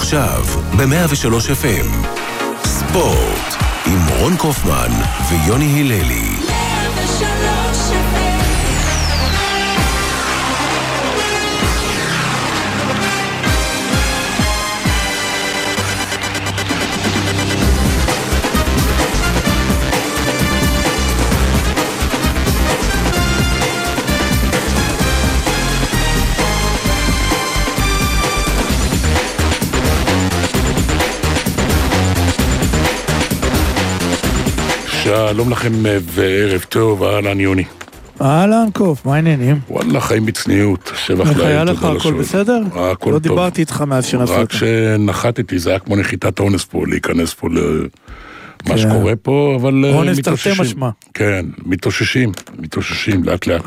עכשיו ב-103 FM ספורט עם רון קופמן ויוני הללי. 103 FM. שלום לכם וערב טוב, אהלן יוני. אהלן קוף, מה העניינים? וואלה, חיים בצניעות, שבח להם, היה לך הכל בסדר? הכל טוב. לא דיברתי איתך מאז שנסעת. רק שנחתתי, זה היה כמו נחיתת אונס פה, להיכנס פה למה שקורה פה, אבל אונס תרתי משמע. כן, מתאוששים לאט לאט.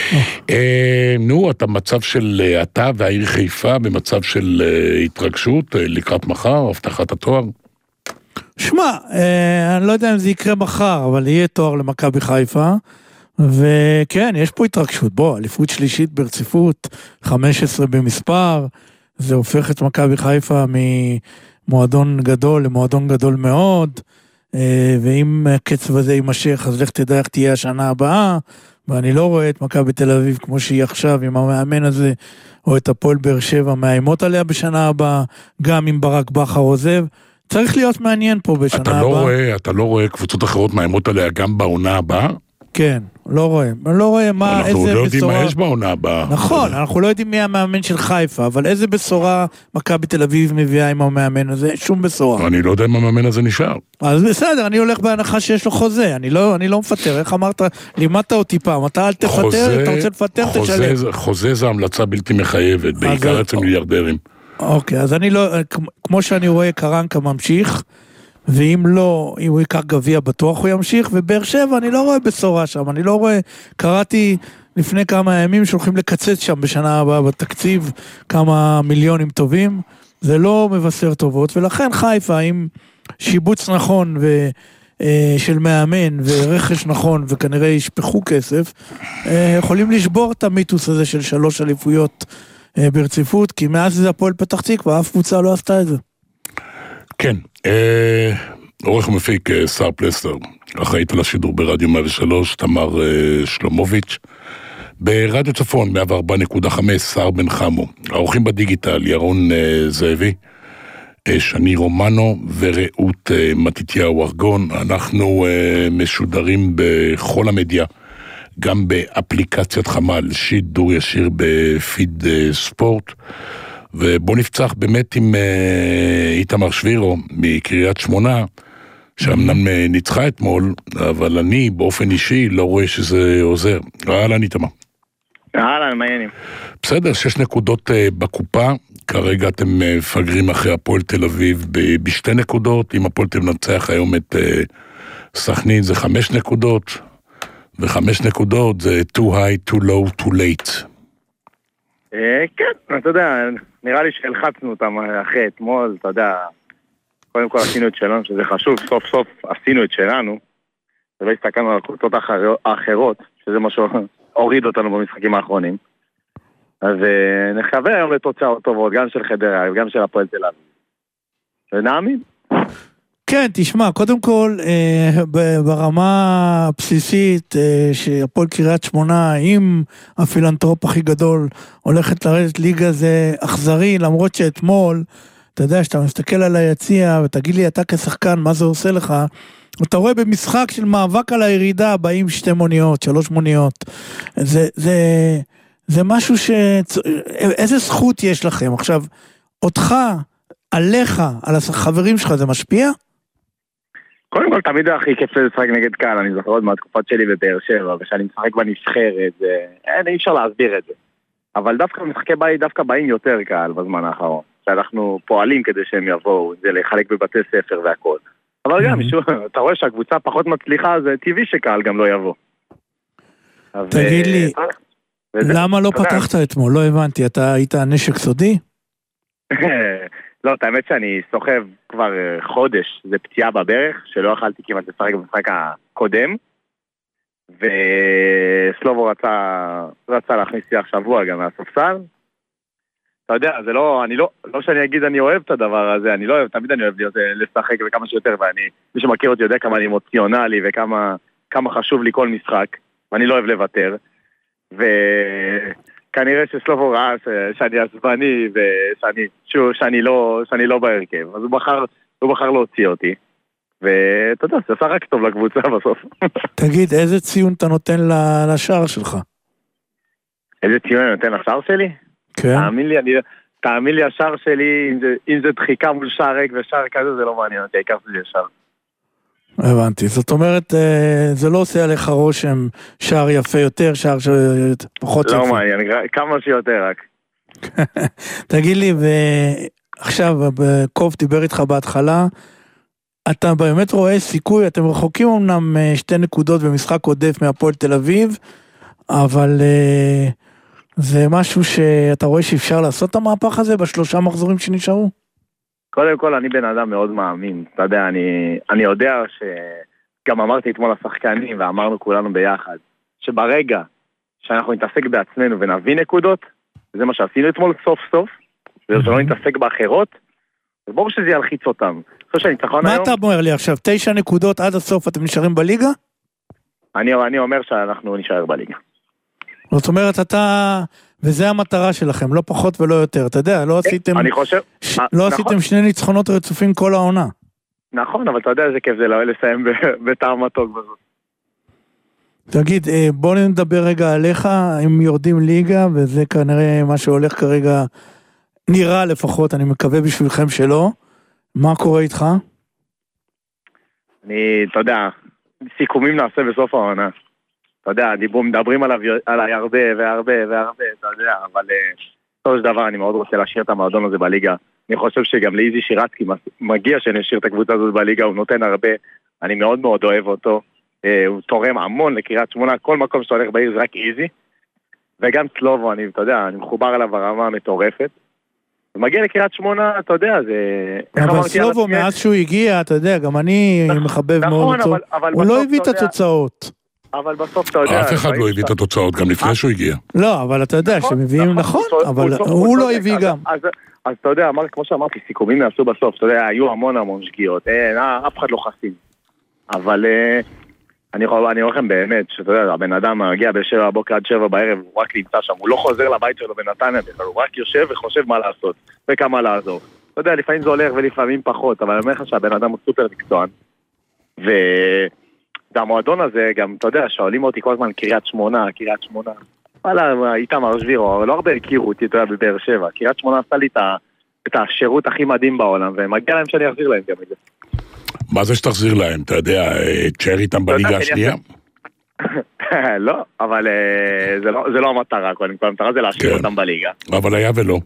נו, אתה במצב של, אתה והעיר חיפה, במצב של התרגשות, לקראת מחר, הבטחת התואר? שמע, אני לא יודע אם זה יקרה מחר, אבל יהיה תואר למכבי חיפה, וכן, יש פה התרגשות. בוא, אליפות שלישית ברציפות, 15 במספר, זה הופך את מכבי חיפה ממועדון גדול למועדון גדול מאוד, ואם הקצב הזה יימשך, אז לך תדע איך תהיה השנה הבאה, ואני לא רואה את מכבי תל אביב כמו שהיא עכשיו עם המאמן הזה, או את הפועל באר שבע מאיימות עליה בשנה הבאה, גם עם ברק בכר עוזב, צריך להיות מעניין פה בשנה הבאה. אתה לא רואה קבוצות אחרות מאיימות עליה גם בעונה הבאה? כן, לא רואה מה, איזה בשורה. אנחנו לא יודעים מה יש בעונה הבאה. נכון, אנחנו לא יודעים מי המאמן של חיפה, אבל איזה בשורה מכבי תל אביב מביאה עם המאמן הזה? שום בשורה. אני לא יודע אם המאמן הזה נשאר. אז בסדר, אני הולך בהנחה שיש לו חוזה, אני לא מפטר, איך אמרת, לימדת אותי פעם, אתה אל תפטר, אתה רוצה לפטר, תשלם. חוזה זה המלצה בלתי מחייבת, בעיקר אצל מיליארדרים. אוקיי, אז אני לא, כמו שאני רואה קרנקה ממשיך, ואם לא, אם הוא ייקח גביע בטוח הוא ימשיך, ובאר שבע אני לא רואה בשורה שם, אני לא רואה, קראתי לפני כמה ימים שהולכים לקצץ שם בשנה הבאה בתקציב כמה מיליונים טובים, זה לא מבשר טובות, ולכן חיפה עם שיבוץ נכון של מאמן ורכש נכון, וכנראה ישפחו כסף, יכולים לשבור את המיתוס הזה של 3 אליפויות ברציפות, כי מאז זה הפועל פתח תקווה, אף קבוצה לא עשתה את זה. כן, עורך מפיק שר פלסטר, אחראית על השידור ברדיו 103, תמר שלומוביץ', ברדיו צפון 104.5, שר בן חמו, העורכים בדיגיטל ירון זאבי, שני רומנו ורעות מתיתיהו ארגון. אנחנו משודרים בכל המדיה, גם באפליקציית חמל, שידור ישיר בפיד ספורט, ובוא נפצח באמת עם איתמר שבירו מקריית שמונה, שאמנם ניצחה אתמול, אבל אני באופן אישי לא רואה שזה עוזר. אהלן איתמר. אהלן, מה העניינים? בסדר, 6 נקודות בקופה, כרגע אתם מפגרים אחרי הפועל תל אביב ב2 נקודות, אם הפועל תל אביב נצח היום את סכנין זה 5 נקודות, ו5 נקודות זה too high, too low, too late. כן, אתה יודע, נראה לי שהלחצנו אותם אחרי אתמול, אתה יודע, קודם כל עשינו את שלנו, שזה חשוב, סוף סוף עשינו את שלנו, ולא הסתכלנו על קבוצות האחרות, שזה מה שהוריד אותנו במשחקים האחרונים. אז נחווה היום לתוצאות טובות, גם של חדרה וגם של הפועל תל אביב. ונאמין? כן, תשמע, קודם כל, ברמה הבסיסית, שהפועל קריית שמונה, עם הפילנטרופ הכי גדול, הולכת לרדת ליגה, זה אכזרי, למרות שאתמול, אתה יודע, שאתה מסתכל על היציע, ותגיד לי, אתה כשחקן, מה זה עושה לך? אתה רואה במשחק של מאבק על הירידה, באים 2 מוניות, 3 מוניות. זה משהו איזה זכות יש לכם? עכשיו, אותך, עליך, על החברים שלך, זה משפיע? קודם כל, תמיד הכי כיף לשחק נגד קהל, אני זוכר עוד מהתקופות שלי בבאר שבע, ושאני משחק בנבחרת, אי אפשר להסביר את זה. אבל דווקא משחקי בית, דווקא באים יותר קהל בזמן האחרון, שאנחנו פועלים כדי שהם יבואו, זה לחלק בבתי ספר והכל. אבל גם, אתה רואה שהקבוצה פחות מצליחה, זה טבעי שקהל גם לא יבוא. תגיד לי, למה לא פתחת אתמול? לא הבנתי, אתה היית נשק סודי? לא, את האמת שאני סוחב כבר חודש, זה פציעה בברך, שלא אכלתי כמעט לשחק במשחק הקודם, וסלובו רצה להכניס לי שבוע גם מהספסל, אתה יודע, זה לא, אני לא שאני אגיד אני אוהב את הדבר הזה, אני לא אוהב, תמיד אני אוהב לשחק וכמה שיותר, מי שמכיר אותי יודע כמה אני אמוציונלי וכמה חשוב לי כל משחק, ואני לא אוהב לוותר, וכנראה שסלובו ראה שאני עצבני ושאני לא בהרכב, אז הוא בחר להוציא אותי, ואתה יודע, זה עשה רק טוב לקבוצה בסוף. תגיד, איזה ציון אתה נותן לשער שלך? איזה ציון אני נותן לשער שלי? כן. תאמין לי, השער שלי, אם זה דחיקה מול שער ריק ושער כזה, זה לא מעניין אותי, העיקר שזה ישר. הבנתי, זאת אומרת, זה לא עושה עליך רושם שער יפה יותר, שער פחות יפה. לא מעניין, כמה שיותר רק. תגיד לי, ועכשיו, קוף דיבר איתך בהתחלה, אתה באמת רואה סיכוי, אתם רחוקים אמנם 2 נקודות במשחק עודף מהפועל תל אביב, אבל זה משהו שאתה רואה שאפשר לעשות את המהפך הזה ב3 מחזורים שנשארו? קודם כל, אני בן אדם מאוד מאמין. אתה יודע, אני יודע גם אמרתי אתמול לשחקנים, ואמרנו כולנו ביחד, שברגע שאנחנו נתעסק בעצמנו ונביא נקודות, וזה מה שעשינו אתמול סוף סוף, ולא נתעסק באחרות, אז ברור שזה ילחיץ אותם. מה אתה אומר לי עכשיו? 9 נקודות עד הסוף אתם נשארים בליגה? אני אומר שאנחנו נשאר בליגה. זאת אומרת, וזה המטרה שלכם, לא פחות ולא יותר. אתה יודע, לא עשיתם 2 ניצחונות רצופים כל העונה. נכון, אבל אתה יודע איזה כיף זה לסיים בטעם מתוק בזאת. תגיד, בוא נדבר רגע עליך, אם יורדים ליגה, וזה כנראה מה שהולך כרגע, נראה לפחות, אני מקווה בשבילכם שלא. מה קורה איתך? אתה יודע, סיכומים נעשה בסוף העונה. אתה יודע, מדברים עליי הרבה, אתה יודע, אבל בסופו של דבר אני מאוד רוצה להשאיר את המועדון הזה בליגה. אני חושב שגם לאיזי שירצקי מגיע שנשאיר את הקבוצה הזאת בליגה, הוא נותן הרבה, אני מאוד מאוד אוהב אותו, הוא תורם המון לקריית שמונה, כל מקום שאתה הולך בעיר זה רק איזי, וגם סלובו, אתה יודע, אני מחובר אליו ברמה המטורפת, ומגיע לקריית שמונה, אתה יודע, זה... אבל סלובו, מאז שהוא הגיע, אתה יודע, גם אני מחבב מאוד אותו, הוא לא הביא את התוצאות. אבל בסוף אתה יודע... אף אחד לא הביא את התוצאות, גם לפני שהוא הגיע. לא, אבל אתה יודע, שמביאים נכון, אבל הוא לא הביא גם. אז אתה יודע, כמו שאמרתי, סיכומים נעשו בסוף, אתה יודע, היו המון שגיאות, אף אחד לא חסין. אבל אני אומר לכם באמת, שאתה יודע, הבן אדם מגיע ב7 בבוקר עד 7 בערב, הוא רק נמצא שם, הוא לא חוזר לבית שלו בנתניה, הוא רק יושב וחושב מה לעשות, וכמה לעזור. אתה יודע, לפעמים זה הולך ולפעמים פחות, אבל אני אומר לך שהבן אדם הוא סופר מקצוען. והמועדון הזה, גם, אתה יודע, שואלים אותי כל הזמן קריית שמונה, וואלה, איתם הרשבירו, לא הרבה הכירו אותי, אתה יודע, בבאר שבע. קריית שמונה עשה לי את השירות הכי מדהים בעולם, ומגיע להם שאני אחזיר להם גם את זה. מה זה שתחזיר להם? אתה יודע, תשאר איתם בליגה השנייה? לא, אבל זה לא המטרה, קודם כל, המטרה זה להשאיר אותם בליגה. אבל היה ולא.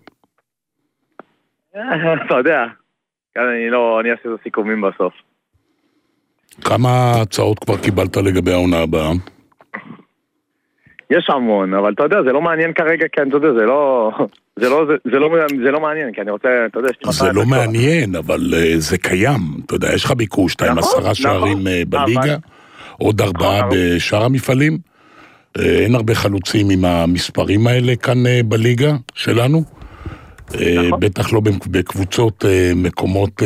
אתה יודע, אני אעשה את הסיכומים בסוף. כמה הצעות כבר קיבלת לגבי העונה הבאה? יש המון, אבל אתה יודע, זה לא מעניין כרגע, כי אתה יודע, זה לא מעניין, כי אני רוצה, אתה יודע, זה לא מעניין, אבל זה קיים, אתה יודע, יש לך ביקוש, 10 שערים בליגה, עוד 4 בשאר המפעלים, אין הרבה חלוצים עם המספרים האלה כאן בליגה שלנו, בטח לא בקבוצות מקומות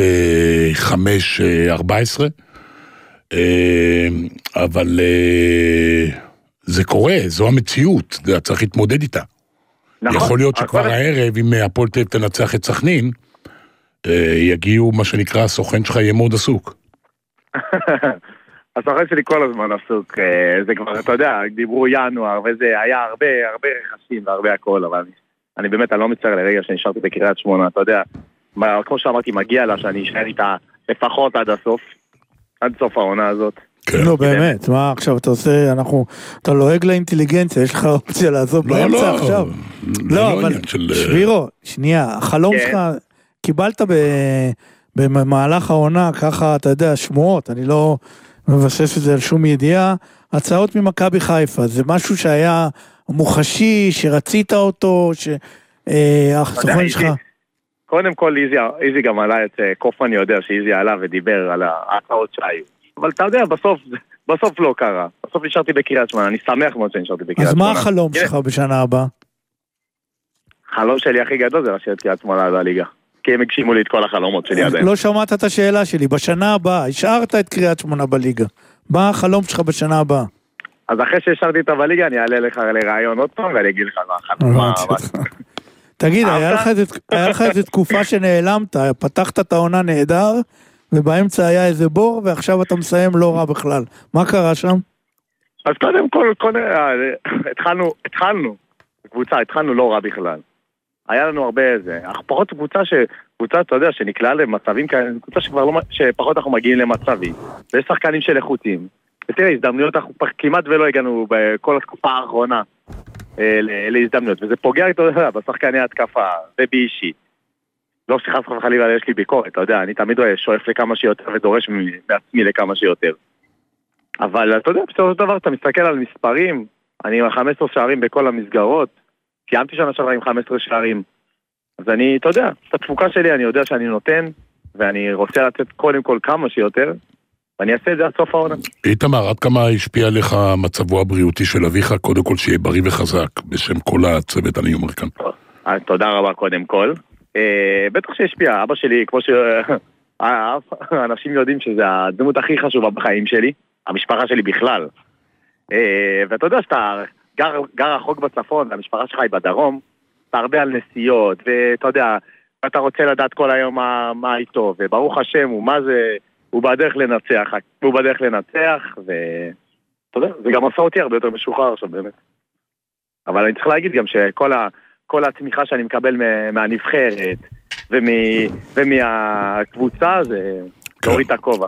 5-14, אבל זה קורה, זו המציאות, צריך להתמודד איתה. יכול להיות שכבר הערב, אם הפועל תל אביב תנצח את סכנין, יגיעו מה שנקרא, הסוכן שלך יהיה מאוד עסוק. הסוכן שלי כל הזמן עסוק, זה כבר, אתה יודע, דיברו ינואר, וזה היה הרבה רכשים והרבה הכל, אבל אני באמת, אני לא מצטער לרגע שנשארתי בקריית שמונה, אתה יודע, כמו שאמרתי, מגיע לה שאני אשאר איתה לפחות עד סוף העונה הזאת. לא, באמת, מה עכשיו אתה עושה, אתה לועג לאינטליגנציה, יש לך אופציה לעזוב באמצע עכשיו? לא, אבל שבירו, שנייה, החלום שלך, קיבלת במהלך העונה, ככה, אתה יודע, שמועות, אני לא מבסס את זה על שום ידיעה, הצעות ממכבי חיפה, זה משהו שהיה מוחשי, שרצית אותו, שהסוכן שלך... קודם כל, איזי גם עלה את קופמן, יודע שאיזי עלה ודיבר על ההצעות שהיו. אבל אתה יודע, בסוף לא קרה. בסוף נשארתי בקריית שמונה, אני שמח מאוד שנשארתי בקריית שמונה. אז מה החלום שלך בשנה הבאה? החלום שלי הכי גדול זה לשבת קריית שמונה בליגה. כי הם הגשימו לי את כל החלומות שלי עדיין. לא שמעת את השאלה שלי, בשנה הבאה, השארת את קריית שמונה בליגה. מה החלום שלך בשנה הבאה? אז אחרי שהשארתי אותה בליגה, אני אעלה לך לרעיון עוד פעם, ואני אגיד לך מה. תגיד, היה לך איזו תקופה שנעלמת, פתחת את העונה נהדר, ובאמצע היה איזה בור, ועכשיו אתה מסיים לא רע בכלל. מה קרה שם? אז קודם כל, התחלנו לא רע בכלל. היה לנו הרבה איזה, פחות קבוצה, אתה יודע, שנקלעה למצבים כאלה, קבוצה שפחות אנחנו מגיעים למצבים, ויש שחקנים של איכותיים. ותראה, הזדמנויות, אנחנו כמעט ולא הגענו בכל התקופה האחרונה להזדמנויות, וזה פוגע, אתה יודע, בשחקני התקפה, ובאישי. לא שחס וחלילה, יש לי ביקורת, אתה יודע, אני תמיד שואף לכמה שיותר ודורש מעצמי לכמה שיותר. אבל אתה יודע, בסופו של דבר, אתה מסתכל על מספרים, אני עם 15 שערים בכל המסגרות, קיימתי שנה שעברה עם 15 שערים, אז אני, אתה יודע, את התפוקה שלי אני יודע שאני נותן, ואני רוצה לתת קודם כל כמה שיותר, ואני אעשה את זה עד סוף העונה. איתמר, עד כמה השפיע לך מצבו הבריאותי של אביך, קודם כל שיהיה בריא וחזק, בשם כל הצוות, אני אומר כאן. תודה רבה קודם כל. בטח שהשפיע, אבא שלי, כמו שאנשים יודעים שזה הדמות הכי חשובה בחיים שלי, המשפחה שלי בכלל. ואתה יודע שאתה גר רחוק בצפון, והמשפחה שלך היא בדרום, אתה הרבה על נסיעות, ואתה יודע, אתה רוצה לדעת כל היום מה איתו, וברוך השם, הוא בדרך לנצח, ואתה יודע, זה גם עשה אותי הרבה יותר משוחרר עכשיו באמת. אבל אני צריך להגיד גם שכל התמיכה שאני מקבל מהנבחרת, ומהקבוצה, זה להוריד את הכובע.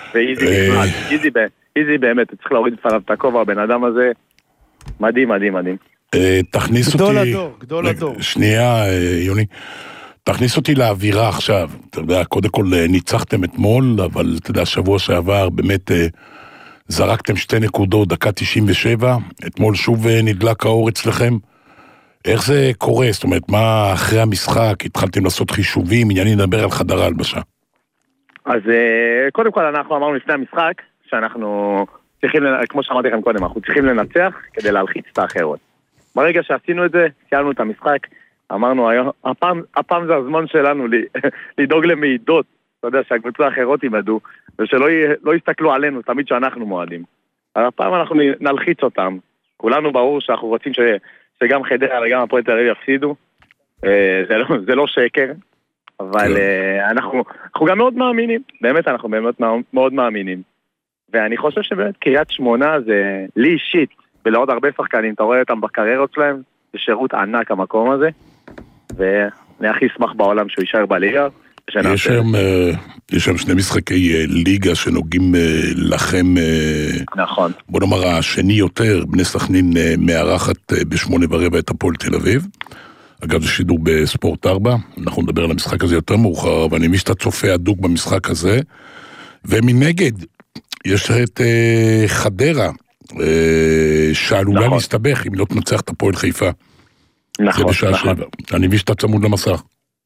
ואיזי באמת, צריך להוריד את הכובע, הבן אדם הזה, מדהים. תכניס אותי... גדול הדור. שנייה, יוני. תכניס אותי לאווירה עכשיו. אתה יודע, קודם כל ניצחתם אתמול, אבל אתה יודע, שבוע שעבר באמת זרקתם 2 נקודות, דקה 97. אתמול שוב נדלק האור אצלכם. איך זה קורה? זאת אומרת, מה אחרי המשחק? התחלתם לעשות חישובים, עניינים לדבר על חדר ההלבשה. אז קודם כל אנחנו אמרנו לפני המשחק, שאנחנו צריכים, כמו שאמרתי לכם קודם, אנחנו צריכים לנצח כדי להלחיץ את האחרות. ברגע שעשינו את זה, סיימנו את המשחק, אמרנו, הפעם זה הזמן שלנו לדאוג למעידות, אתה יודע, שהקבוצות האחרות יימדו, ושלא יסתכלו עלינו, תמיד שאנחנו מועדים. הפעם אנחנו נלחיץ אותם. כולנו ברור שאנחנו רוצים שגם חדרה וגם הפועל תל אביב יפסידו. זה לא שקר, אבל אנחנו גם מאוד מאמינים. באמת, אנחנו באמת מאוד מאמינים. ואני חושב שבאמת קריית שמונה זה לי אישית, ולעוד הרבה שחקנים, אתה רואה אותם בקריירות שלהם, זה שירות ענק המקום הזה, ואני הכי אשמח בעולם שהוא יישאר בליגה. יש שם 2 משחקי ליגה שנוגעים לכם, נכון. בוא נאמר השני יותר, בני סכנין מארחת ב8:15 את הפועל תל אביב, אגב זה שידור בספורט 4, אנחנו נדבר על המשחק הזה יותר מאוחר, אבל אני מבין שאתה צופה הדוק במשחק הזה, ומנגד יש את חדרה, שעלולה להסתבך אם לא תנצח את הפועל חיפה. זה בשעה 7. אני מבין שאתה צמוד למסך.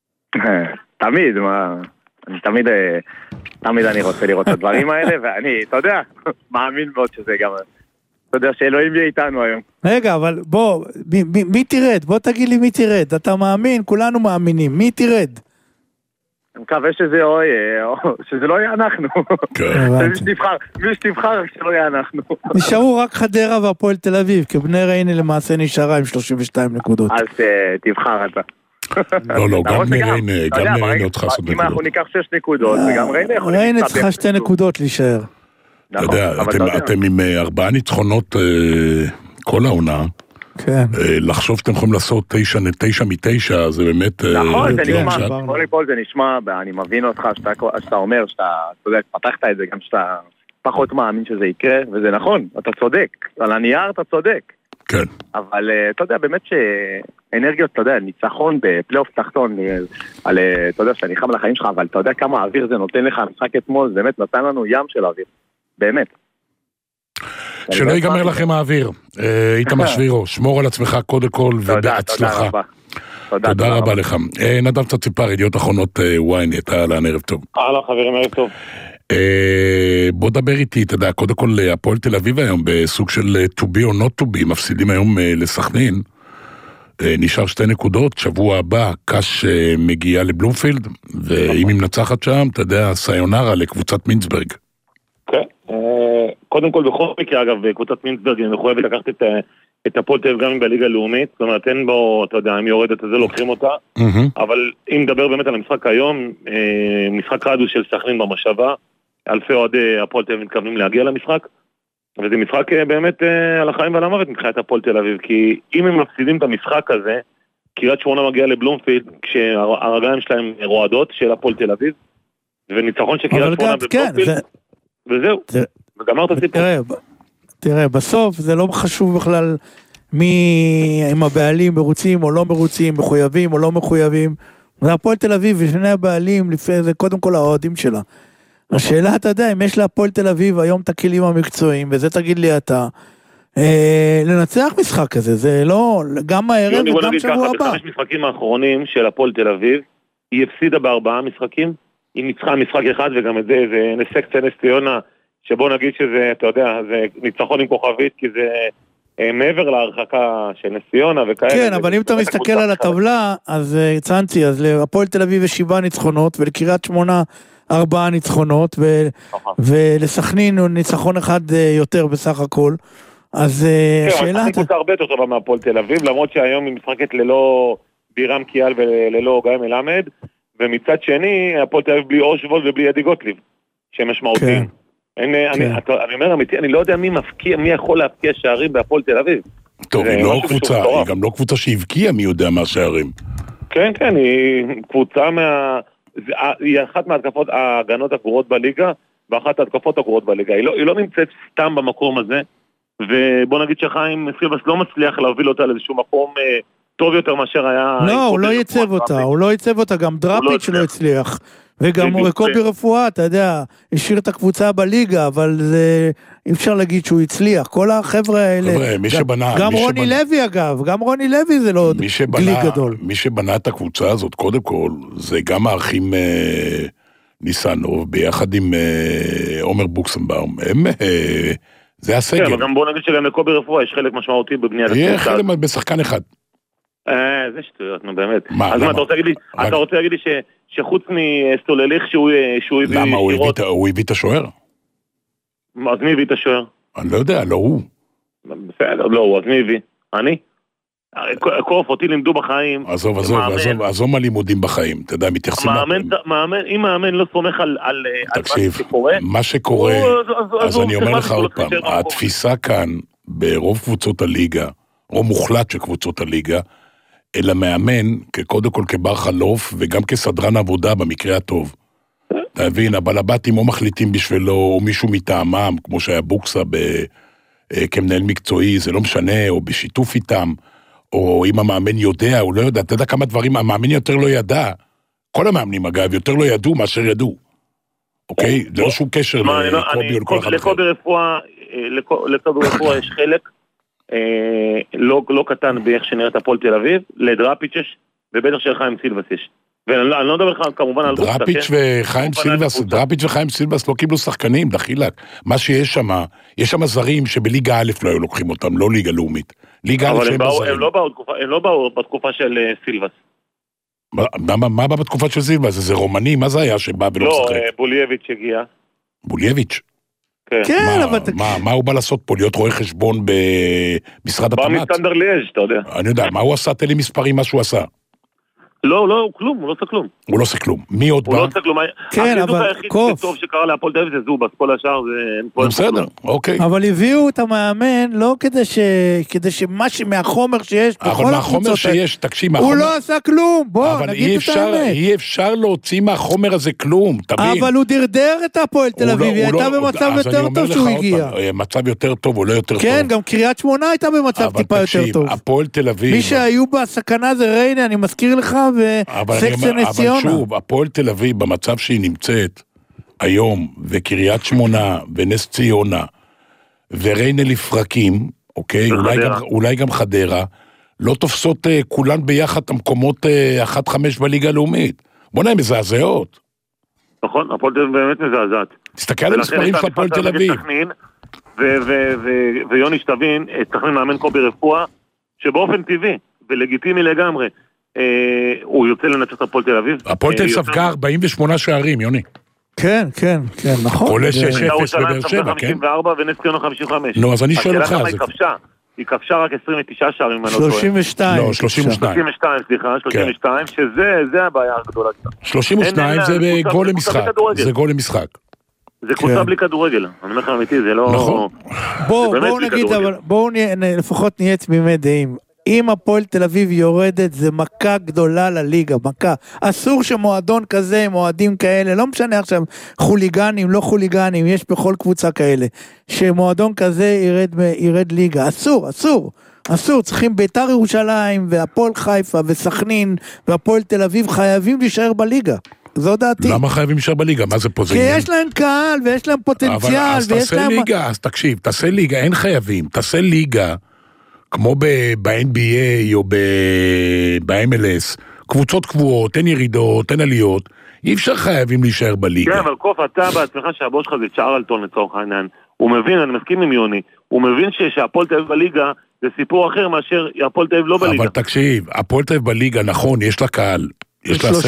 תמיד אני רוצה לראות את הדברים האלה, ואני, אתה יודע, מאמין מאוד שזה גם, אתה יודע שאלוהים יהיה איתנו היום. רגע, אבל בוא, מי תרד? בוא תגיד לי מי תרד. אתה מאמין, כולנו מאמינים. מי תרד? אני מקווה שזה לא יהיה אנחנו. מי שתבחר שלא יהיה אנחנו. נשארו רק חדרה והפועל תל אביב, כי בני ריינה למעשה נשארה עם 32 נקודות. אז תבחר אתה. לא, גם ריינה אותך לעשות נקודות. אם אנחנו ניקח 6 נקודות, וגם ריינה יכולים... ריינה צריכה 2 נקודות להישאר. אתה יודע, אתם עם 4 ניצחונות כל העונה. כן. לחשוב שאתם יכולים לעשות 9 מ-9, זה באמת... נכון, זה נשמע, קודם כל זה נשמע, אני מבין אותך שאתה אומר, שאתה פתחת את זה, גם שאתה פחות מאמין שזה יקרה, וזה נכון, אתה צודק, על הנייר אתה צודק. כן. אבל אתה יודע, באמת שאנרגיות, אתה יודע, ניצחון בפלייאוף תחתון, אתה יודע, שאני חם לחיים שלך, אבל אתה יודע כמה האוויר זה נותן לך, המשחק אתמול, באמת נתן לנו ים של האוויר, באמת. שלא ייגמר לכם האוויר. איתמר שבירו, שמור על עצמך קודם כל ובהצלחה. תודה רבה לך. נדב צציפר, ידיעות אחרונות ynet, אהלן, ערב טוב. אהלן חברים, ערב טוב. בוא דבר איתי, אתה יודע, קודם כל הפועל תל אביב היום בסוג של to be or not to be, מפסידים היום לסכנין. נשאר 2 נקודות, שבוע הבא קש מגיעה לבלומפילד, ואם היא מנצחת שם, אתה יודע, סיונרה לקבוצת מינסברג. כן, קודם כל בכל מקרה, אגב, קבוצת מינסברג היא מחויבת לקחת את הפועל תל אביב גם בליגה הלאומית, זאת אומרת, אין בו, אתה יודע, אם יורדת את זה, לוקחים אותה, אבל אם נדבר באמת על המשחק היום, משחק רדיו של סכנין במושבה, אלפי אוהדי הפועל תל אביב מתכוונים להגיע למשחק, וזה משחק באמת על החיים ועל המוות מבחינת הפועל תל אביב, כי אם הם מפסידים את המשחק הזה, קריית שמונה מגיעה לבלומפילד, כשהרגליים שלהם רועדות של הפועל תל אביב, וניצחון של קריית שמונה בבלומפילד, וזהו, וגמר את הסיפור. תראה, בסוף זה לא חשוב בכלל אם הבעלים מרוצים או לא מרוצים, מחויבים או לא מחויבים, והפועל תל אביב ושני הבעלים, לפני זה קודם כל האוהדים שלה. השאלה, אתה יודע, אם יש להפועל תל אביב היום את הכלים המקצועיים, וזה תגיד לי אתה, לנצח משחק כזה, זה לא, גם הערב וגם שבוע הבא. ב5 משחקים האחרונים של הפועל תל אביב, היא הפסידה ב4 משחקים, היא ניצחה משחק אחד, וגם את זה, זה נסקציה נס ציונה, שבוא נגיד שזה, אתה יודע, זה ניצחון עם כוכבית, כי זה מעבר להרחקה של נס ציונה וכאלה. כן, אבל אם אתה מסתכל על הטבלה, אז צנצי, אז להפועל תל אביב יש 7 ניצחונות, ולקריית שמונה 4 ניצחונות, ולסכנין הוא ניצחון אחד יותר בסך הכל. אז השאלה... כן, קבוצה הרבה יותר טובה מהפועל תל אביב, למרות שהיום היא משחקת ללא בירם קיאל וללא גיא מלמד, ומצד שני, הפועל תל אביב בלי אושבולד ובלי ידי גוטליב, שהם משמעותיים. אני אומר אמיתי, אני לא יודע מי יכול להפקיע שערים בהפועל תל אביב. טוב, היא לא קבוצה, היא גם לא קבוצה שהבקיעה מי יודע מה שערים. כן, כן, היא קבוצה היא אחת מההתקפות ההגנות הגרועות בליגה, ואחת ההתקפות הגרועות בליגה. היא לא נמצאת סתם במקום הזה, ובוא נגיד שחיים סילבס לא מצליח להוביל אותה לאיזשהו מקום טוב יותר מאשר היה... לא, הוא לא ייצב אותה, הוא לא ייצב אותה, גם דראפיץ' לא הצליח. וגם קובי רפואה, אתה יודע, השאיר את הקבוצה בליגה, אבל זה, אי אפשר להגיד שהוא הצליח. כל החבר'ה האלה... חבר'ה, מי שבנה... גם רוני לוי אגב, גם רוני לוי זה לא גלי גדול. מי שבנה את הקבוצה הזאת, קודם כל, זה גם האחים ניסנוב, ביחד עם עומר בוקסנבאום. הם... זה הסגל. כן, אבל גם בוא נגיד שגם לקובי רפואה יש חלק משמעותי בבניית הקבוצה. יהיה חלק בשחקן אחד. זה שטויות, נו באמת. אז מה, אתה רוצה להגיד לי שחוץ מסולליך שהוא הביא... למה, הוא הביא את השוער? אז מי הביא את השוער? אני לא יודע, לא הוא. בסדר, לא הוא, אז מי הביא? אני? קוף, אותי לימדו בחיים. עזוב מה לימודים בחיים, אתה יודע, מתייחסים... אם מאמן לא סומך על תקשיב, מה שקורה, אז אני אומר לך עוד פעם, התפיסה כאן, ברוב קבוצות הליגה, רוב מוחלט של קבוצות הליגה, אלא מאמן, קודם כל כבר חלוף, וגם כסדרן עבודה במקרה הטוב. אתה מבין, הבלבטים או מחליטים בשבילו, או מישהו מטעמם, כמו שהיה בוקסה כמנהל מקצועי, זה לא משנה, או בשיתוף איתם, או אם המאמן יודע, הוא לא יודע, אתה יודע כמה דברים, המאמן יותר לא ידע, כל המאמנים אגב, יותר לא ידעו מאשר ידעו. אוקיי? זה לא שום קשר לקובי או לכל אחד אחר. לקובי רפואה יש חלק, לא קטן באיך שנראית הפועל תל אביב, לדראפיץ' יש, ובטח של חיים סילבס יש. ואני לא מדבר לך כמובן על בוקסה, דראפיץ' וחיים סילבס לא קיבלו שחקנים, דחילק. מה שיש שם, יש שם זרים שבליגה א' לא היו לוקחים אותם, לא ליגה לאומית. אבל הם לא באו בתקופה של סילבס. מה בא בתקופה של סילבס? זה רומני, מה זה היה שבא ולא משחק? לא, בולייביץ' הגיע. בולייביץ'? כן, אבל... מה הוא בא לעשות פה? להיות רואה חשבון במשרד התמ"ת? בא מסטנדר ליאז', אתה יודע. אני יודע, מה הוא עשה? תן לי מספרים מה שהוא עשה. לא, כלום, הוא לא עושה כלום. הוא לא עושה כלום. מי עוד בא? הוא לא עושה כלום. כן, אבל קוף. טוב שקרה להפועל תל אביב זה זובס, כל השאר זה... בסדר, אוקיי. אבל הביאו את המאמן לא כדי שמשהו מהחומר שיש בכל הקבוצות... אבל מהחומר שיש, תקשיב, הוא לא עשה כלום, בוא, נגיד את האמת. אבל אי אפשר להוציא מהחומר הזה כלום, תבין. אבל הוא דרדר את הפועל תל אביב, היא הייתה במצב יותר טוב שהוא הגיע. מצב יותר טוב או לא יותר טוב. כן, גם קריית שמונה הייתה במצב טיפה יותר טוב. הפועל תל אביב... מי שהיו בסכנה זה ריינה, אני מזכיר לך, וסקציה נס ציונה. אבל שוב, הפועל תל אביב במצב שהיא נמצאת היום, וקריית שמונה, ונס ציונה, וריינה לפרקים, אוקיי? אולי גם חדרה, לא תופסות כולן ביחד המקומות 1-5 בליגה הלאומית. בוא נהיה מזעזעות. נכון, הפועל תל אביב באמת מזעזעת. תסתכל על המספרים של הפועל תל אביב. ויוני שתבין, תכנין מאמן קובי רפואה, שבאופן טבעי, ולגיטימי לגמרי, הוא יוצא לנצח את הפועל תל אביב. הפועל תל אביב ספגה 48 שערים, יוני. כן, נכון. עולה 6-0 בבאר שבע, כן? 54 ונס ציונה 55. נו, אז אני שואל אותך. היא כבשה רק 29 שערים. 32. לא, 32. 32, שזה הבעיה הגדולה. 32 זה גול למשחק. זה גול למשחק. זה קבוצה בלי כדורגל. אני אומר לך אמיתי, זה לא... נכון. בואו נגיד, אבל בואו לפחות נהיה תמימי דעים. אם הפועל תל אביב יורדת, זה מכה גדולה לליגה, מכה. אסור שמועדון כזה, מועדים כאלה, לא משנה עכשיו, חוליגנים, לא חוליגנים, יש בכל קבוצה כאלה, שמועדון כזה ירד ליגה. אסור, צריכים ביתר ירושלים, והפועל חיפה, וסכנין, והפועל תל אביב, חייבים להישאר בליגה. זו דעתי. למה חייבים להישאר בליגה? מה זה פה? כי יש להם קהל, ויש להם פוטנציאל, אז תעשה ליגה, אז תקשיב, תעשה ליגה, אין חייבים, תעשה ליגה, כמו ב-NBA או ב-MLS, קבוצות קבועות, אין ירידות, אין עליות, אי אפשר חייבים להישאר בליגה. כן, אבל קוף, אתה בעצמך שהבוס שלך זה צ'ארלטון לצורך העניין, הוא מבין, אני מסכים עם יוני, הוא מבין שהפועל תל אביב בליגה זה סיפור אחר מאשר הפועל תל אביב לא בליגה. אבל תקשיב, הפועל תל אביב בליגה, נכון, יש לה קהל, יש לה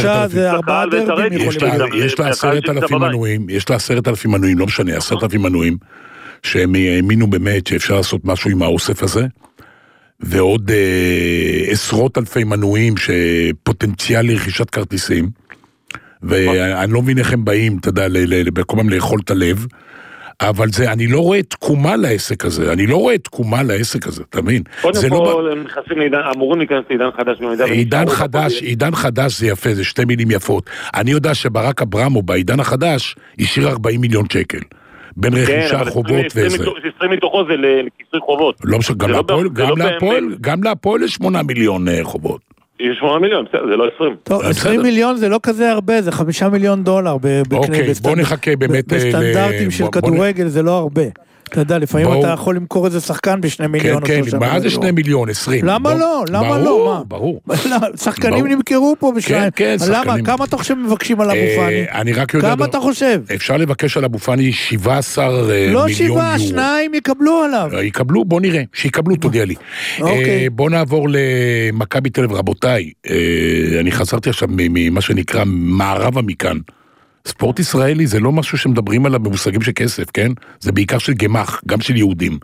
10,000 מנויים, יש לה 10,000 מנויים, לא משנה, 10,000 מנויים, שהם האמינו באמת שאפשר לעשות משהו עם האוסף הזה, ועוד עשרות אלפי מנויים שפוטנציאל לרכישת כרטיסים, ואני לא מבין איך הם באים, אתה יודע, בכל פעם לאכול את הלב, אבל זה, אני לא רואה תקומה לעסק הזה, אתה מבין? קודם כל, הם נכנסים אמורים להיכנס לעידן חדש. עידן חדש זה יפה, זה שתי מילים יפות. אני יודע שברק אברמו בעידן החדש, השאיר 40 מיליון שקל. בין רכישה, חובות וזה. 20 מתוכו זה לכיסוי חובות. לא משנה, גם להפועל יש 8 מיליון חובות. יש 8 מיליון, זה לא 20. טוב, 20 מיליון זה לא כזה הרבה, זה 5 מיליון דולר. אוקיי, בוא נחכה באמת. בסטנדרטים של כדורגל זה לא הרבה. אתה יודע, לפעמים אתה יכול למכור איזה שחקן ב2 מיליון. כן, מה זה 2 מיליון, 20? למה לא? ברור. שחקנים נמכרו פה בשליים. למה? כמה אתה חושב מבקשים על אבו פאני? אני רק יודע... כמה אתה חושב? אפשר לבקש על אבו פאני 17 מיליון יורו. לא 7, 2 יקבלו עליו. יקבלו, בוא נראה. שיקבלו, תודיע לי. בוא נעבור למכבי תל אביב, רבותיי. אני חזרתי עכשיו ממה שנקרא מערבה מכאן. ספורט ישראלי זה לא משהו שמדברים עליו במושגים של כסף, כן? זה בעיקר של גמח, גם של יהודים.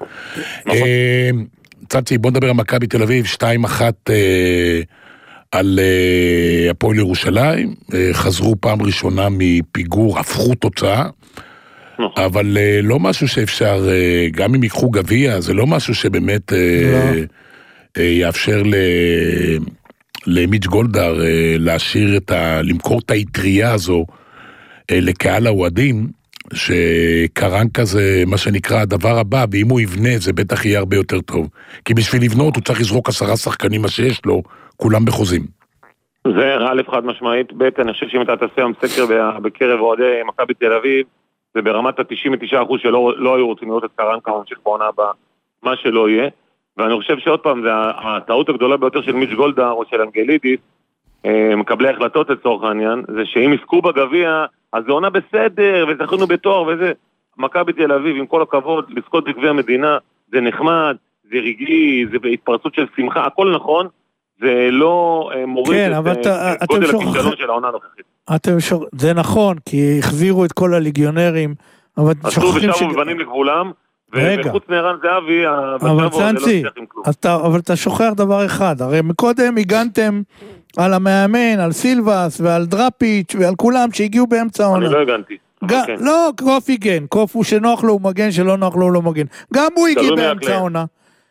צאצי, בוא נדבר על מכבי תל אביב, 2-1 על הפועל ירושלים, חזרו פעם ראשונה מפיגור, הפכו תוצאה, אבל לא משהו שאפשר, גם אם ייקחו גביע, זה לא משהו שבאמת יאפשר למיץ' גולדהר להשאיר למכור את היתרייה הזו, לקהל האוהדים, שקרנקה זה מה שנקרא הדבר הבא, ואם הוא יבנה זה בטח יהיה הרבה יותר טוב. כי בשביל לבנות הוא צריך לזרוק 10 שחקנים מה שיש לו, כולם בחוזים. זה א' חד משמעית, ב' אני חושב שאם אתה תעשה היום סקר בקרב אוהדי מכבי תל אביב, זה ברמת ה-99% שלא היו רוצים לראות את קרנקה ממשיך בעונה הבאה, מה שלא יהיה, ואני חושב שעוד פעם, זה הטעות הגדולה ביותר של מיץ' גולדהר או של אנגלידיס, מקבלי החלטות לצורך העניין, זה שאם יזכו בגביע, אז זה עונה בסדר, וזכינו בתואר וזה. מכבי תל אביב, עם כל הכבוד, לזכות בגביע המדינה, זה נחמד, זה רגעי, זה בהתפרצות של שמחה, הכל נכון, זה לא מוריד את גודל הכישלון של העונה הנוכחית. זה נכון, כי החזירו את כל הליגיונרים, אבל שוכחים ושם מבנים לגבולם, וחוץ מערן זהבי, אבל צאנצי, אבל אתה שוכח דבר אחד, הרי מקודם הגנתם על המאמן, על סילבס ועל דראפיץ' ועל כולם שהגיעו באמצע העונה. אני לא הגנתי. לא, קוף הגן, קוף הוא שנוח לו הוא מגן, שלא נוח לו הוא לא מגן. גם הוא הגיע באמצע העונה.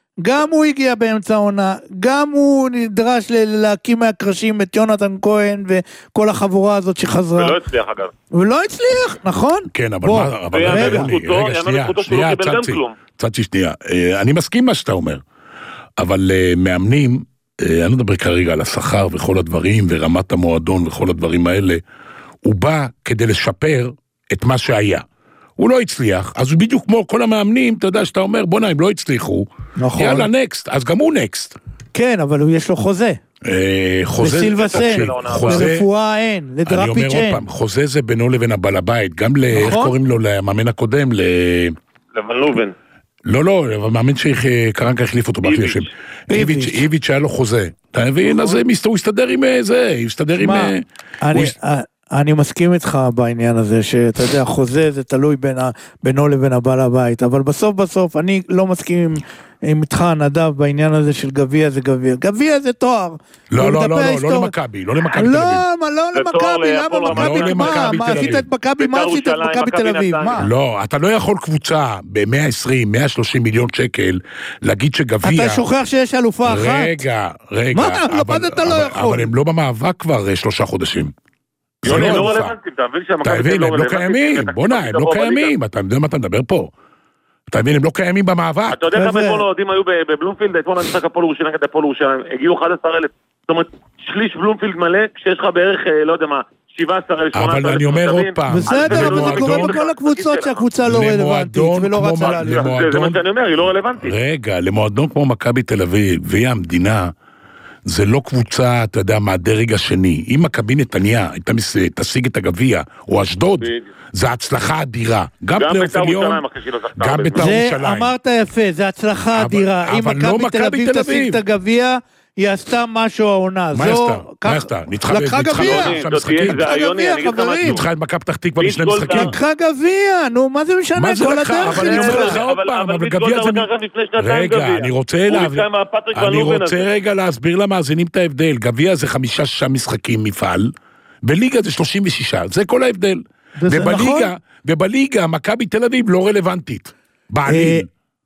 גם הוא נדרש להקים מהקרשים את יונתן כהן וכל החבורה הזאת שחזרה. ולא הצליח, נכון? כן, אבל שנייה, צאצי שנייה. אני מסכים מה שאתה אומר, אבל מאמנים, אני לא מדבר כרגע על השכר וכל הדברים, ורמת המועדון וכל הדברים האלה, הוא בא כדי לשפר את מה שהיה. הוא לא הצליח, אז הוא בדיוק כמו כל המאמנים, אתה יודע שאתה אומר, בוא נעים, לא הצליחו, נכון. יאללה, נקסט, אז גם הוא נקסט. כן, אבל הוא יש לו חוזה. חוזה, לסילבס אין, לרפואה אין, לדראפיץ' אין. אני אומר עוד פעם, חוזה זה בינו לבין הבעל הבית, גם איך קוראים לו, למאמן הקודם, לבן לובן. לא, אבל מאמין שקרנקה החליף אותו באחי השם. איביץ' היה לו חוזה. אתה מבין? אז הוא הסתדר עם זה, הסתדר עם... אני מסכים איתך בעניין הזה, שאתה יודע, חוזה זה תלוי בינו לבין הבעל הבית, אבל בסוף אני לא מסכים עם איתך נדב בעניין הזה של גביע זה גביע. גביע זה תואר. לא למכבי, לא למכבי תל אביב. לא למכבי, למה מכבי? מה עשית את מכבי? מה עשית את מכבי תל אביב? לא, אתה לא יכול קבוצה ב-120, 130 מיליון שקל להגיד שגביע... אתה שוכח שיש אלופה אחת? רגע. מה אתה לא יכול? אבל הם לא במאבק כבר 3 חודשים. יוני, לא רלוונטיים, אתה מבין שהמכבי הם לא קיימים, בונה, הם לא קיימים, אתה יודע מה אתה מדבר פה? אתה מבין, הם לא קיימים במאבק. אתה יודע כמה אתמול האוהדים היו בבלומפילד, אתמול המשחק הפועל ירושלים נגד הפועל ירושלים, הגיעו 11,000, זאת אומרת, שליש בלומפילד מלא, כשיש לך בערך, לא יודע מה, 17,000, 18,000. אבל אני אומר עוד פעם, בסדר, אבל זה קורה בכל הקבוצות שהקבוצה לא רלוונטית ולא רצה להעליב. זה מה שאני אומר, היא לא רלוונטית. רגע, למועדון כמו מכבי תל אביב, והיא המדינה, זה לא קבוצה, אתה יודע, מהדרג השני. אם מכבי נתניה תשיג את הגביע, או אשדוד, זה הצלחה אדירה. גם פלייאוף עליון, גם בית"ר ירושלים. זה אמרת יפה, זה הצלחה אדירה. אם מכבי תל אביב תשיג את הגביע, היא עשתה משהו העונה. מה עשתה? לקחה גביע. ניצחה את מכבי פתח תקווה בשני משחקים. לקחה גביע, נו, מה זה משנה? מה זה לקחה? אבל אני אומר לך עוד פעם, אבל גביע זה... רגע, אני רוצה רגע להסביר למאזינים את ההבדל. גביע זה 5-6 משחקים מפעל, בליגה זה 36, זה כל ההבדל. ובליגה מכבי תל אביב לא רלוונטית. בעליל.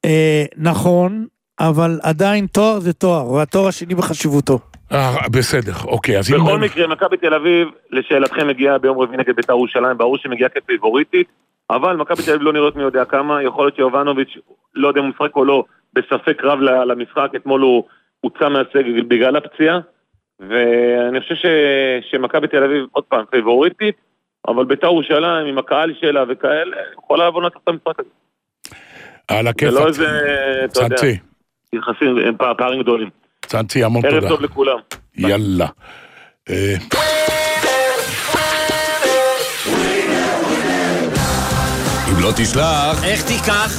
נכון. אבל עדיין תואר זה תואר, והתואר השני בחשיבותו. בסדר, אוקיי. בכל מקרה, מכבי תל אביב, לשאלתכם מגיעה ביום רביעי נגד בית"ר ירושלים, ברור שמגיעה כפייבוריטית, אבל מכבי תל אביב לא נראות מי יודע כמה, יכול להיות שיובנוביץ' לא יודע אם הוא משחק או לא, בספק רב למשחק, אתמול הוא הוצא מהסגל בגלל הפציעה, ואני חושב שמכבי תל אביב עוד פעם פייבוריטית, אבל בית"ר ירושלים עם הקהל שלה וכאלה, יכולה לבוא לנצח את המשחק הזה. על הכיפת. זה לא איזה, אתה יודע. יחסים, הם פערים גדולים. צנצי, המון תודה. ערב טוב לכולם. יאללה. אם לא תשלח, איך תיקח?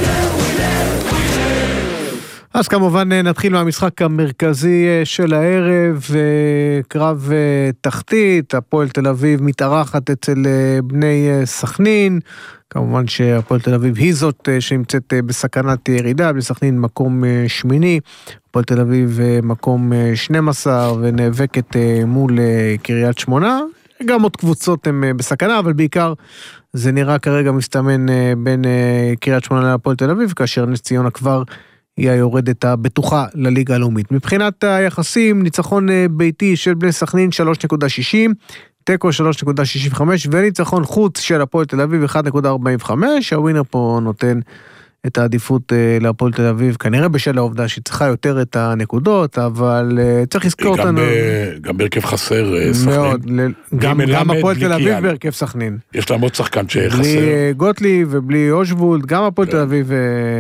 אז כמובן נתחיל מהמשחק המרכזי של הערב, קרב תחתית, הפועל תל אביב מתארחת אצל בני סכנין, כמובן שהפועל תל אביב היא זאת שנמצאת בסכנת ירידה, בני סכנין מקום 8, הפועל תל אביב מקום 12 ונאבקת מול קריית שמונה, גם עוד קבוצות הן בסכנה, אבל בעיקר זה נראה כרגע מסתמן בין קריית שמונה להפועל תל אביב, כאשר נס ציונה כבר היא היורדת הבטוחה לליגה הלאומית. מבחינת היחסים, ניצחון ביתי של בני סכנין 3.60, טקו 3.65, וניצחון חוץ של הפועל תל אביב 1.45, הווינר פה נותן את העדיפות להפועל תל אביב, כנראה בשל העובדה שהיא צריכה יותר את הנקודות, אבל צריך לזכור אותנו... גם בהרכב חסר סכנין. גם הפועל תל אביב בהרכב סכנין. יש להם עוד שחקן שחסר. בלי גוטלי ובלי אושבולד, גם הפועל תל אביב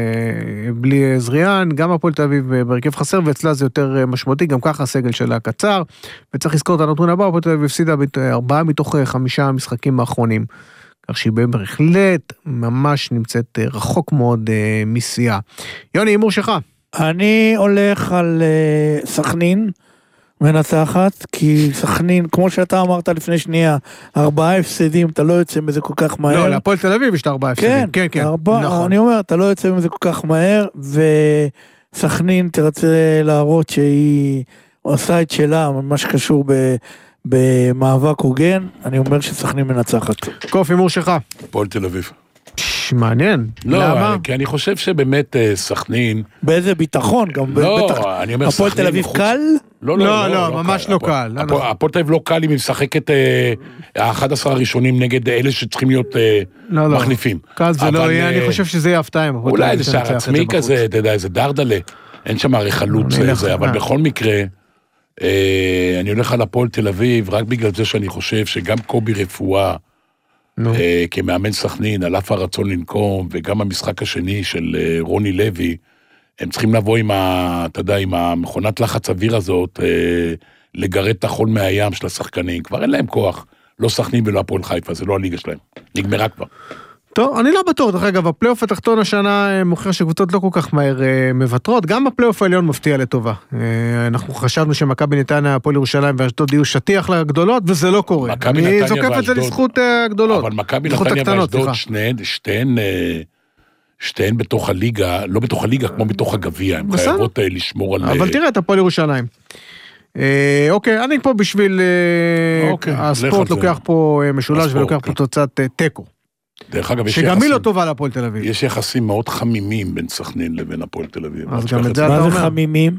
בלי זריאן, גם הפועל תל אביב בהרכב חסר, ואצלה זה יותר משמעותי, גם ככה הסגל שלה קצר, וצריך לזכור את הנתון הבא, הפועל תל אביב הפסידה 4 מתוך 5 המשחקים האחרונים. כך שהיא בהחלט ממש נמצאת רחוק מאוד משיאה. יוני, הימור שלך. אני הולך על סכנין מנצחת, כי סכנין, כמו שאתה אמרת לפני שנייה, 4 הפסדים, אתה לא יוצא מזה כל כך מהר. לא, להפועל תל אביב יש 4 הפסדים. כן, 4, נכון. אני אומר, אתה לא יוצא מזה כל כך מהר, וסכנין תרצה להראות שהיא עושה את שלה, מה שקשור במאבק הוגן, אני אומר שסכנין מנצחת. קוף, הימור שלך. הפועל תל אביב. מעניין. למה? כי אני חושב שבאמת סכנין... באיזה ביטחון גם. לא, אני אומר סכנין... הפועל תל אביב קל? לא, ממש לא קל. הפועל תל אביב לא קל אם היא משחקת ה-11 הראשונים נגד אלה שצריכים להיות מחליפים. קל זה לא יהיה, אני חושב שזה יהיה הפתעה. אולי זה שער עצמי כזה, אתה יודע, איזה דרדלה. אין שם הרי חלוץ זה, אבל בכל מקרה... אני הולך על הפועל תל אביב, רק בגלל זה שאני חושב שגם קובי רפואה, כמאמן סכנין, על אף הרצון לנקום, וגם המשחק השני של רוני לוי, הם צריכים לבוא עם אתה יודע, עם המכונת לחץ אוויר הזאת, לגרד את החול מהים של השחקנים, כבר אין להם כוח, לא סכנין ולא הפועל חיפה, זה לא הליגה שלהם, נגמרה כבר. טוב, אני לא בטוח, דרך אגב, הפלייאוף התחתון השנה מוכר שקבוצות לא כל כך מהר מבטרות, גם הפלייאוף העליון מפתיע לטובה. אנחנו חשבנו שמכבי נתניה, הפועל ירושלים ואשדוד יהיו שטיח לגדולות, וזה לא קורה. אני זוקף את זה לזכות הגדולות. אבל מכבי נתניה ואשדוד, שתיהן בתוך הליגה, לא בתוך הליגה, כמו בתוך הגביע, הן חייבות לשמור על... אבל תראה את הפועל ירושלים. אוקיי, אני פה בשביל... הספורט לוקח פה משולש ולוקח פה תוצאת טקו. דרך אגב, שגם היא לא טובה להפועל תל אביב. יש יחסים מאוד חמימים בין סכנין לבין הפועל תל אביב. אז גם את זה אתה אומר. מה זה חמימים?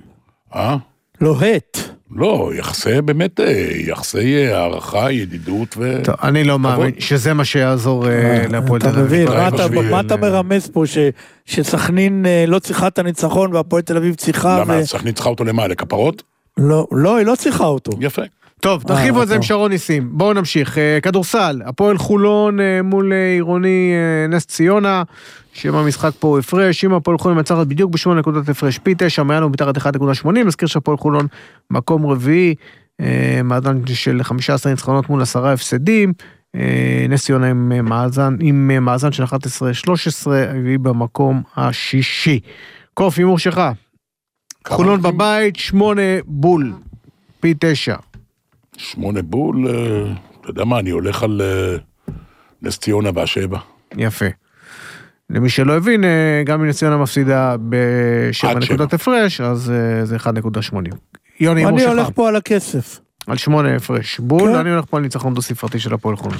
לוהט. לא, יחסי, באמת, הערכה, ידידות ו... טוב, אני לא מאמין שזה מה שיעזור להפועל תל אביב. מה אתה מרמז פה, שסכנין לא צריכה את הניצחון והפועל תל אביב צריכה... למה, סכנין צריכה אותו למה, לכפרות? לא, היא לא צריכה אותו. יפה. טוב, תרחיבו את זה עם שרון ניסים. בואו נמשיך. כדורסל, הפועל חולון מול עירוני נס ציונה, שם המשחק פה הפרש, אם הפועל חולון מצחת בדיוק ב8 נקודות הפרש פי 9, מעיינו מתחת 1.80, מזכיר שהפועל חולון מקום רביעי, מאזן של 15 ניצחונות מול 10 הפסדים, נס ציונה עם מאזן של 11-13, והיא במקום השישי. קוף, הימור שלך. חולון בבית, 8 בול, פי 9. 8 בול, אתה יודע מה, אני הולך על נס ציונה והשבע. יפה. למי שלא הבין, גם אם נס ציונה מפסידה ב7 נקודות הפרש, אז זה 1.80. יוני, אני הולך פה על הכסף. על 8 הפרש בול, אני הולך פה על ניצחון דו ספרתי של הפועל חולון.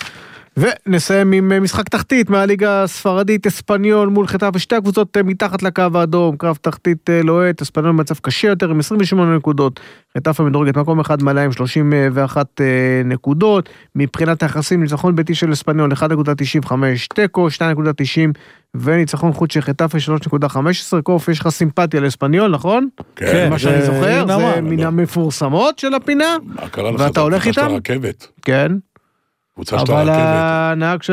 ונסיים עם משחק תחתית מהליגה הספרדית, אספניול מול חטאפה, ושתי הקבוצות מתחת לקו האדום, קרב תחתית לוהט, אספניול במצב קשה יותר עם 28 נקודות, חטאפה מדורגת מקום אחד מעלה עם 31 נקודות, מבחינת היחסים ניצחון ביתי של אספניול 1.95, טקו 2.90, וניצחון חוץ של חטאפה 3.15, קוף, יש לך סימפתיה לאספניול, נכון? כן. מה שאני זוכר, זה מן המפורסמות של הפינה, ואתה הולך איתם? כן. אבל הנהג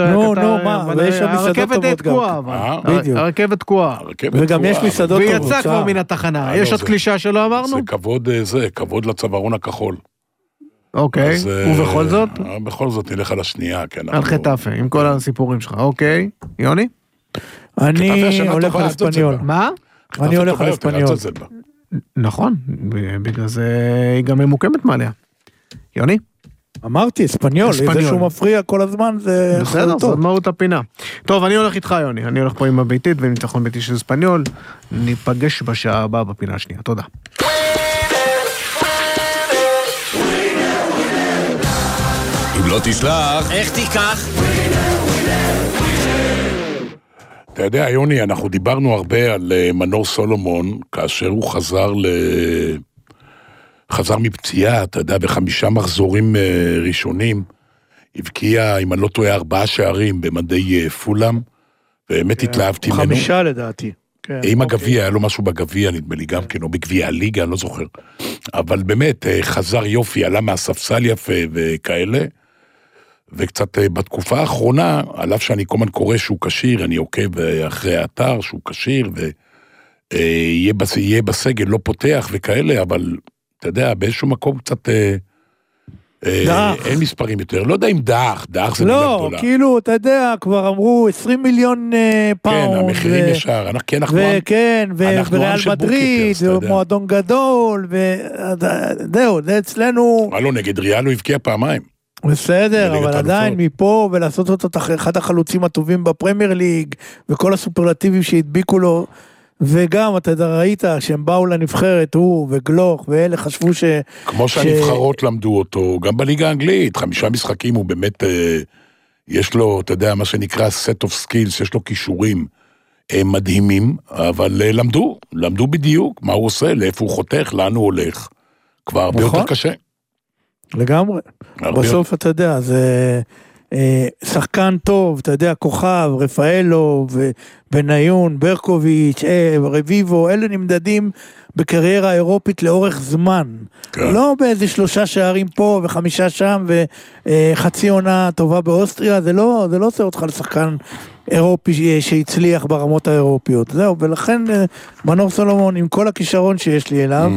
הרכבת תקועה, הרכבת תקועה, וגם יש מסעדות טובות, ויצא כבר מן התחנה, יש עוד קלישה שלא אמרנו? זה כבוד לצווארון הכחול. אוקיי, ובכל זאת? בכל זאת נלך על השנייה. על חטאפה, עם כל הסיפורים שלך, אוקיי, יוני? אני הולך על אספניול. מה? אני הולך על אספניול. נכון, בגלל זה היא גם ממוקמת מעליה. יוני? אמרתי, אספניול, זה שהוא מפריע כל הזמן, זה... בסדר, זאת מהות הפינה. טוב, אני הולך איתך, יוני, אני הולך פה עם הביתית, ועם ניצחון ביתי של אספניול, ניפגש בשעה הבאה בפינה השנייה, תודה. אם לא תשלח, איך תיקח? אתה יודע, יוני, אנחנו דיברנו הרבה על מנור סולומון, כאשר הוא חזר מפציעה, אתה יודע, ב5 מחזורים ראשונים, הבקיע, אם אני לא טועה, 4 שערים במדי פולאם, באמת התלהבתי ממנו. 5 לדעתי. עם הגביע, היה לו משהו בגביע, נדמה לי גם כן, או בגביע הליגה, אני לא זוכר. אבל באמת, חזר יופי, עלה מהספסל יפה וכאלה, וקצת בתקופה האחרונה, עליו שאני כל הזמן קורא שהוא קשיר, אני עוקב אחרי האתר שהוא קשיר, ויהיה בסגל, לא פותח וכאלה, אבל... אתה יודע, באיזשהו מקום קצת... אין מספרים יותר. לא יודע אם דח זה מילה גדולה. לא, כאילו, אתה יודע, כבר אמרו 20 מיליון פאונד. כן, המחירים ישר. כן, וריאל מדריד, ומועדון גדול, וזהו, זה אצלנו... לא, נגד ריאל הוא הבקיע פעמיים. בסדר, אבל עדיין מפה, ולעשות אותו אחד החלוצים הטובים בפרמייר ליג, וכל הסופרלטיבים שהדביקו לו... וגם, אתה ראית שהם באו לנבחרת, הוא וגלוך, ואלה חשבו כמו שהנבחרות למדו אותו, גם בליגה האנגלית, 5 משחקים הוא באמת, יש לו, אתה יודע, מה שנקרא set of skills, יש לו כישורים מדהימים, אבל למדו בדיוק מה הוא עושה, לאיפה הוא חותך, לאן הוא הולך. כבר הרבה יותר קשה. לגמרי. בסוף אתה יודע, זה... שחקן טוב, אתה יודע, כוכב, רפאלו, בניון, ברקוביץ', רביבו, אלה נמדדים בקריירה אירופית לאורך זמן. לא באיזה 3 שערים פה ו5 שם וחצי עונה טובה באוסטריה, זה לא עושה אותך לשחקן אירופי שהצליח ברמות האירופיות. זהו, ולכן מנור סולומון עם כל הכישרון שיש לי אליו,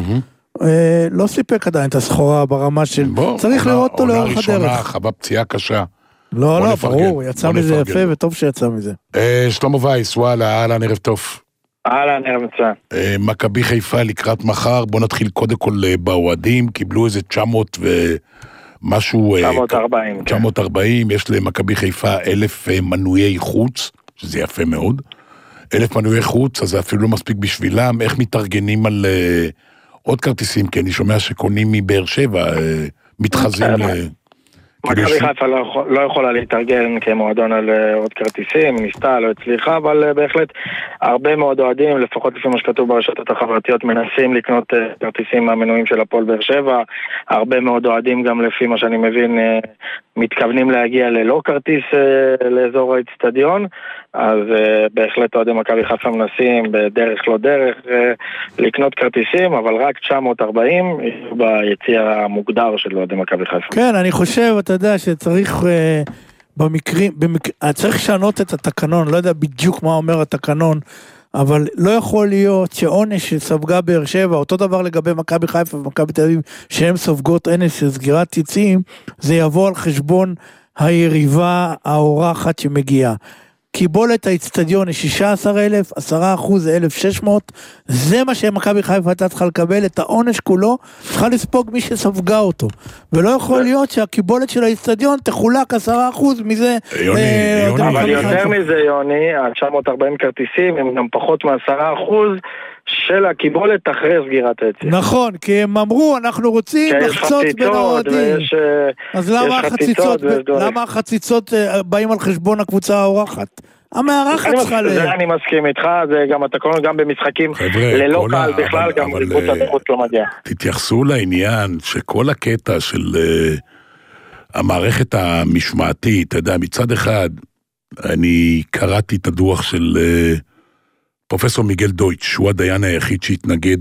לא סיפק עדיין את הסחורה ברמה של... צריך לראות אותו לאורך הדרך. עונה ראשונה, חווה פציעה קשה. לא, ברור, יצא מזה יפה וטוב שיצא מזה. שלמה וייס, וואלה, אהלן, ערב טוב. אהלן, ערב מצוין. מכבי חיפה לקראת מחר, בוא נתחיל קודם כל באוהדים, קיבלו איזה 900 ומשהו... 940. 940, יש למכבי חיפה 1,000 מנויי חוץ, שזה יפה מאוד. 1,000 מנויי חוץ, אז זה אפילו לא מספיק בשבילם, איך מתארגנים על עוד כרטיסים, כי אני שומע שקונים מבאר שבע, מתחזים מכבי חיפה לא יכולה להתארגן כמועדון על עוד כרטיסים, ניסתה, לא הצליחה, אבל בהחלט הרבה מאוד אוהדים, לפחות לפי מה שכתוב ברשתות החברתיות, מנסים לקנות כרטיסים מהמנויים של הפועל באר שבע, הרבה מאוד אוהדים גם לפי מה שאני מבין מתכוונים להגיע ללא כרטיס לאזור האצטדיון, אז בהחלט אוהדי מכבי חיפה מנסים בדרך לא דרך לקנות כרטיסים, אבל רק 940 ביציע המוגדר של אוהדי מכבי חיפה. כן, אני חושב, אתה יודע שצריך צריך לשנות את התקנון, לא יודע בדיוק מה אומר התקנון, אבל לא יכול להיות שעונש שספגה באר שבע, אותו דבר לגבי מכבי חיפה ומכבי תל אביב, שהן סופגות עונש של סגירת יציאים, זה יבוא על חשבון היריבה האורחת שמגיעה. קיבולת האצטדיון היא 16,000, 10% זה 1,600, זה מה שמכבי חיפה הייתה צריכה לקבל, את העונש כולו, צריכה לספוג מי שספגה אותו. ולא יכול להיות שהקיבולת של האצטדיון תחולק 10% מזה. יוני. אבל יותר מזה, יוני, ה-940 כרטיסים הם גם פחות מ10% של הקיבולת אחרי סגירת היציע. נכון, כי הם אמרו, אנחנו רוצים לחצות בין האוהדים. אז למה החציצות באים על חשבון הקבוצה האורחת? המארחת צריכה אני מסכים איתך, זה גם התקנון, גם במשחקים ללא קהל בכלל, גם בקבוצת החוץ לא מגיע. תתייחסו לעניין שכל הקטע של המערכת המשמעתית, אתה יודע, מצד אחד, אני קראתי את הדוח של פרופסור מיגל דויטש, שהוא הדיין היחיד שהתנגד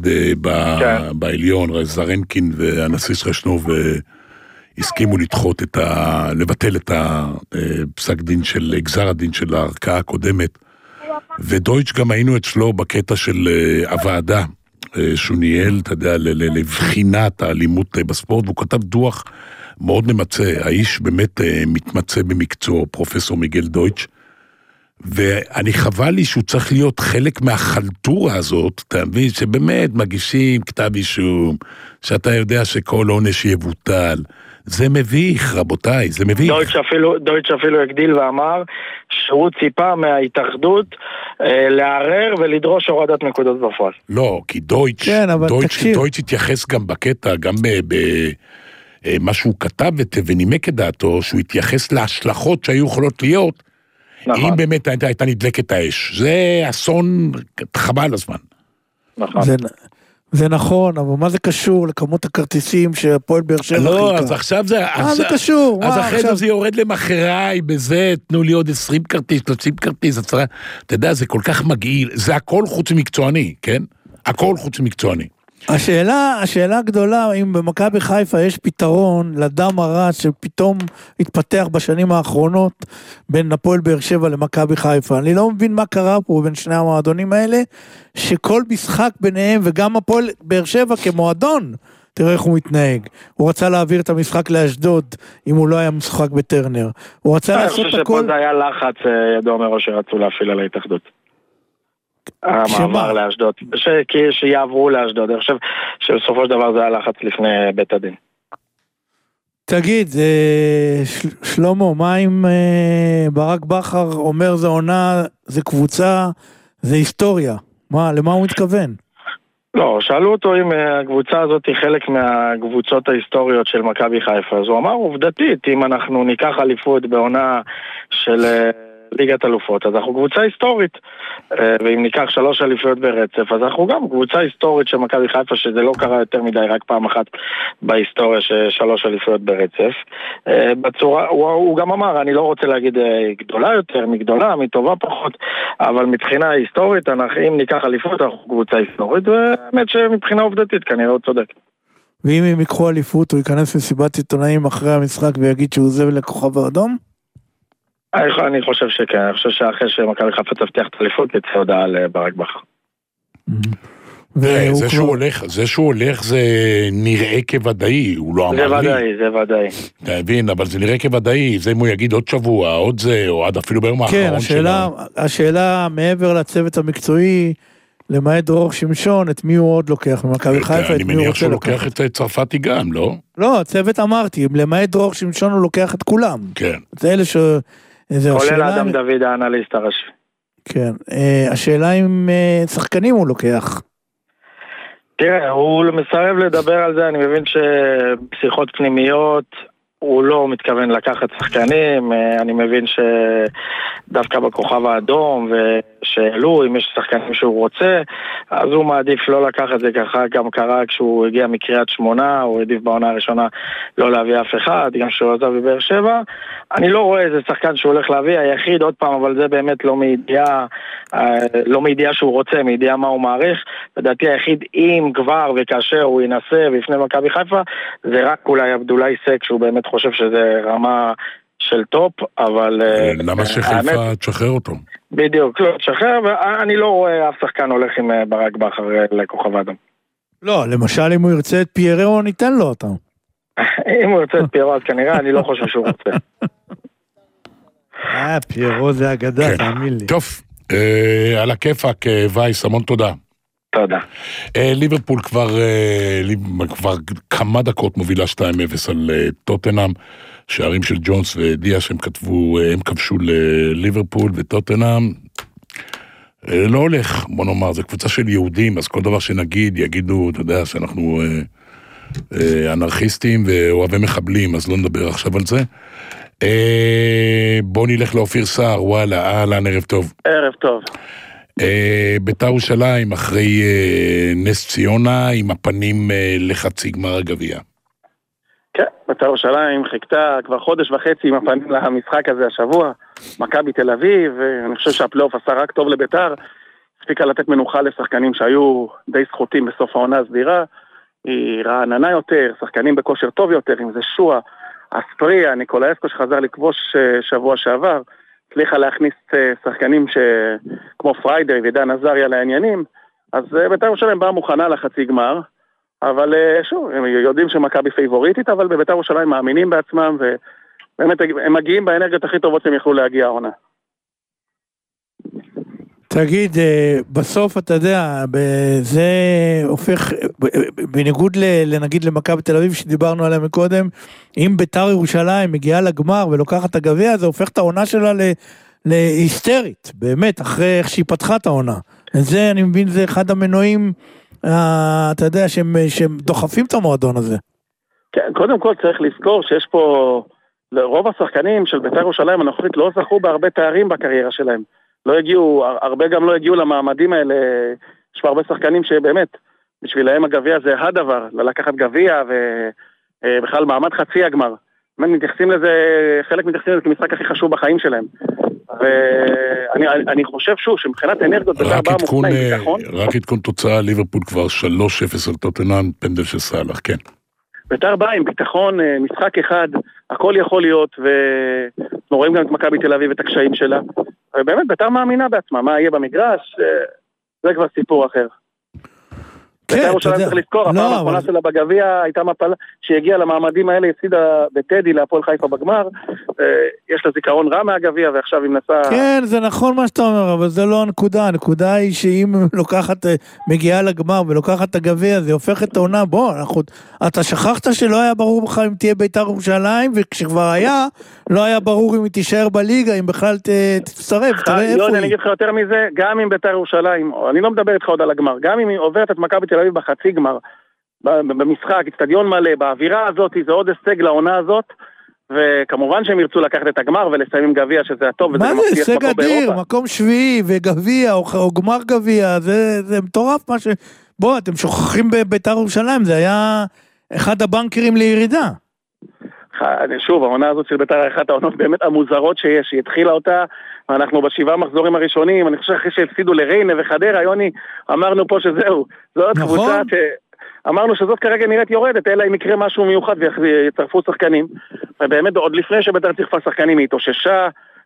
בעליון, זרנקין והנשיא שרשנוב הסכימו לדחות לבטל את הפסק דין של גזר הדין של הערכאה הקודמת, ודויטש גם היינו אצלו בקטע של הוועדה, שהוא ניהל, אתה יודע, לבחינת האלימות בספורט, והוא כתב דוח מאוד ממצא, האיש באמת מתמצא במקצוע, פרופסור מיגל דויטש, ואני חבל לי שהוא צריך להיות חלק מהחלטורה הזאת, אתה מבין, שבאמת מגישים כתב אישום, שאתה יודע שכל עונש יבוטל, זה מביך, רבותיי, זה מביך. דויטש אפילו הגדיל ואמר שהוא ציפה מההתאחדות לערער ולדרוש הורדת נקודות בפועל. לא, כי דויטש התייחס גם בקטע, גם במה שהוא כתב ונימק את דעתו, שהוא התייחס להשלכות שהיו יכולות להיות, נכון. אם באמת הייתה נדלקת האש. זה אסון חבל הזמן. נכון. זה נכון, אבל מה זה קשור לכמות הכרטיסים שהפועל באר שבע חילקה? לא, אז עכשיו זה... מה זה קשור? אז אחרי זה יורד למחראי, בזה תנו לי עוד 20 כרטיס, 30 כרטיס, אתה יודע, זה כל כך מגעיל, זה הכל חוץ מקצועני, כן? הכל חוץ מקצועני. השאלה הגדולה, אם במכבי חיפה יש פתרון לדם הרע שפתאום התפתח בשנים האחרונות בין הפועל באר שבע למכבי חיפה. אני לא מבין מה קרה פה בין שני המועדונים האלה, שכל משחק ביניהם וגם הפועל באר שבע כמועדון, תראה איך הוא מתנהג. הוא רצה להעביר את המשחק לאשדוד, אם הוא לא היה משחק בטרנר. הוא רצה לעשות הכל... אני חושב שפה זה היה לחץ ידוע מראש שרצו להפעיל על ההתאחדות. המעבר לאשדוד, שיעברו לאשדוד, אני חושב שבסופו של דבר זה היה לחץ לפני בית הדין. תגיד, שלמה, מה אם ברק בכר אומר זה עונה, זה קבוצה, זה היסטוריה, למה הוא מתכוון? לא, שאלו אותו אם הקבוצה הזאת היא חלק מהקבוצות ההיסטוריות של מכבי חיפה, אז הוא אמר עובדתית, אם אנחנו ניקח אליפות בעונה של... ליגת אלופות, אז אנחנו קבוצה היסטורית, ואם ניקח 3 אליפויות ברצף, אז אנחנו גם קבוצה היסטורית של מכבי חיפה, שזה לא קרה יותר מדי, רק פעם אחת בהיסטוריה של 3 אליפויות ברצף. בצורה, הוא גם אמר, אני לא רוצה להגיד גדולה יותר, מגדולה, מטובה פחות, אבל מבחינה היסטורית, אם ניקח אליפות, אנחנו קבוצה היסטורית, ובאמת שמבחינה עובדתית, כנראה הוא צודק. ואם הם יקחו אליפות, הוא ייכנס מסיבת עיתונאים אחרי המשחק, ויגיד שהוא עוזב לכוכב האדום? אני חושב שכן, אני חושב שאחרי שמכבי חיפה תבטיח את האליפות, יצא הודעה על ברק בכר. זה שהוא הולך זה נראה כוודאי, הוא לא אמר לי. זה ודאי. אתה מבין, אבל זה נראה כוודאי, זה אם הוא יגיד עוד שבוע, עוד זה, או עד אפילו ביום האחרון שלו. כן, השאלה מעבר לצוות המקצועי, למעט דרור שמשון, את מי הוא עוד לוקח ממכבי חיפה, אני מניח שהוא לוקח את צרפתי גם, לא? לא, הצוות אמרתי, למעט דרור שמשון הוא לוקח את כולם. כן. זה אלה כולל אדם דוד האנליסט הראשי. כן, השאלה אם שחקנים הוא לוקח. תראה, הוא מסרב לדבר על זה, אני מבין שבשיחות פנימיות הוא לא מתכוון לקחת שחקנים, אני מבין שדווקא בכוכב האדום ושאלו אם יש שחקנים שהוא רוצה, אז הוא מעדיף לא לקחת זה ככה, גם קרה כשהוא הגיע מקריית שמונה, הוא העדיף בעונה הראשונה לא להביא אף אחד, גם כשהוא עזב בבאר שבע, אני לא רואה איזה שחקן שהוא הולך להביא, היחיד עוד פעם, אבל זה באמת לא מידיעה שהוא רוצה, מידיעה מה הוא מעריך, לדעתי היחיד אם כבר וכאשר הוא ינסה ויפנה מכבי חיפה, זה רק אולי עבדולאי סק שהוא באמת חושב שזה רמה של טופ, אבל... למה שחיפה תשחרר אותו? בדיוק, לא תשחרר, ואני לא רואה אף שחקן הולך עם ברק בכר לכוכב האדום. לא, למשל אם הוא ירצה את פיירו, ניתן לו אותם. אם הוא ירצה את פיירו, אז כנראה אני לא חושב שהוא רוצה. פיירו זה אגדה, תאמין לי. טוב, על הכיפק, וייס, המון תודה. תודה. ליברפול כבר כמה דקות מובילה 2-0 על טוטנהאם, שערים של ג'ונס ודיה שהם כבשו לליברפול וטוטנהאם. לא הולך, בוא נאמר, זה קבוצה של יהודים, אז כל דבר שנגיד, יגידו, אתה יודע, שאנחנו אנרכיסטים ואוהבי מחבלים, אז לא נדבר עכשיו על זה. בוא נלך לאופיר סער, וואלה, אהלן, ערב טוב. ערב טוב. בית"ר ירושלים אחרי נס ציונה עם הפנים לחצי גמר הגביע. כן, בית"ר ירושלים חיכתה כבר חודש וחצי עם הפנים למשחק הזה השבוע, מכבי תל אביב, ואני חושב שהפלייאוף עשה רק טוב לבית"ר, הספיקה לתת מנוחה לשחקנים שהיו די סחוטים בסוף העונה הסדירה, היא רעננה יותר, שחקנים בכושר טוב יותר, אם זה שואה, אספריה, ניקולאסקו שחזר לכבוש שבוע שעבר, הצליחה להכניס שחקנים כמו פריידר ודן עזריה לעניינים, אז בית"ר ירושלים באה מוכנה לחצי גמר, אבל שוב, הם יודעים שמכבי פייבוריטית, אבל בבית"ר ירושלים מאמינים בעצמם, ובאמת הם מגיעים באנרגיות הכי טובות שהם יכלו להגיע העונה. תגיד, בסוף אתה יודע, זה הופך, בניגוד לנגיד למכבי תל אביב שדיברנו עליה מקודם, אם בית"ר ירושלים מגיעה לגמר ולוקחת את הגביע, זה הופך את העונה שלה להיסטרית, באמת, אחרי איך שהיא פתחה את העונה. זה, אני מבין, זה אחד המנועים, אתה יודע, שהם דוחפים את המועדון הזה. כן, קודם כל צריך לזכור שיש פה, לרוב השחקנים של בית"ר ירושלים הנוכחית לא זכו בהרבה תארים בקריירה שלהם. לא הגיעו, הרבה גם לא הגיעו למעמדים האלה, יש פה הרבה שחקנים שבאמת, בשבילהם הגביע זה הדבר, לקחת גביע ובכלל מעמד חצי הגמר. מתייחסים לזה, חלק מתייחסים לזה כמשחק הכי חשוב בחיים שלהם. ואני חושב שוב שמבחינת אנרגיות בית"ר באה מוכנה עם ביטחון. רק עדכון תוצאה, ליברפול כבר 3-0 על טוטנהאם, פנדל של סאלח, כן. בית"ר באה עם ביטחון, משחק אחד, הכל יכול להיות, ואנחנו רואים גם את מכבי תל אביב ואת הקשיים שלה. ובאמת בית"ר מאמינה בעצמה, מה יהיה במגרש, זה כבר סיפור אחר. בית"ר ירושלים צריך לזכור, הפעם האחרונה שלה בגביע הייתה מפלה, שהגיעה למעמדים האלה, הפסידה בטדי להפועל חיפה בגמר, יש לה זיכרון רע מהגביע, ועכשיו היא מנסה... כן, זה נכון מה שאתה אומר, אבל זה לא הנקודה, הנקודה היא שאם מגיעה לגמר ולוקחת את הגביע, זה הופך את העונה, בוא, אתה שכחת שלא היה ברור לך אם תהיה בית"ר ירושלים, וכשכבר היה, לא היה ברור אם היא תישאר בליגה, אם בכלל תצטרף, תראה איפה היא. אני אגיד לך יותר מזה, גם אם בית"ר ירושלים, אני לא מדבר איתך עוד על הגמר, גם אם היא עוברת את מכבי תל אביב בחצי גמר, במשחק, אצטדיון מלא, באווירה הזאת, זה עוד הישג לעונה הזאת, וכמובן שהם ירצו לקחת את הגמר ולסיים עם גביע, שזה הטוב. מה זה, הישג אדיר, מקום שביעי וגביע, או גמר גביע, זה מטורף מה ש... בוא, אתם שוכחים בבית"ר ירושלים, זה היה אחד הבנקרים לירידה. שוב, העונה הזאת של בית"ר, אחת העונות באמת המוזרות שיש, היא התחילה אותה, ואנחנו בשבעה מחזורים הראשונים, אני חושב אחרי שהפסידו לריינה וחדרה, יוני, אמרנו פה שזהו, זאת קבוצה אמרנו שזאת כרגע נראית יורדת, אלא אם יקרה משהו מיוחד ויצרפו שחקנים, ובאמת עוד לפני שבית"ר צריכה שחקנים היא התאוששה,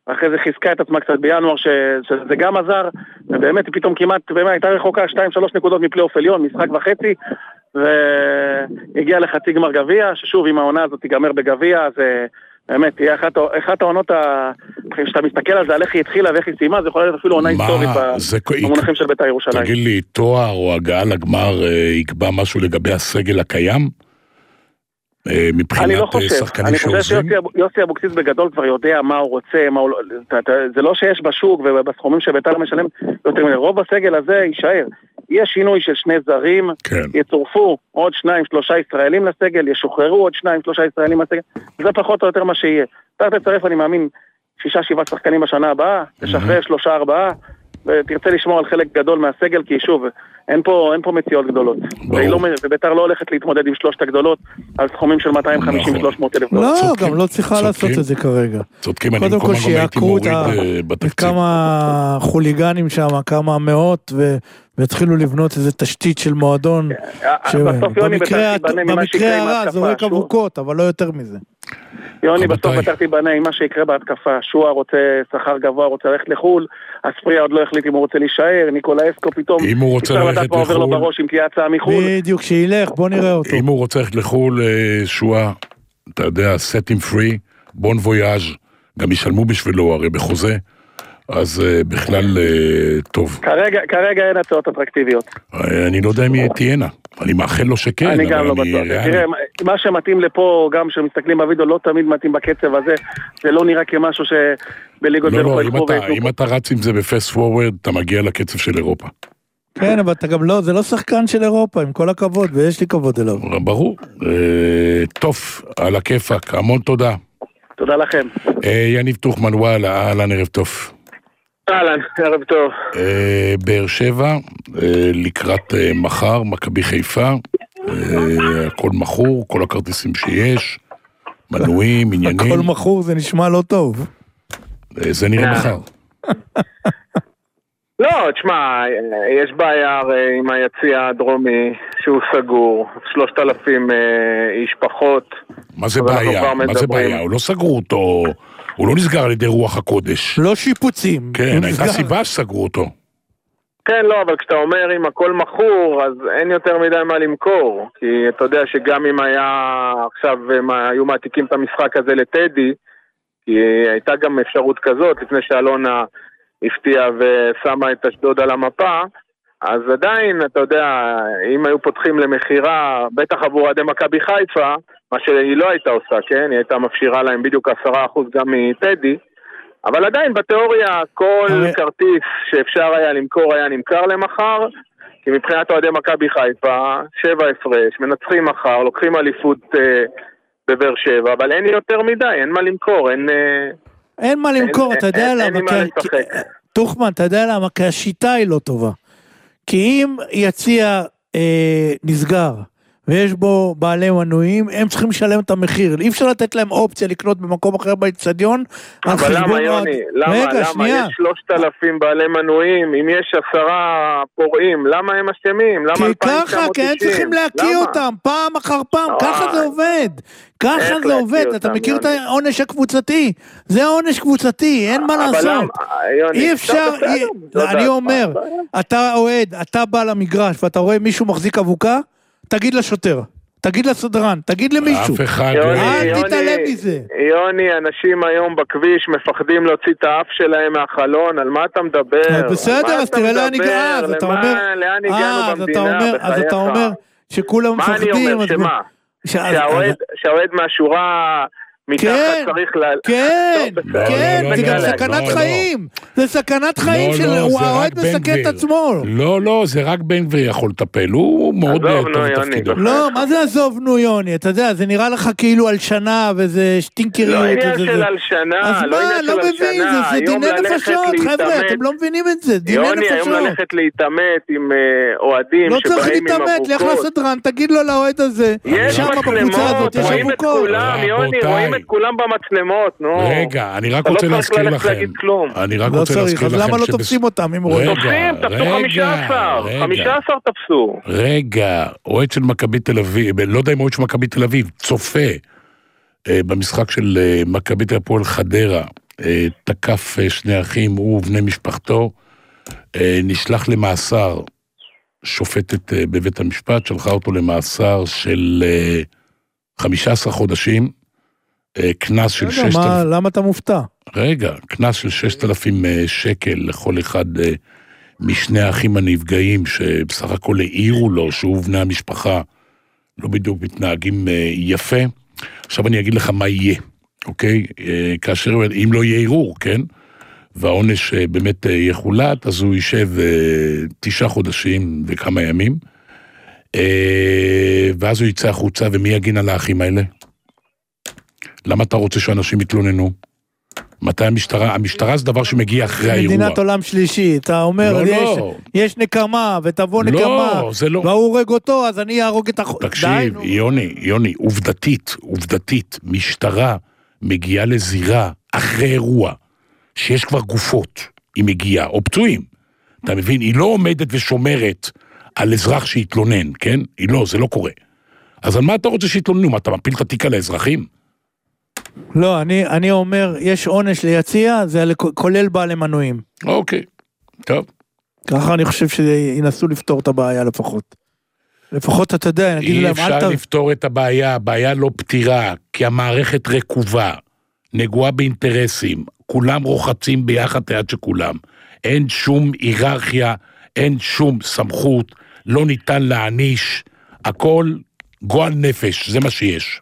ואחרי זה חיזקה את עצמה קצת בינואר, שזה גם עזר, ובאמת היא פתאום כמעט, באמת הייתה רחוקה 2-3 נקודות מפלייאוף עליון, משחק וחצי, והגיעה לחצי גמר גביע, ששוב, אם העונה הזאת תיגמר בגביע, אז באמת, תהיה אחת העונות, כשאתה מסתכל על זה, על איך היא התחילה ואיך היא סיימה, זה יכול להיות אפילו עונה היסטורית במונחים של בית"ר ירושלים. תגיד לי, תואר או הגעה לגמר יקבע משהו לגבי הסגל הקיים? מבחינת שחקנים שעוזרים? יוסי אבוקסיס בגדול כבר יודע מה הוא רוצה, זה לא שיש בשוק ובסכומים שבית"ר משלם יותר מדי, רוב הסגל הזה יישאר. יהיה שינוי של 2 זרים, יצורפו עוד 2-3 ישראלים לסגל, ישוחררו עוד 2-3 ישראלים לסגל, זה פחות או יותר מה שיהיה. אתה תצרף, אני מאמין, 6-7 שחקנים בשנה הבאה, תשחרר 3-4, ותרצה לשמור על חלק גדול מהסגל, כי שוב, אין פה מציאות גדולות. ובית"ר לא הולכת להתמודד עם 3 הגדולות, על סכומים של 250-300 אלף דולר. לא, גם לא צריכה לעשות את זה כרגע. צודקים, אני קודם כל הייתי מוריד בתקציב. כמה חוליגנים שם, כמה מאות, והתחילו לבנות איזה תשתית של מועדון, במקרה הרע זורק אבוקות, אבל לא יותר מזה. יוני, בסוף פתחתי בנה עם מה שיקרה בהתקפה. שואה רוצה שכר גבוה, רוצה ללכת לחול, אספריה עוד לא החליט אם הוא רוצה להישאר, ניקולה אסקו פתאום, אם הוא רוצה ללכת לחול, עובר לו בראש אם תהיה הצעה מחול. בדיוק, שילך, בוא נראה אותו. אם הוא רוצה ללכת לחול, שואה, אתה יודע, set him free, בון וויאז', גם ישלמו בשבילו, הרי בחוזה, אז בכלל טוב. כרגע אין הצעות אטרקטיביות. אני לא יודע אם תהיינה. אני מאחל לו שכן. אני גם לא בטוח. תראה, מה שמתאים לפה, גם שמסתכלים בווידאו, לא תמיד מתאים בקצב הזה. זה לא נראה כמשהו שבליגות... לא, אם אתה רץ עם זה בפסט פורוורד, אתה מגיע לקצב של אירופה. כן, אבל אתה גם לא, זה לא שחקן של אירופה, עם כל הכבוד, ויש לי כבוד אליו. ברור. טוב, על הכיפק, המון תודה. תודה לכם. יניב טוחמן, וואלה, אהלן, ערב טוב. אהלן, ערב טוב. באר שבע, לקראת מחר, מכבי חיפה, הכל מכור, כל הכרטיסים שיש, מנויים, עניינים. הכל מכור, זה נשמע לא טוב. זה נראה מחר. לא, תשמע, יש בעיה עם היציע הדרומי שהוא סגור, 3,000 איש פחות. מה זה בעיה? מה זה בעיה? הוא לא סגרו אותו, הוא לא נסגר על ידי רוח הקודש. לא שיפוצים. כן, הייתה סיבה שסגרו אותו. כן, לא, אבל כשאתה אומר אם הכל מכור, אז אין יותר מדי מה למכור. כי אתה יודע שגם אם עכשיו היו מעתיקים את המשחק הזה לטדי, כי הייתה גם אפשרות כזאת, לפני שאלונה הפתיעה ושמה את אשדוד על המפה, אז עדיין, אתה יודע, אם היו פותחים למחירה, בטח עבור עדי מכבי חיפה, מה שהיא לא הייתה עושה, כן? היא הייתה מפשירה להם בדיוק 10% גם מטדי, אבל עדיין בתיאוריה כל כרטיס שאפשר היה למכור היה נמכר למחר, כי מבחינת עדי מכבי חיפה, 7 הפרש, מנצחים מחר, לוקחים אליפות בבאר שבע, אבל אין יותר מדי, אין מה למכור, אין מה למכור, אתה יודע למה, טוחמן, אתה יודע למה, כי השיטה היא לא טובה. כי אם יציע נסגר, ויש בו בעלי מנויים, הם צריכים לשלם את המחיר. אי אפשר לתת להם אופציה לקנות במקום אחר באצטדיון. אבל למה, יוני? למה? יש 3,000 בעלי מנויים, אם יש 10 פורעים, למה הם אשמים? כי ככה, כי הם צריכים להקיא אותם, פעם אחר פעם, ככה זה עובד. ככה זה עובד, אתה מכיר את העונש הקבוצתי? זה העונש קבוצתי, אין מה לעשות. אי אפשר, אני אומר, אתה אוהד, אתה בא למגרש, ואתה רואה מישהו מחזיק אבוקה, תגיד לשוטר, תגיד לסדרן, תגיד למישהו. אף אחד. אל תתעלם מזה. יוני, אנשים היום בכביש מפחדים להוציא את האף שלהם מהחלון, על מה אתה מדבר? בסדר, אז תראה לאן הגענו, אז אתה אומר, אז אתה אומר שכולם מפחדים. מה אני אומר, שהאוהד מהשורה מתחת צריך כן, זה גם סכנת חיים, זה סכנת חיים של האוהד מסכן את עצמו. לא, זה רק בן גביר יכול לטפל, הוא מאוד טוב בתפקידו. לא, מה זה עזובנו יוני, אתה יודע, זה נראה לך כאילו על שנה וזה שטינקריות. לא עניין של על שנה, אז מה, לא מבין, זה דיני נפשות, חבר'ה, אתם לא מבינים את זה, דיני נפשות. יוני, היום ללכת להתאמת עם אוהדים לא צריך להתאמת, לך לסדרן, תגיד לו לאוהד הזה, שם בקבוצה הזאת יש אבוקות. רואים את כולם במצלמות, נו. רגע, אני רק רוצה להזכיר לכם. אני רק רוצה להזכיר לכם. אז למה לא תופסים אותם? תופסים, תפסו 15 תפסו. רגע, אוהד של מכבי תל אביב, לא יודע אם אוהד של מכבי תל אביב, צופה במשחק של מכבי תל אביב חדרה, תקף שני אחים, הוא ובני משפחתו, נשלח למאסר, שופטת בבית המשפט, שלחה אותו למאסר של 15 חודשים, כנס של 6,000... למה אתה מופתע? רגע, כנס של 6,000 שקל לכל אחד משני האחים הנפגעים, שבסך הכל העירו לו, שהוא ובני המשפחה לא בדיוק מתנהגים יפה. עכשיו אני אגיד לך מה יהיה, אוקיי? כאשר, אם לא יהיה ערעור, כן? והעונש באמת יחולט, אז הוא יישב 9 חודשים וכמה ימים, ואז הוא יצא החוצה, ומי יגין על האחים האלה? למה אתה רוצה שאנשים יתלוננו? מתי המשטרה זה דבר שמגיע אחרי האירוע. מדינת עולם שלישי, אתה אומר, יש נקמה, ותבוא נקמה, והוא הורג אותו, אז אני אהרוג את החוק. תקשיב, יוני, עובדתית, משטרה מגיעה לזירה אחרי אירוע, שיש כבר גופות, היא מגיעה, או פצועים. אתה מבין? היא לא עומדת ושומרת על אזרח שיתלונן, כן? היא לא, זה לא קורה. אז על מה אתה רוצה שיתלוננו? מה, אתה מפיל את התיק על האזרחים? לא, אני אומר, יש עונש ליציע, זה כולל בעלי מנויים. אוקיי, טוב. ככה אני חושב שינסו לפתור את הבעיה לפחות. לפחות אתה יודע, נגיד להם, אי אפשר לפתור את הבעיה, הבעיה לא פתירה, כי המערכת רקובה, נגועה באינטרסים, כולם רוחצים ביחד היד שכולם. אין שום היררכיה, אין שום סמכות, לא ניתן להעניש, הכל גועל נפש, זה מה שיש.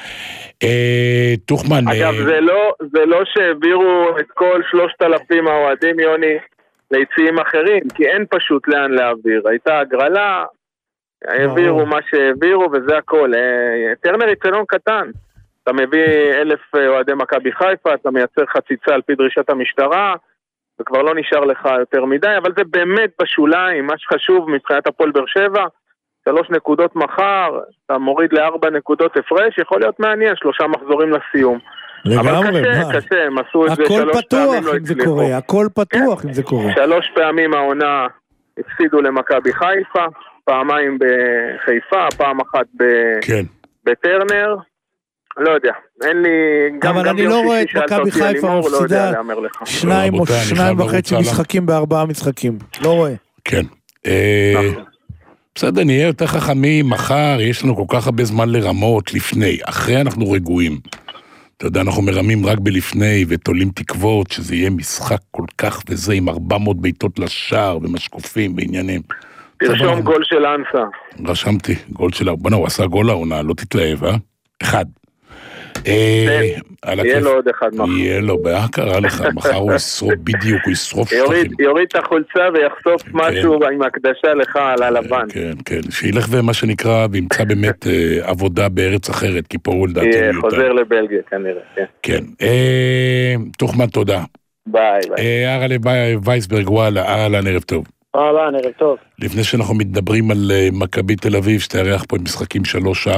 תוכמן... אגב, זה לא שהעבירו את כל 3,000 האוהדים, יוני, ליציאים אחרים, כי אין פשוט לאן להעביר. הייתה הגרלה, העבירו מה שהעבירו, וזה הכל. טרנר יצלון קטן. אתה מביא 1,000 אוהדי מכבי חיפה, אתה מייצר חציצה על פי דרישת המשטרה, וכבר לא נשאר לך יותר מדי, אבל זה באמת בשוליים, מה שחשוב מבחינת הפועל באר שבע, 3 נקודות מחר, אתה מוריד ל4 נקודות הפרש, יכול להיות מעניין, 3 מחזורים לסיום. לגמרי, אבל קשה, הם עשו את זה 3 פעמים, לא הצליחו. הכל פתוח אם זה קורה. 3 פעמים העונה הפסידו למכבי חיפה, פעמיים בחיפה, פעם אחת בטרנר, לא יודע, אין לי... אבל אני לא רואה את מכבי חיפה מפסידה 2 או 2.5 משחקים ב4 משחקים, לא רואה. כן. בסדר, נהיה יותר חכמים, מחר יש לנו כל כך הרבה זמן לרמות לפני, אחרי אנחנו רגועים. אתה יודע, אנחנו מרמים רק בלפני ותולים תקוות שזה יהיה משחק כל כך וזה עם 400 ביתות לשער ומשקופים בעניינים. תרשום גול של אנסה. רשמתי, גול של... בנה, הוא עשה גול העונה, לא תתלהב, אחד. יהיה לו עוד אחד מחר. יהיה לו, קרה לך, מחר הוא ישרוף בדיוק, הוא ישרוף שטחים. יוריד את החולצה ויחשוף משהו עם הקדשה לך על הלבן. כן, כן, שילך ומה שנקרא, וימצא באמת עבודה בארץ אחרת, כי פה הוא לדעתי יהיה חוזר לבלגיה כנראה. כן, תוכמן תודה. ביי, ביי. אהלן וייסברג, וואלה, אהלן, ערב טוב. אהלן, ערב טוב. לפני שאנחנו מדברים על מכבי תל אביב, שתארח פה עם משחקים 3-4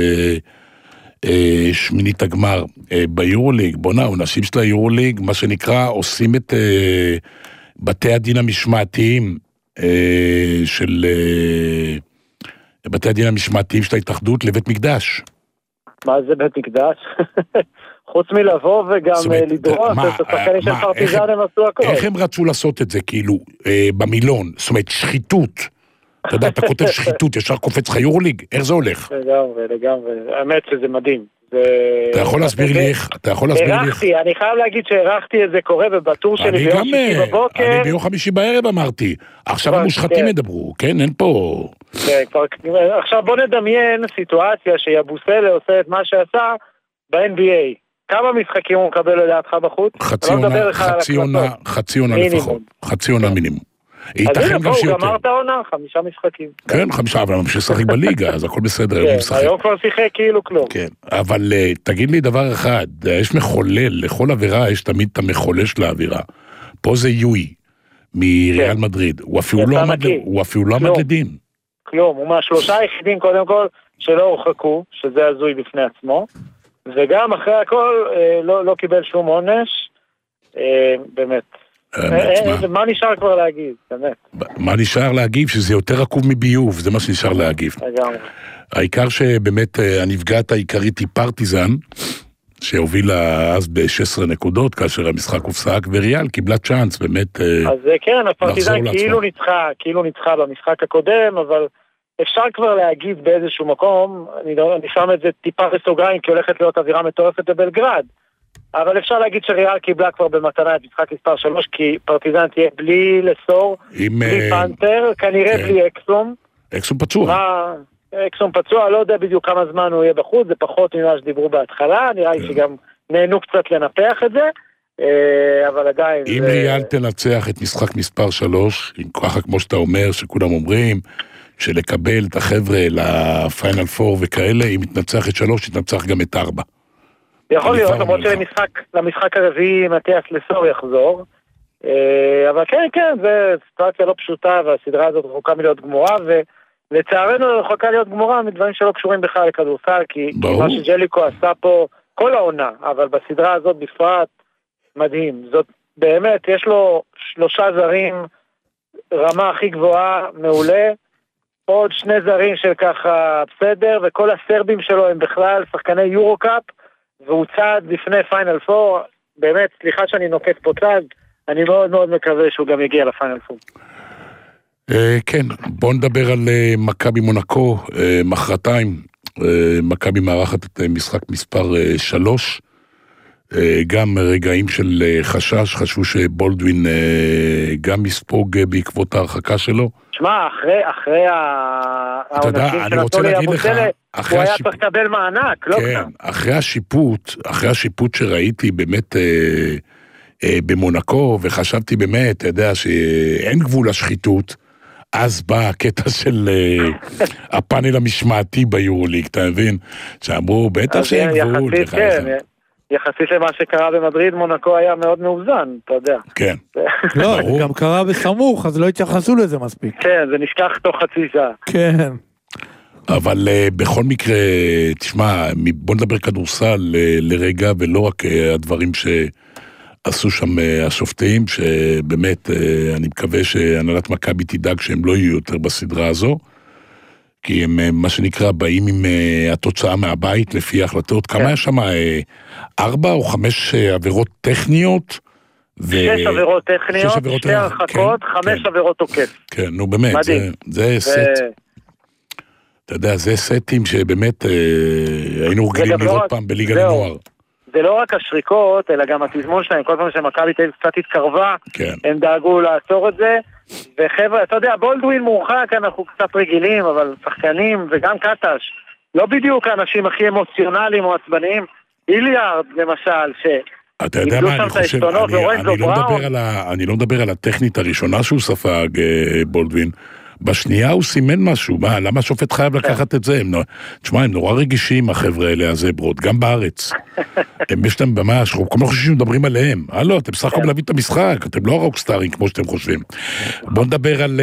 בשמינית הגמר ביורוליג, בוא נע, אנשים של היורוליג, מה שנקרא, עושים את בתי הדין המשמעתיים של בתי הדין המשמעתיים של ההתאחדות לבית מקדש. מה זה בית מקדש? חוץ מלבוא וגם לדרוס את השחקנים של פרטיזן הם עשו הכל. איך הם רצו לעשות את זה, כאילו, במילון, זאת אומרת, שחיתות. אתה יודע, אתה כותב שחיתות, ישר קופץ לך יורוליג, איך זה הולך? לגמרי, האמת שזה מדהים. אתה יכול להסביר לי איך? הרחתי, אני חייב להגיד שהרחתי את זה קורה, ובטור שלי ביום שישי בבוקר... אני ביום חמישי בערב אמרתי, עכשיו המושחתים ידברו, כן? אין פה... עכשיו בוא נדמיין סיטואציה שיבוסלה עושה את מה שעשה ב-NBA. כמה משחקים הוא מקבל לדעתך בחוץ? חצי עונה לפחות. חצי עונה מינימום. אז הנה, בואו, גמרת העונה, 5 משחקים. כן, 5, אבל ממשיך לשחק בליגה, אז הכל בסדר. היום כבר שיחק כאילו כלום. כן, אבל תגיד לי דבר אחד, יש מחולל, לכל עבירה יש תמיד את המחולל של האווירה. פה זה יוי, מריאל מדריד. הוא אפילו לא עמד לדין. כלום, הוא מה3 היחידים קודם כל שלא הורחקו, שזה הזוי בפני עצמו, וגם אחרי הכל לא קיבל שום עונש, באמת. מה נשאר כבר להגיד, באמת? מה נשאר להגיב? שזה יותר עקוב מביוב, זה מה שנשאר להגיב. העיקר שבאמת הנפגעת העיקרית היא פרטיזן, שהובילה אז ב-16 נקודות, כאשר המשחק הופסק, וריאל קיבלה צ'אנס, באמת, אז כן, הפרטיזן כאילו ניצחה במשחק הקודם, אבל אפשר כבר להגיד באיזשהו מקום, אני שם את זה טיפה בסוגריים, כי הולכת להיות אווירה מטורפת בבלגרד, אבל אפשר להגיד שריאל קיבלה כבר במתנה את משחק מספר 3, כי פרטיזן תהיה בלי לסור, בלי פנתר, כנראה בלי אקסום. אקסום פצוע. אקסום פצוע, לא יודע בדיוק כמה זמן הוא יהיה בחוץ, זה פחות ממה שדיברו בהתחלה, נראה לי שגם נהנו קצת לנפח את זה, אבל עדיין... אם ריאל תנצח את משחק מספר 3, ככה כמו שאתה אומר, שכולם אומרים, שלקבל את החבר'ה לפיינל 4 וכאלה, אם יתנצח את 3, יתנצח גם את 4. יכול להיות, למרות שלמשחק הרביעי מתיאס לסור יחזור, אבל כן, זו סיטואציה לא פשוטה, והסדרה הזאת רחוקה מלהיות גמורה, ולצערנו רחוקה להיות גמורה מדברים שלא קשורים בכלל לכדורסל, כי מה שג'ליקו עשה פה כל העונה, אבל בסדרה הזאת בפרט מדהים. זאת באמת, יש לו 3 זרים, רמה הכי גבוהה, מעולה, עוד 2 זרים של ככה בסדר, וכל הסרבים שלו הם בכלל שחקני יורו-קאפ, והוא צעד לפני פיינל 4, באמת, סליחה שאני נוקט פה צעד, אני מאוד מאוד מקווה שהוא גם יגיע לפיינל 4. כן, בואו נדבר על מכבי מונקו, מחרתיים, מכבי מארחת את משחק מספר 3, גם רגעים של חשש, חשבו שבולדווין גם יספוג בעקבות ההרחקה שלו. שמע, אחרי העונשים של הטולי אבוצלה, הוא היה צריך לקבל מענק, לא כאן. אחרי השיפוט שראיתי באמת במונקו, וחשבתי באמת, אתה יודע, שאין גבול לשחיתות, אז בא הקטע של הפאנל המשמעתי ביורוליג, אתה מבין? שאמרו, בטח שאין גבול. יחסית למה שקרה במדריד, מונקו היה מאוד מאוזן, אתה יודע. כן. לא, זה גם קרה בסמוך, אז לא התייחסו לזה מספיק. כן, זה נשכח תוך חצי שעה. כן. אבל בכל מקרה, תשמע, בוא נדבר כדורסל לרגע, ולא רק הדברים שעשו שם השופטים, שבאמת אני מקווה שהנהלת מכבי תדאג שהם לא יהיו יותר בסדרה הזו, כי הם, מה שנקרא, באים עם התוצאה מהבית לפי ההחלטות. כמה היה שם? 4 או 5 עבירות טכניות? 6 עבירות טכניות, 2 הרחקות, 5 עבירות תוקף. כן, נו באמת, זה סט. אתה יודע, זה סטים שבאמת היינו רגילים לראות פעם בליגה לנוער. זה לא רק השריקות, אלא גם התזמון שלהם, כל פעם שמכבי תל אביב קצת התקרבה, הם דאגו לעצור את זה, וחבר'ה, אתה יודע, בולדווין מורחק, אנחנו קצת רגילים, אבל שחקנים וגם קטש, לא בדיוק האנשים הכי אמוציונליים או עצבניים, איליארד למשל, אתה יודע מה, אני חושב, אני לא מדבר על הטכנית הראשונה שהוא ספג בולדווין, בשנייה הוא סימן משהו, למה השופט חייב לקחת את זה? תשמע, הם נורא רגישים, החבר'ה האלה, הזברות, גם בארץ. יש להם ממש, כל מיני חושבים שמדברים עליהם. לא, אתם סך הכל להביא את המשחק, אתם לא הרוקסטארים כמו שאתם חושבים. בואו נדבר על,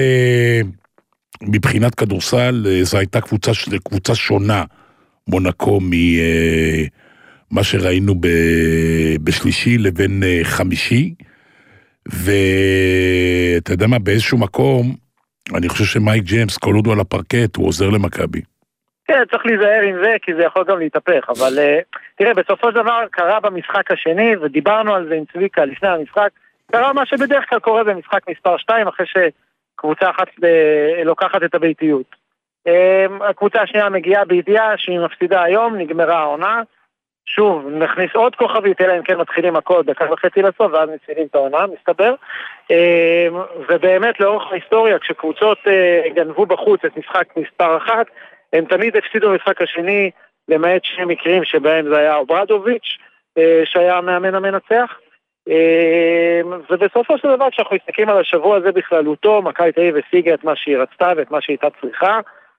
מבחינת כדורסל, זו הייתה קבוצה שונה, מונקו, ממה שראינו בשלישי לבין חמישי, ואתה יודע מה, באיזשהו מקום, אני חושב שמייק ג'יימס, כל עוד הוא על הפרקט, הוא עוזר למכבי. כן, צריך להיזהר עם זה, כי זה יכול גם להתהפך, אבל תראה, בסופו של דבר קרה במשחק השני, ודיברנו על זה עם צביקה לפני המשחק, קרה מה שבדרך כלל קורה במשחק מספר 2, אחרי שקבוצה אחת לוקחת את הביתיות. הקבוצה השנייה מגיעה בידיעה שהיא מפסידה היום, נגמרה העונה, שוב, נכניס עוד כוכבית, אלא אם כן מתחילים הכל 1.5 לסוף, ואז מצילים את העונה, מסתבר. ובאמת לאורך ההיסטוריה, כשקבוצות גנבו בחוץ את משחק מספר 1, הם תמיד הפסידו במשחק השני, למעט 2 מקרים שבהם זה היה אוברדוביץ', שהיה המאמן המנצח. ובסופו של דבר, כשאנחנו מסתכלים על השבוע הזה בכללותו, מכבי תל אביב השיגה את מה שהיא רצתה ואת מה שהיא הייתה צריכה,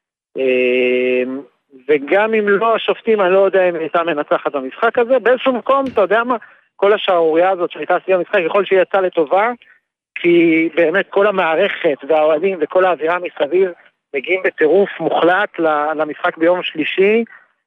וגם אם לא השופטים, אני לא יודע אם הייתה מנצחת במשחק הזה, באיזשהו מקום, אתה יודע מה, כל השערוריה הזאת שהייתה סביב המשחק, יכול שהיא יצאה לטובה, כי באמת כל המערכת והאוהדים וכל האווירה מסביב מגיעים בטירוף מוחלט למשחק ביום שלישי,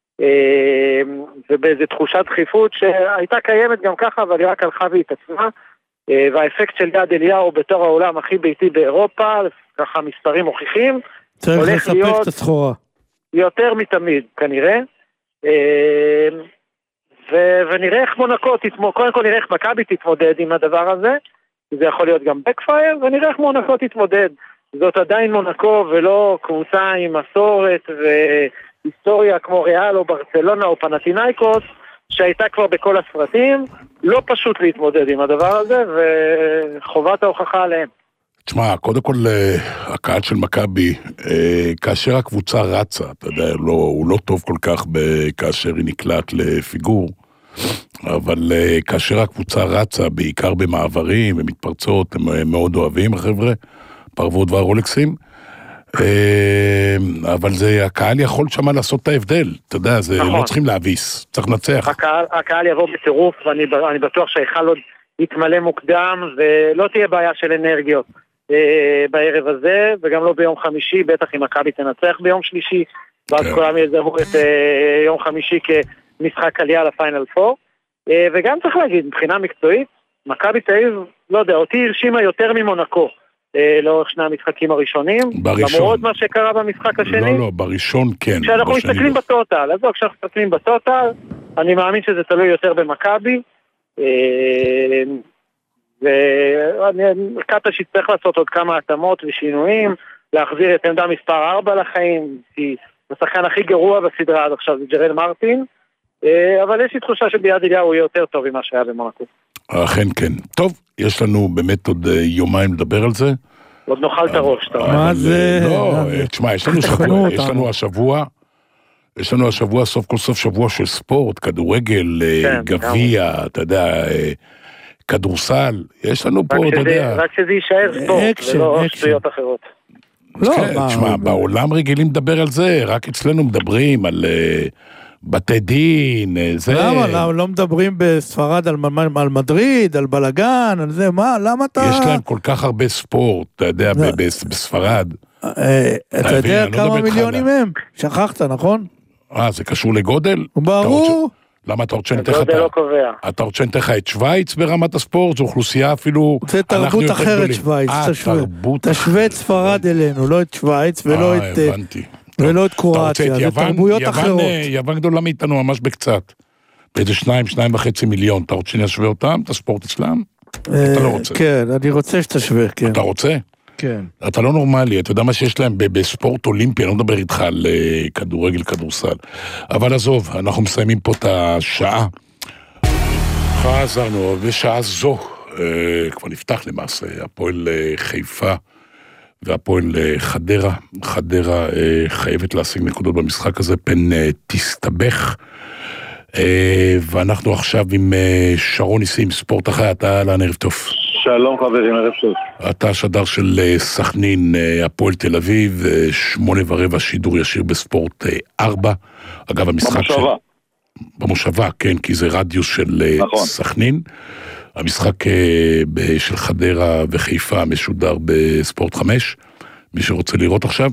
ובאיזו תחושת דחיפות שהייתה קיימת גם ככה, אבל היא רק הלכה והתעצמה, והאפקט של יד אליהו בתור העולם הכי ביתי באירופה, ככה מספרים מוכיחים, צריך לספק את הסחורה. יותר מתמיד כנראה, ונראה איך מונקו תתמודד, קודם כל נראה איך מכבי תתמודד עם הדבר הזה, זה יכול להיות גם בקפייר, ונראה איך מונקו תתמודד. זאת עדיין מונקו ולא קבוצה עם מסורת והיסטוריה כמו ריאל או ברצלונה או פנתינייקוס, שהייתה כבר בכל הסרטים, לא פשוט להתמודד עם הדבר הזה, וחובת ההוכחה עליהם. תשמע, קודם כל, הקהל של מכבי, כאשר הקבוצה רצה, אתה יודע, הוא לא טוב כל כך כאשר היא נקלט לפיגור, אבל כאשר הקבוצה רצה, בעיקר במעברים ומתפרצות, הם מאוד אוהבים, החבר'ה, פרוות והרולקסים, אבל הקהל יכול שמה לעשות את ההבדל, אתה יודע, זה לא צריכים להביס, צריך לנצח. הקהל יבוא בטירוף, ואני בטוח שהיכל עוד יתמלא מוקדם, ולא תהיה בעיה של אנרגיות בערב הזה, וגם לא ביום חמישי, בטח אם מכבי תנצח ביום שלישי, ואז כולם יזהו את יום חמישי כמשחק עלייה לפיינל 4, וגם צריך להגיד, מבחינה מקצועית, מכבי תל אביב, לא יודע, אותי הרשימה יותר ממונקו, לאורך שני המשחקים הראשונים, למרות מה שקרה במשחק השני. לא, בראשון כן. כשאנחנו מסתכלים בטוטל, אז כשאנחנו מסתכלים בטוטל, אני מאמין שזה תלוי יותר במכבי, וקטש שצריך לעשות עוד כמה התאמות ושינויים, להחזיר את עמדה מספר 4 לחיים, כי השחקן הכי גרוע בסדרה עד עכשיו זה ג'רל מרטין, אבל יש לי תחושה שביד אליהו הוא יהיה יותר טוב ממה שהיה במונקו. אכן כן. טוב, יש לנו באמת עוד יומיים לדבר על זה. עוד נאכל את הראש. מה זה? לא, תשמע, יש לנו השבוע סוף כל סוף שבוע של ספורט, כדורגל, גביע, אתה יודע, כדורסל, יש לנו פה, אתה יודע. רק שזה יישאר ספורט, ולא שטויות אחרות. תשמע, בעולם רגילים לדבר על זה, רק אצלנו מדברים על בתי דין, זה... למה? לא מדברים בספרד על מדריד, על בלגן, על זה, מה? למה אתה... יש להם כל כך הרבה ספורט, אתה יודע, בספרד. אתה יודע כמה מיליונים הם? שכחת, נכון? זה קשור לגודל? ברור. למה אתה רוצה שנתך את שוויץ ברמת הספורט? זו אוכלוסייה אפילו... זה תרבות אחרת שוויץ, תשווה את ספרד אלינו, לא את שוויץ ולא את קרואטיה, זה תרבויות אחרות. יוון גדולה מאיתנו ממש בקצת. באיזה 2.5 מיליון, אתה רוצה שנשווה אותם, את הספורט אצלם? אתה לא רוצה. כן, אני רוצה שתשווה, כן. אתה רוצה? כן. אתה לא נורמלי, אתה יודע מה שיש להם בספורט אולימפי, אני לא מדבר איתך על כדורגל, כדורסל. אבל עזוב, אנחנו מסיימים פה את השעה. חזרנו, בשעה זו, כבר נפתח למעשה, הפועל חיפה והפועל חדרה. חדרה חייבת להשיג נקודות במשחק הזה, פן תסתבך. ואנחנו עכשיו עם שרון ניסים, ספורט אחר, אתה אהלן, ערב טוב. שלום חברים, ערב טוב. אתה שדר של סכנין, הפועל תל אביב, 8:15 שידור ישיר בספורט 4. אגב, המשחק במושבה. במושבה, כן, כי זה רדיוס של סכנין. המשחק של חדרה וחיפה משודר בספורט 5, מי שרוצה לראות עכשיו.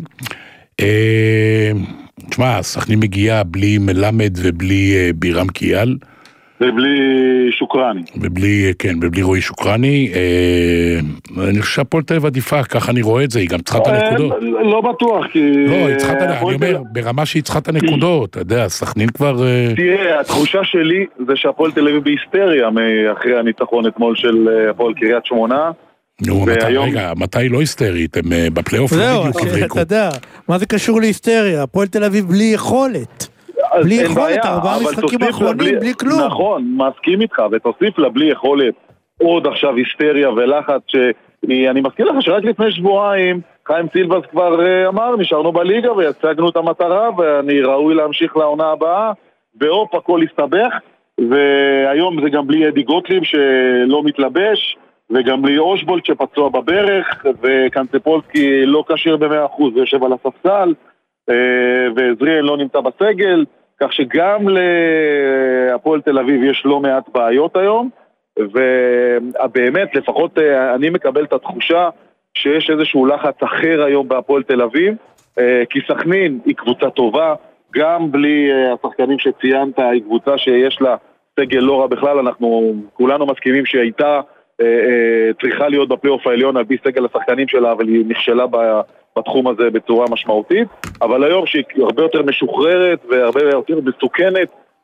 תשמע, סכנין מגיעה בלי מלמד ובלי בירם קיאל. ובלי שוקרני. ובלי רועי שוקרני. אני חושב שהפועל תל אביב עדיפה, ככה אני רואה את זה, היא גם צריכה את הנקודות. לא בטוח, כי... לא, היא צריכה את הנקודות, אני אומר, ברמה שהיא צריכה את הנקודות, אתה יודע, סכנין כבר... תראה, התחושה שלי זה שהפועל תל אביב בהיסטריה, אחרי הניצחון אתמול של הפועל קריית שמונה. נו, מתי היא לא היסטרית? הם בפלייאוף... זהו, אתה יודע, מה זה קשור להיסטריה? הפועל תל אביב בלי יכולת. בלי יכולת, 4 משחקים האחרונים, בלי כלום. נכון, מסכים איתך, ותוסיף לה בלי יכולת עוד עכשיו היסטריה ולחץ, אני מזכיר לך שרק לפני שבועיים חיים סילבס כבר אמר, נשארנו בליגה ויצגנו את המטרה, ואני ראוי להמשיך לעונה הבאה, ואופ, הכל הסתבך, והיום זה גם בלי אדי גוטליב שלא מתלבש, וגם בלי אושבולט שפצוע בברך, וקנצפולסקי לא קשיר ב100%, ויושב על הספסל, וזריאל לא נמצא בסגל, כך שגם להפועל תל אביב יש לא מעט בעיות היום, ובאמת לפחות אני מקבל את התחושה שיש איזשהו לחץ אחר היום בהפועל תל אביב, כי סכנין היא קבוצה טובה, גם בלי השחקנים שציינת, היא קבוצה שיש לה סגל לא רע בכלל, אנחנו כולנו מסכימים שהייתה צריכה להיות בפלייאוף העליון על פי סגל השחקנים שלה, אבל היא נכשלה בתחום הזה בצורה משמעותית, אבל היום שהיא הרבה יותר משוחררת והרבה יותר מסוכנת,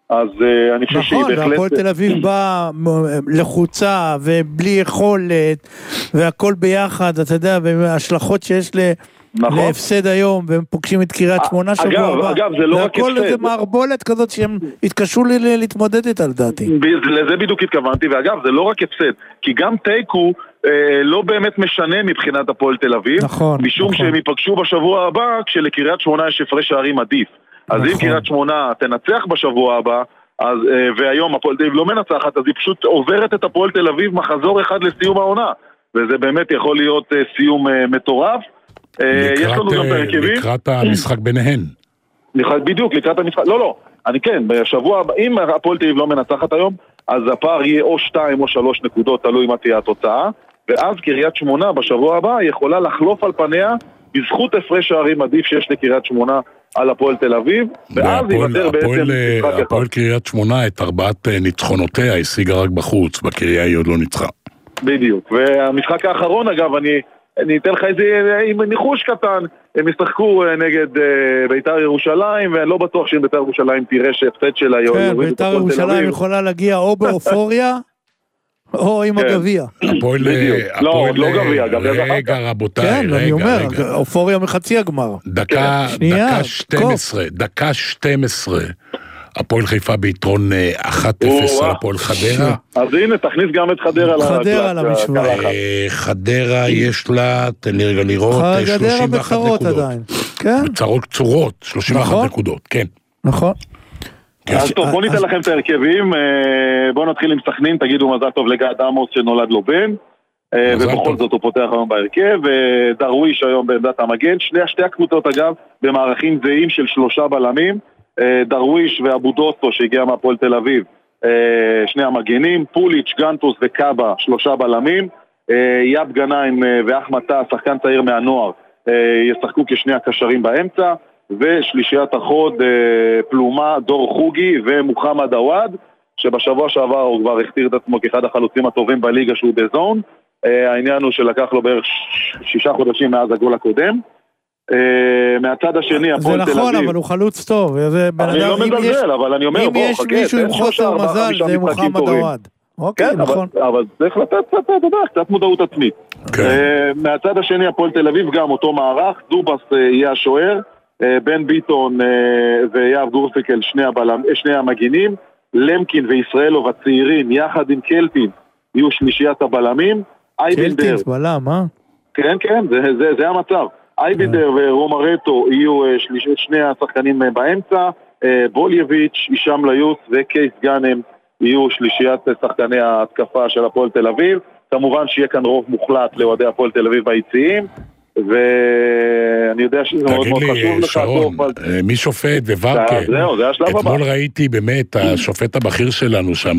אז אני חושב שהיא בהחלט... נכון, והפועל תל אביב בא לחוצה ובלי יכולת והכל ביחד, אתה יודע, וההשלכות שיש להפסד היום, והם פוגשים את קריית שמונה שבוע הבא. אגב, זה לא רק הפסד. והכל זה מערבולת כזאת שהם התקשו לי להתמודד איתה לדעתי. לזה בדיוק התכוונתי, ואגב, זה לא רק הפסד, כי גם טייקו לא באמת משנה מבחינת הפועל תל אביב, נכון, משום שהם ייפגשו בשבוע הבא, כשלקריית שמונה יש הפרש שערים עדיף. אז אם קריית שמונה תנצח בשבוע הבא, והיום הפועל תל אביב לא מנצחת, אז היא פשוט עוברת את הפועל תל אביב מחזור אחד לסיום העונה, וזה באמת יכול להיות סיום מטורף. יש לנו גם בהרכבים. לקראת המשחק ביניהן. בדיוק, לקראת המשחק. לא, אני כן, בשבוע הבא, אם הפועל תל אביב לא מנצחת היום, אז הפער יהיה או 2 או 3 נקודות, תלוי מה תהיה התוצאה, ואז קריית שמונה בשבוע הבא יכולה לחלוף על פניה בזכות הפרש שערים עדיף שיש לקריית שמונה על הפועל תל אביב, ואז ייוותר בעצם הפועל קריית שמונה את 4 ניצחונותיה השיגה רק בחוץ, בקריה היא עוד לא ניצחה. בדיוק, והמשחק האחרון אגב, אני אתן לך איזה עם ניחוש קטן, הם ישחקו נגד ביתר ירושלים, ואני לא בטוח שאם ביתר ירושלים תראה שהפסד שלה כן, ביתר ירושלים יכולה להגיע או באופוריה או עם הגביע. לא גביע, רגע רבותיי, כן, אני אומר, אופוריה מחצי הגמר. דקה 12 הפועל חיפה ביתרון 1-0 על הפועל חדרה. אז הנה, תכניס גם את חדרה למשוואה. חדרה יש לה, תן לי רגע לראות, 31 נקודות. בצרות קצורות, 31 נקודות, כן. נכון. אז טוב, בואו ניתן לכם את ההרכבים, בואו נתחיל עם סכנין, תגידו מזל טוב לגד עמוס שנולד לו בן, ובכל זאת הוא פותח היום בהרכב, דרוויש היום בעמדת המגן, שתי הקבוצות אגב, במערכים זהים של 3 בלמים, דרוויש ואבו דוסו שהגיע מהפועל תל אביב, שני המגנים, פוליץ', גנטוס וקאבה, 3 בלמים, יאב גנאים ואחמד טה, שחקן צעיר מהנוער, ישחקו כשני הקשרים באמצע, ושלישיית החוד פלומה, דור חוגי ומוחמד עווד, שבשבוע שעבר הוא כבר הכתיר את עצמו כאחד החלוצים הטובים בליגה שהוא בזון. העניין הוא שלקח לו בערך 6 חודשים מאז הגול הקודם. מהצד השני הפועל תל אביב. זה נכון, אבל הוא חלוץ טוב. אני לא מזלזל, אבל אני אומר, אם יש מישהו עם חוסר מזל זה מוחמד עווד. כן, אבל צריך לתת קצת מודעות עצמית. מהצד השני הפועל תל אביב גם אותו מערך, דובס יהיה השוער, בן ביטון ויאב גורפיקל שני המגינים, למקין וישראלוב הצעירים יחד עם קלטין יהיו שלישיית הבלמים. קלטין בלם, אה? כן, זה המצב. אייבינדר ורומרטו יהיו שני השחקנים באמצע, בולייביץ', אישם ליוס וקייס גאנם יהיו שלישיית שחקני ההתקפה של הפועל תל אביב. כמובן שיהיה כאן רוב מוחלט לאוהדי הפועל תל אביב ביציעים, ואני יודע שזה מאוד מאוד חשוב לך. שרון, מי שופט וורקה? זהו, זה השלב הבא. אתמול ראיתי באמת השופט הבכיר שלנו שם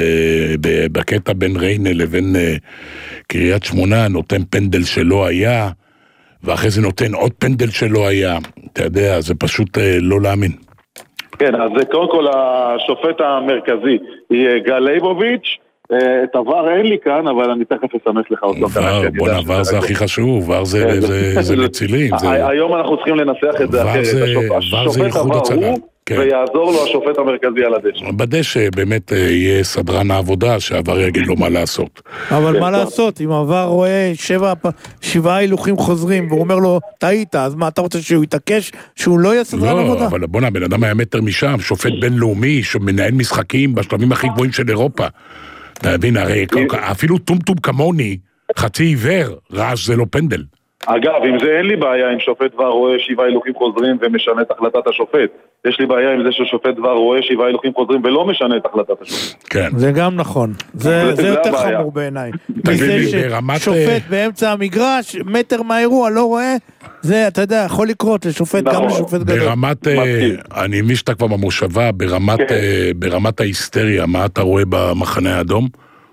בקטע בין ריינה לבין קריית שמונה, נותן פנדל שלא היה, ואחרי זה נותן עוד פנדל שלא היה. אתה יודע, זה פשוט לא להאמין. כן, אז קודם כל השופט המרכזי יהיה גל ליבוביץ', את עבר אין לי כאן, אבל אני תכף אסמס לך אותו. בוא נעבר זה הכי חשוב, עבר זה מצילים. היום אנחנו צריכים לנסח את זה אחרת. השופט עבר הוא, ויעזור לו השופט המרכזי על הדשא. בדשא באמת יהיה סדרן העבודה, שעבר יגיד לו מה לעשות. אבל מה לעשות, אם עבר רואה 7 הילוכים חוזרים, והוא אומר לו, טעית, אז מה אתה רוצה שהוא יתעקש, שהוא לא יהיה סדרן עבודה? לא, אבל בוא בן אדם היה מטר משם, שופט בינלאומי, שמנהל משחקים בשלבים הכי גבוהים של אירופה. אתה מבין, הרי אפילו טומטום כמוני, חצי עיוור, רעש זה לא פנדל. אגב, עם זה אין לי בעיה אם שופט דבר רואה 7 הילוכים חוזרים ומשנה את החלטת השופט. יש לי בעיה עם זה ששופט דבר רואה 7 הילוכים חוזרים ולא משנה את החלטת השופט. כן. זה גם נכון. זה יותר חמור בעיניי. מזה ששופט באמצע המגרש, מטר מהאירוע, לא רואה, זה, אתה יודע, יכול לקרות לשופט, גם לשופט גדול. ברמת, אני מבין שאתה כבר במושבה, ברמת ההיסטריה, מה אתה רואה במחנה האדום?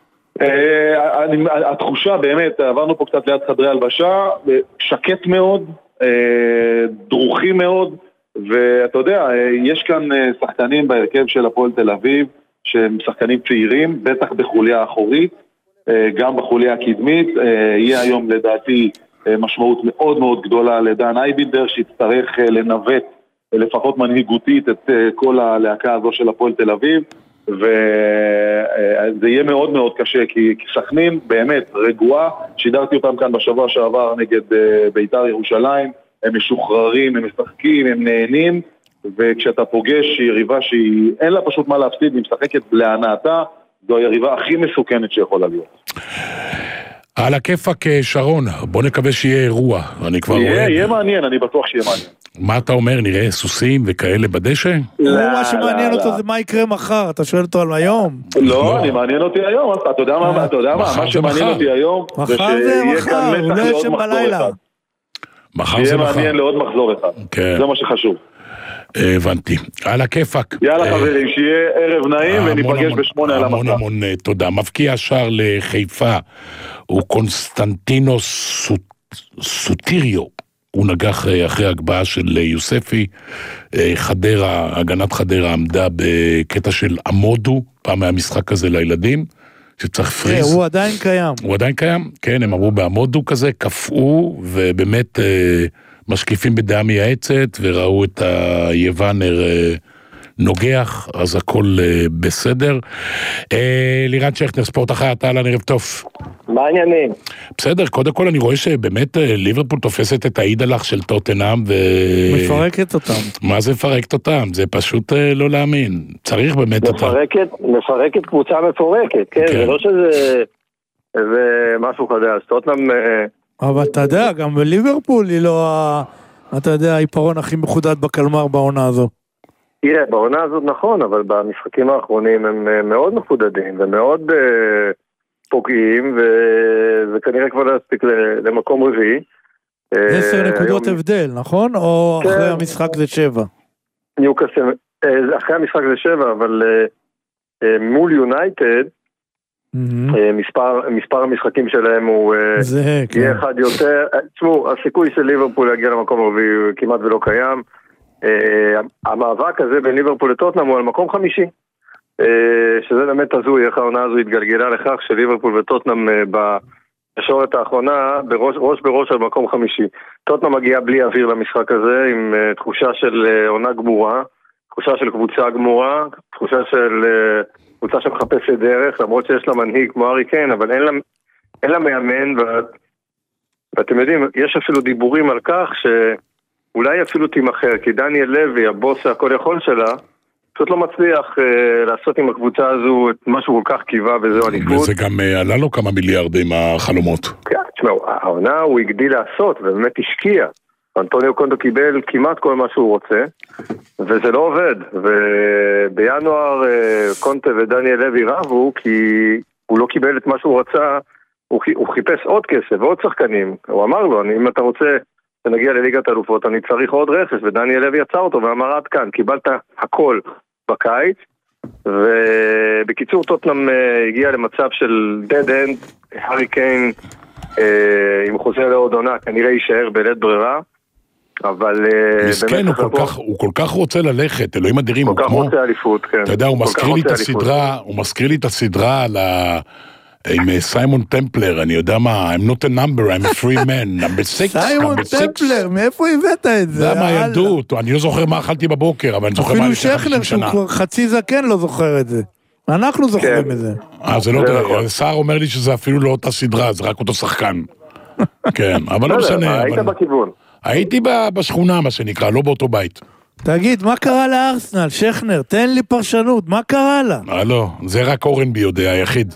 התחושה באמת, עברנו פה קצת ליד חדרי הלבשה, שקט מאוד, דרוכים מאוד, ואתה יודע, יש כאן שחקנים בהרכב של הפועל תל אביב, שהם שחקנים צעירים, בטח בחוליה האחורית, גם בחוליה הקדמית, יהיה היום לדעתי משמעות מאוד מאוד גדולה לדן אייבינדר, שיצטרך לנווט לפחות מנהיגותית את כל הלהקה הזו של הפועל תל אביב, וזה יהיה מאוד מאוד קשה, כי סכנין באמת רגועה, שידרתי אותם כאן בשבוע שעבר נגד בית"ר ירושלים, הם משוחררים, הם משחקים, הם נהנים, וכשאתה פוגש יריבה שאין לה פשוט מה להפסיד, היא משחקת להנאתה, זו היריבה הכי מסוכנת שיכולה להיות. על הכיפק שרון, בוא נקווה שיהיה אירוע, אני כבר רואה. יהיה מעניין, אני בטוח שיהיה מעניין. מה אתה אומר, נראה סוסים וכאלה בדשא? מה שמעניין אותו זה מה יקרה מחר, אתה שואל אותו על היום? לא, אני מעניין אותי היום, אתה יודע מה, מה שמעניין אותי היום, מחר זה מחר, הוא לא ישם בלילה. יהיה מעניין לעוד מחזור אחד, זה מה שחשוב. הבנתי, על הכיפק. יאללה חברים, שיהיה ערב נעים וניפגש ב8 על המסע. המון תודה. מבקיע שער לחיפה הוא קונסטנטינוס סוטיריו, הוא נגח אחרי הגבהה של יוספי. חדרה, הגנת חדרה עמדה בקטע של עמודו, פעם היה משחק כזה לילדים שצריך פריז. הוא עדיין קיים. הוא עדיין קיים, כן, הם אמרו בעמודו כזה, קפאו ובאמת משקיפים בדעה מייעצת וראו את היוונר נוגח, אז הכל בסדר. לירן שכנר, ספורט אחר, אתה על ערב טוב. מה העניינים? בסדר, קודם כל אני רואה שבאמת ליברפול תופסת את האידלח של טוטנהאם מפרקת אותם. מה זה מפרקת אותם? זה פשוט לא להאמין. צריך באמת מפרקת קבוצה מפורקת, כן? זה לא שזה משהו חדש. טוטנהאם אבל אתה יודע, גם בליברפול היא לא, אתה יודע, העיפרון הכי מחודד בקלמר בעונה הזו. תראה, בעונה הזאת נכון, אבל במשחקים האחרונים הם מאוד מחודדים ומאוד פוגעים, וכנראה כבר להספיק למקום רביעי. 10 נקודות הבדל, נכון? או אחרי המשחק זה 7? ניוקאסל, אחרי המשחק זה 7, אבל מול יונייטד, מספר המשחקים שלהם הוא יהיה אחד יותר. תשמעו, הסיכוי של ליברפול להגיע למקום רביעי כמעט ולא קיים. המאבק הזה בין ליברפול לטוטנהאם הוא על מקום 5, שזה באמת הזוי, איך העונה הזו התגלגלה לכך שליברפול וטוטנהאם בשורת האחרונה ראש בראש על מקום 5. טוטנהאם מגיעה בלי אוויר למשחק הזה, עם תחושה של עונה גמורה, תחושה של קבוצה גמורה, תחושה של קבוצה שמחפשת דרך, למרות שיש לה מנהיג כמו ארי קיין, אבל אין לה מאמן, ואתם יודעים, יש אפילו דיבורים על כך שאולי אפילו תימחר, כי דניאל לוי, הבוס הכל יכול שלה, פשוט לא מצליח לעשות עם הקבוצה הזו את משהו כל כך קיבה, וזו אליפות. וזה גם עלה לו כמה מיליארדים החלומות. כן, תשמעו, העונה הוא הגדיל לעשות, ובאמת השקיע. אנטוניו קונטו קיבל כמעט כל מה שהוא רוצה, וזה לא עובד. ובינואר קונטה ודניאל לוי רבו, כי הוא לא קיבל את מה שהוא רצה, הוא חיפש עוד כסף ועוד שחקנים. הוא אמר לו, אם אתה רוצה שנגיע לליגת אלופות, אני צריך עוד רכש, ודניאל לוי יצר אותו ואמר עד כאן, קיבלת הכל בקיץ, ובקיצור טוטנהאם הגיע למצב של dead end, הארי קיין, אם הוא חוזר לעוד עונה, כנראה יישאר בלית ברירה, אבל מסכן, הוא כל כך רוצה ללכת, אלוהים אדירים, הוא כל כך רוצה אליפות, כן. אתה יודע, הוא מזכיר לי את הסדרה על עם סיימון טמפלר, אני יודע מה, I'm not a number, I'm a free man, number 6, סיימון טמפלר, מאיפה הבאת את זה? זה מהילדות, אני לא זוכר מה אכלתי בבוקר, אבל אני זוכר מה לפני 50 שנה. אפילו שכנר, שהוא חצי זקן לא זוכר את זה. אנחנו זוכרים את זה. זה לא, סער אומר לי שזה אפילו לא אותה סדרה, זה רק אותו שחקן. כן, אבל לא משנה. היית בכיוון. הייתי בשכונה, מה שנקרא, לא באותו בית. תגיד, מה קרה לארסנל? שכנר, תן לי פרשנות, מה קרה לה? לא, זה רק אורנבי יודע, היחיד.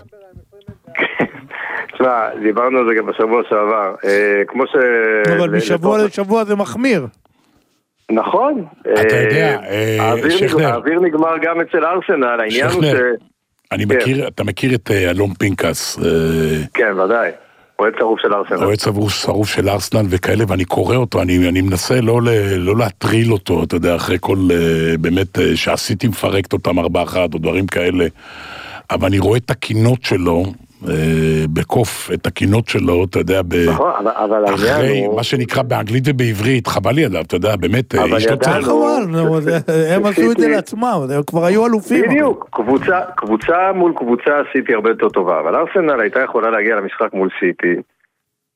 תשמע, דיברנו על זה גם בשבוע שעבר, כמו ש... אבל משבוע לשבוע זה מחמיר. נכון. אתה יודע, שכנר. האוויר נגמר גם אצל ארסנל, העניין הוא ש... אני מכיר, אתה מכיר את אלון פינקס. כן, ודאי. אוהד שרוף של ארסנל. אוהד שרוף של ארסנל וכאלה, ואני קורא אותו, אני מנסה לא להטריל אותו, אתה יודע, אחרי כל, באמת, שעשיתי מפרקת אותם 4-1 או דברים כאלה, אבל אני רואה את הקינות שלו, בקוף, את הקינות שלו, אתה יודע, אחרי מה שנקרא באנגלית ובעברית, חבל לי עליו, אתה יודע, באמת, איש לא צריך חבל, הם עשו את זה לעצמם, הם כבר היו אלופים. בדיוק, קבוצה מול קבוצה סיטי הרבה יותר טובה, אבל ארסנל הייתה יכולה להגיע למשחק מול סיטי,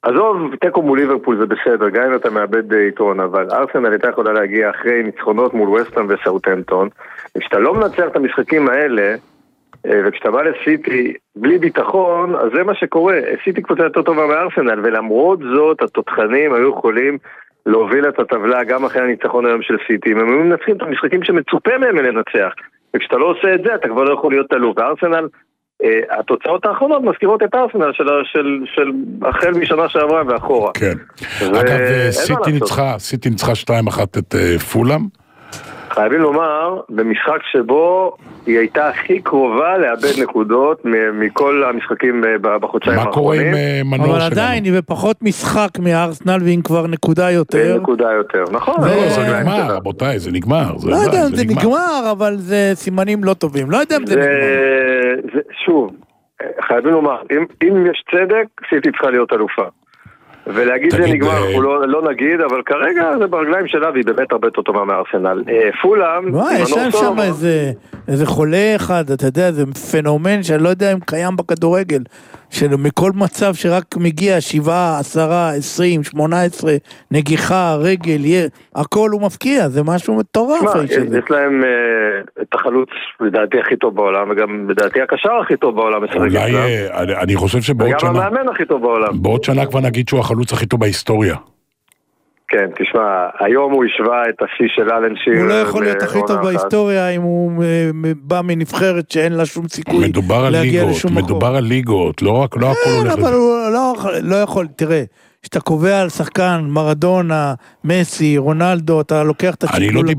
עזוב, תיקו מול ליברפול זה בסדר, גם אם אתה מאבד יתרון, אבל ארסנל הייתה יכולה להגיע אחרי ניצחונות מול וסטהאם וסאות'המפטון, וכשאתה לא מנצח את המשחקים האלה, וכשאתה בא לסיטי בלי ביטחון, אז זה מה שקורה, סיטי קבוצה יותר טובה מארסנל, ולמרות זאת התותחנים היו יכולים להוביל את הטבלה גם אחרי הניצחון היום של סיטי, הם היו מנצחים את המשחקים שמצופה מהם לנצח, וכשאתה לא עושה את זה אתה כבר לא יכול להיות תלוף, וארסנל התוצאות האחרונות מזכירות את ארסנל של החל משנה שעברה ואחורה. כן. אגב, סיטי ניצחה 2-1 את פולאם. חייבים לומר, במשחק שבו היא הייתה הכי קרובה לאבד נקודות מכל המשחקים בחודשיים האחרונים. מה קורה עם מנור שלנו? אבל עדיין היא בפחות משחק מארסנל והיא כבר נקודה יותר. נקודה יותר, נכון. זה נגמר, רבותיי, זה נגמר. לא יודע אם זה נגמר, אבל זה סימנים לא טובים. לא יודע אם זה נגמר. שוב, חייבים לומר, אם יש צדק, סיטי צריכה להיות אלופה. ולהגיד זה נגמר, אנחנו לא נגיד, אבל כרגע זה ברגליים שלה, והיא באמת הרבה יותר טובה מארסנל. פולאם, יש להם שם איזה חולה אחד, אתה יודע, זה פנומן שאני לא יודע אם קיים בכדורגל, שמכל מצב שרק מגיע 7, 10, 20, 18, נגיחה, רגל, הכל הוא מפקיע, זה משהו מטורף. יש להם את החלוץ לדעתי הכי טוב בעולם, וגם לדעתי הקשר הכי טוב בעולם. אולי, אני חושב שבעוד שנה... וגם המאמן הכי טוב בעולם. בעוד שנה כבר נגיד שהוא החלוץ הכי טוב בהיסטוריה. כן, תשמע, היום הוא השווה את השיא של אלן שיר. הוא לא יכול להיות הכי טוב בהיסטוריה אם הוא בא מנבחרת שאין לה שום סיכוי להגיע לשום מקום. מדובר על ליגות, לא הכל הולך לזה. אבל הוא לא יכול, תראה, כשאתה קובע על שחקן, מרדונה, מסי, רונלדו, אתה לוקח את השיקול הכללי. אני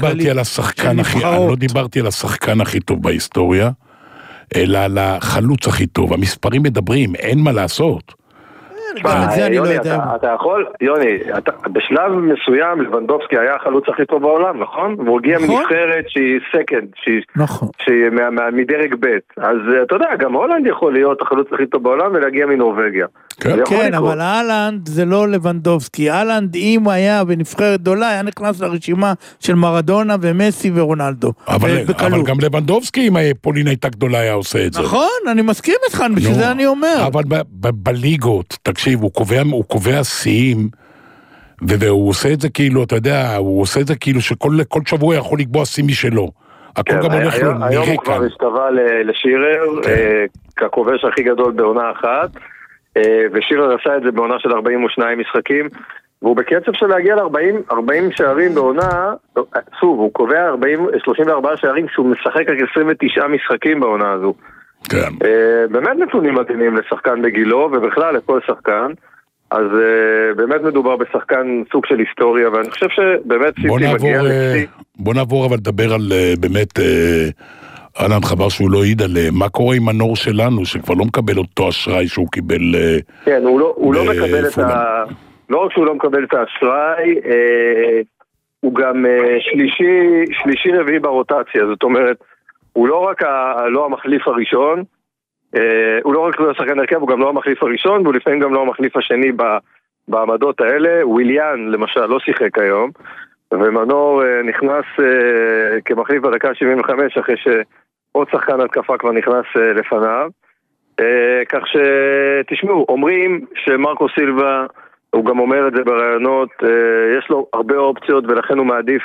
לא דיברתי על השחקן הכי טוב בהיסטוריה, אלא על החלוץ הכי טוב. המספרים מדברים, אין מה לעשות. יוני, אתה יכול, יוני, בשלב מסוים לבנדובסקי היה החלוץ הכי טוב בעולם, נכון? והוא הגיע מנבחרת שהיא סקנד, שהיא מדרג ב', אז אתה יודע, גם הולנד יכול להיות החלוץ הכי טוב בעולם ולהגיע מנורווגיה. כן, אבל הלנד זה לא לבנדובסקי, הלנד אם היה בנבחרת גדולה היה נכנס לרשימה של מרדונה ומסי ורונלדו. אבל גם לבנדובסקי אם פולין הייתה גדולה היה עושה את זה. נכון, אני מסכים איתך, בשביל זה אני אומר. אבל בליגות, תקשיב, הוא קובע שיאים, והוא עושה את זה כאילו, אתה יודע, הוא עושה את זה כאילו שכל שבוע יכול לקבוע שיא משלו. הכל גם הולך לו, נראה כאן. היום הוא כבר השתווה לשירר, ככובש הכי גדול בעונה אחת, ושירר עשה את זה בעונה של 42 משחקים, והוא בקצב של להגיע ל-40 שערים בעונה, שוב, הוא קובע 34 שערים שהוא משחק רק 29 משחקים בעונה הזו. כן. באמת נתונים מדהימים לשחקן בגילו, ובכלל לכל שחקן, אז באמת מדובר בשחקן סוג של היסטוריה, ואני חושב שבאמת סיטי מגיע לשיא. בוא נעבור אבל לדבר על באמת, אלן חבר שהוא לא העיד על מה קורה עם הנור שלנו, שכבר לא מקבל אותו אשראי שהוא קיבל. כן, הוא לא מקבל את לא רק שהוא לא מקבל את האשראי, הוא גם שלישי רביעי ברוטציה, זאת אומרת, הוא לא רק לא המחליף הראשון, הוא לא רק לא השחקן הרכב, הוא גם לא המחליף הראשון, והוא לפעמים גם לא המחליף השני בעמדות האלה. וויליאן למשל לא שיחק היום, ומנור נכנס כמחליף בדקה 75 אחרי שעוד שחקן התקפה כבר נכנס לפניו. כך שתשמעו, אומרים שמרקו סילבה, הוא גם אומר את זה ברעיונות, יש לו הרבה אופציות ולכן הוא מעדיף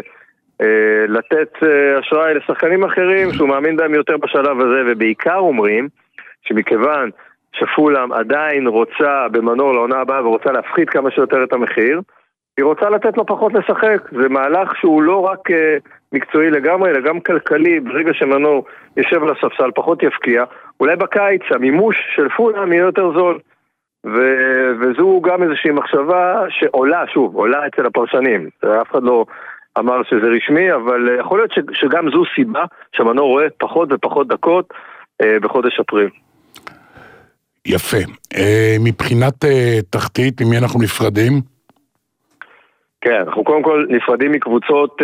לתת אשראי לשחקנים אחרים שהוא מאמין בהם יותר בשלב הזה, ובעיקר אומרים שמכיוון שפולאם עדיין רוצה במנור לעונה הבאה ורוצה להפחית כמה שיותר את המחיר, היא רוצה לתת לו פחות לשחק. זה מהלך שהוא לא רק מקצועי לגמרי, אלא גם כלכלי. ברגע שמנור ישב על הספסל פחות יפקיע, אולי בקיץ המימוש של פולאם יהיה יותר זול, וזו גם איזושהי מחשבה שעולה, שוב, עולה אצל הפרשנים. אף אחד לא אמר שזה רשמי, אבל יכול להיות שגם זו סיבה שמנור רואה פחות ופחות דקות בחודש אפריל. יפה. מבחינת תחתית, עם מי אנחנו נפרדים? כן, אנחנו קודם כל נפרדים מקבוצות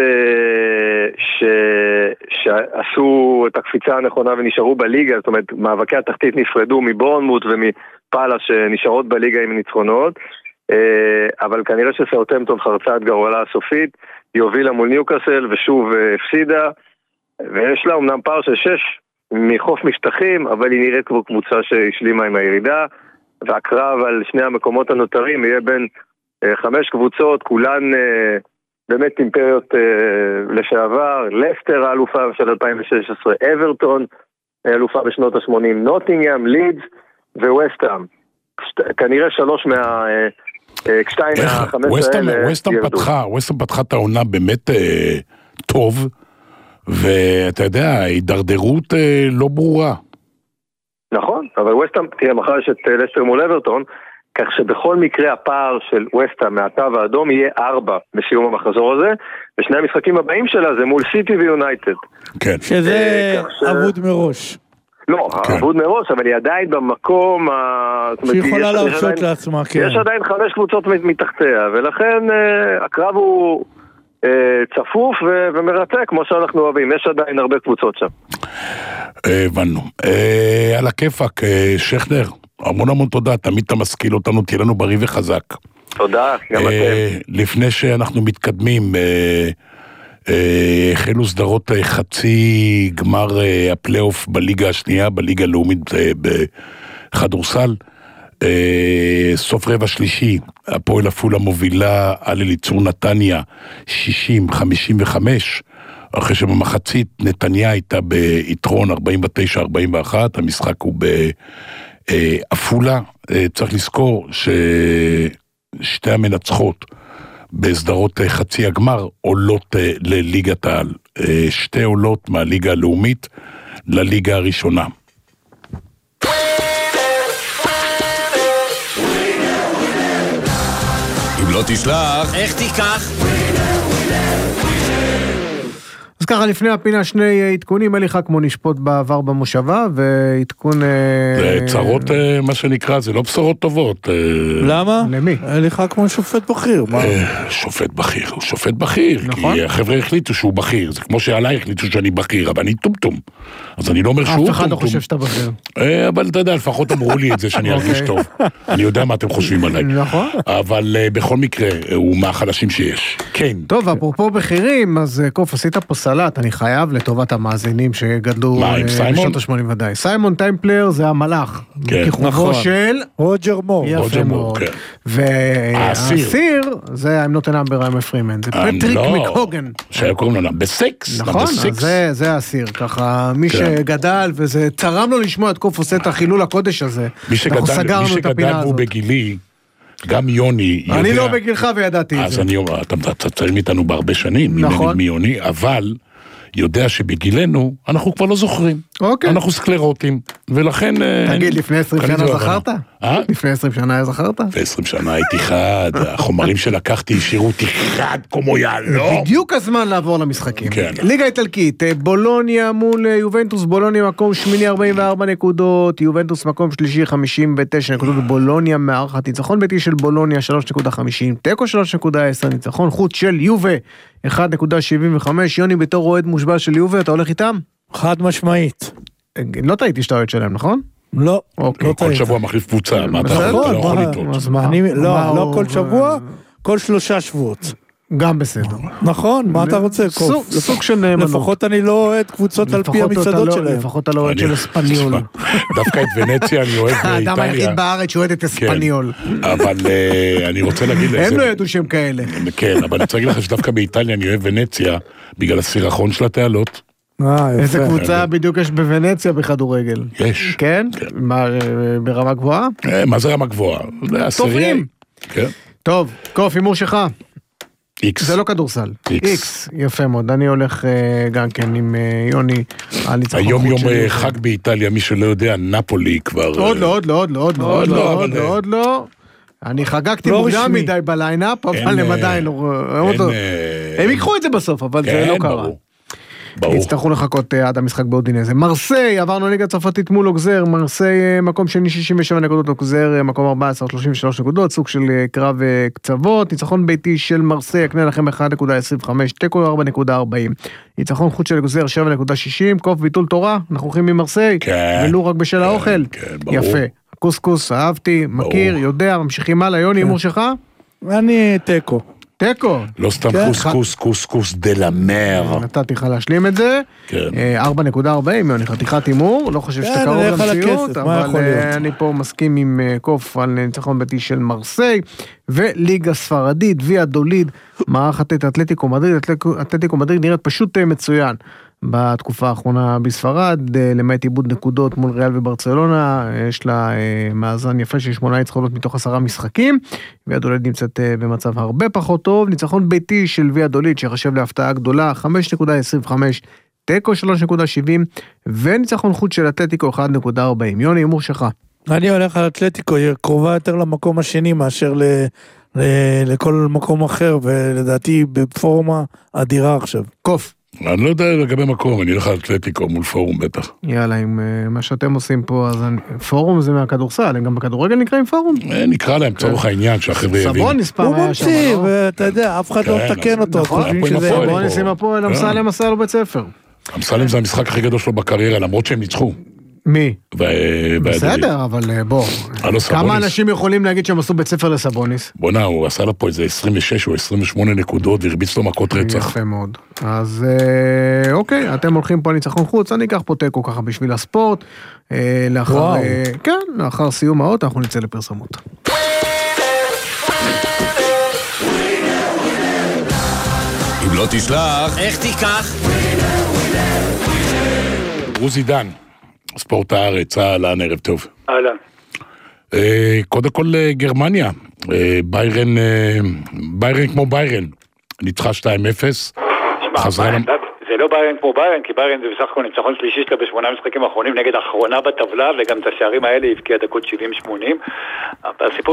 שעשו את הקפיצה הנכונה ונשארו בליגה, זאת אומרת, מאבקי התחתית נפרדו מבורנמוט ומפאלה שנשארות בליגה עם ניצחונות, אבל כנראה שסאות'המפטון חרצה את גורלה הסופית, היא הובילה מול ניוקאסל ושוב הפסידה, ויש לה אמנם פער של 6 מחוף משטחים, אבל היא נראית כבר קבוצה שהשלימה עם הירידה. והקרב על שני המקומות הנותרים יהיה בין 5 קבוצות, כולן באמת אימפריות לשעבר, לסטר האלופה של 2016, אברטון האלופה בשנות ה-80, נוטינגהאם, לידס וווסטהאם. כנראה 3 שתיים מה-15 האלה ווסטהאם פתחה את העונה באמת טוב, ואתה יודע, הידרדרות לא ברורה. נכון, אבל ווסטהאם, תראה, מחר יש את לסטר מול אברטון, כך שבכל מקרה הפער של ווסטהאם מהתו האדום יהיה 4 בסיום המחזור הזה, ושני המשחקים הבאים שלה זה מול סיטי ויונייטד. כן. שזה אבוד מראש. לא, אבוד מראש, אבל היא עדיין במקום שיכולה להרשות לעצמה, כן. יש עדיין 5 קבוצות מתחתיה, ולכן הקרב הוא צפוף ומרתק, כמו שאנחנו אוהבים, יש עדיין הרבה קבוצות שם. הבנו. על הכיפק, שכנר, המון תודה, תמיד אתה משכיל אותנו, תהיה לנו בריא וחזק. תודה, גם אתם. לפני שאנחנו מתקדמים, החלו סדרות חצי גמר הפלייאוף בליגה השנייה, בליגה הלאומית בכדורסל. סוף רבע שלישי, הפועל עפולה מובילה על אליצור נתניה 60-55, אחרי שבמחצית נתניה הייתה ביתרון 49-41, המשחק הוא בעפולה. צריך לזכור ששתי המנצחות בסדרות חצי הגמר עולות לליגת העל, 2 עולות מהליגה הלאומית לליגה הראשונה. אם לא תשלח, איך תיקח? אז ככה לפני הפינה 2 עדכונים, אלי חכמון נשפוט בעבר במושבה, ועדכון... זה צרות, מה שנקרא, זה לא בשורות טובות. למה? למי? אלי חכמון שופט בכיר. שופט בכיר, הוא שופט בכיר, נכון? כי החבר'ה החליטו שהוא בכיר, זה כמו שעליי החליטו שאני בכיר, אבל אני טומטום. אז אני לא אומר שהוא טומטום. אף אחד לא חושב שאתה בכיר. אבל אתה יודע, לפחות אמרו לי את זה שאני ארגיש טוב. אני יודע מה אתם חושבים עליי. נכון. אבל בכל מקרה, הוא מהחלשים שיש. כן. טוב, אפרופו בכירים, אז קוף, עשית פה סלט, אני חייב לטובת המאזינים שגדלו בשנות ה-80 ודאי. סיימון טיימפלר זה המלאך. כיכובו של רוג'ר מור. יפה מאוד. והאסיר, זה I'm not a number, I'm a freeman. זה פטריק מקהוגן. שהיה קוראים לו נאמבר 6. נכון, זה האסיר. ככה, מי שגדל, וזה צרם לו לשמוע את קוף עושה את החילול הקודש הזה. מי שגדל והוא בגילי, גם יוני יודע... אני לא בגילך וידעתי את זה. אז אני אומר, אתה צלם איתנו בהרבה שנים, מיוני, אבל יודע שבגילנו אנחנו כבר לא זוכרים. אנחנו סקלרוטים, ולכן... תגיד, לפני 20 שנה זכרת? לפני 20 שנה זכרת? לפני 20 שנה הייתי חד, החומרים שלקחתי השאירו אותי חד כמו יאללה. בדיוק הזמן לעבור למשחקים. ליגה איטלקית, בולוניה מול יובנטוס, בולוניה מקום 8 44 נקודות, יובנטוס מקום שלישי 59 נקודות, בולוניה מארחת ניצחון ביתי של בולוניה 3.50, תיקו 3.10, ניצחון חוץ של יובה 1.75, יוני בתור רועד מושבע של יובה, אתה הולך איתם? חד משמעית. לא טעיתי שאתה אוהד שלהם, נכון? לא. כל שבוע מחליף קבוצה, מה אתה לא יכול לטעות? לא כל שבוע, כל 3 שבועות. גם בסדר. נכון, מה אתה רוצה? סוג של נאמנות. לפחות אני לא אוהד קבוצות על פי המצעדות שלהם. לפחות אתה לא אוהד של אספניול. דווקא את ונציה אני אוהב באיטליה. האדם היחיד בארץ שאוהד את אספניול. אבל אני רוצה להגיד... הם לא ידעו שהם כאלה. כן, אבל אני רוצה להגיד לך שדווקא באיטליה אני אוהב ונציה, בגלל הסירחון של התעלות. איזה קבוצה בדיוק יש בוונציה בכדורגל? יש. כן? ברמה גבוהה? מה זה רמה גבוהה? טובים. טוב, קוף, הימור שלך. איקס. זה לא כדורסל. איקס. יפה מאוד. אני הולך גם כן עם יוני. היום יום חג באיטליה, מי שלא יודע, נפולי כבר... עוד לא. אני חגגתי מוקדם מדי בליינאפ, אבל הם עדיין הם ייקחו את זה בסוף, אבל זה לא קרה. יצטרכו לחכות עד המשחק באודינזה. מרסיי, עברנו ליגה צרפתית מול אוגזר, מרסיי מקום שני 67 נקודות, אוגזר מקום 14 33 נקודות, סוג של קרב קצוות, ניצחון ביתי של מרסיי יקנה לכם 1.25, תיקו 4.40, ניצחון חוץ של אוגזר 7.60, קוף ביטול תורה, אנחנו הולכים ממרסיי, ולא רק בשל האוכל, יפה, קוסקוס, אהבתי, מכיר, יודע, ממשיכים הלאה, יוני, הימור שלך? אני תיקו. תיקו. לא סתם קוס דלמר. נתתי לך להשלים את זה. 4.40, יוני, חתיכת הימור, לא חושב שאתה קרוב למציאות, אבל אני פה מסכים עם קוף על ניצחון ביתי של מרסיי, וליגה ספרדית, ויה דוליד, מערכת את אתלטיקו מדריד, אתלטיקו מדריד נראית פשוט מצוין. בתקופה האחרונה בספרד, למעט איבוד נקודות מול ריאל וברצלונה, יש לה מאזן יפה של 8 ניצחונות מתוך 10 משחקים, ויה דוליד נמצאת במצב הרבה פחות טוב, ניצחון ביתי של ויה דוליד שחשב להפתעה גדולה, 5.25, תיקו 3.70, וניצחון חוץ של אתלטיקו 1.40. יוני, הימור שלך. אני הולך על אתלטיקו, היא קרובה יותר למקום השני מאשר לכל מקום אחר, ולדעתי בפורמה אדירה עכשיו. קוף. אני לא יודע לגבי מקום, אני הולך על אתלטיקו מול פורום בטח. יאללה, עם מה שאתם עושים פה, אז פורום זה מהכדורסל, הם גם בכדורגל נקראים פורום? נקרא להם צורך העניין, שהחבר'ה יבינו. סבוניס פעם היה שם, הוא ממציא, ואתה יודע, אף אחד לא מתקן אותו. סבוניס עם הפועל, אמסלם עשה לו בית ספר. אמסלם זה המשחק הכי גדול שלו בקריירה, למרות שהם ניצחו. מי? בסדר, אבל בוא. כמה אנשים יכולים להגיד שהם עשו בית ספר לסבוניס? בונה, הוא עשה לו פה איזה 26 או 28 נקודות, והרביץ לו מכות רצח. יפה מאוד. אז אוקיי, אתם הולכים פה ניצחון חוץ, אני אקח פה תיקו ככה בשביל הספורט. לאחר סיום האות, אנחנו נצא לפרסמות. אם לא תשלח, איך תיקח? רוזי דן. ספורט הארץ, אהלן, ערב טוב. אהלן. קודם כל גרמניה, ביירן כמו ביירן, ניצחה 2-0. זה לא ביירן כמו ביירן, כי ביירן זה בסך הכל ניצחון שלישי שלה ב8 משחקים האחרונים נגד האחרונה בטבלה, וגם את השערים האלה הבקיע דקות 70-80. הסיפור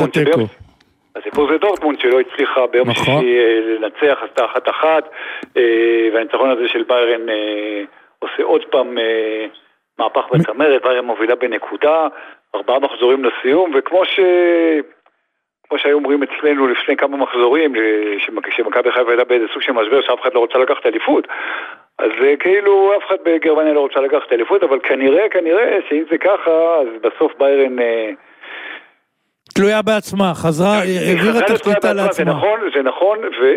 זה דורטמונד שלא הצליחה ביום שישי לנצח, עשתה 1-1, והניצחון הזה של ביירן עושה עוד פעם מהפך בצמרת, ביירן מובילה בנקודה, 4 מחזורים לסיום, וכמו שהיו אומרים אצלנו לפני כמה מחזורים, שמכבי חיפה הייתה באיזה סוג של משבר שאף אחד לא רוצה לקחת אליפות, אז כאילו אף אחד בגרמניה לא רוצה לקחת אליפות, אבל כנראה שאם זה ככה, אז בסוף ביירן תלויה בעצמה, חזרה, העבירה את השליטה לעצמה. זה נכון,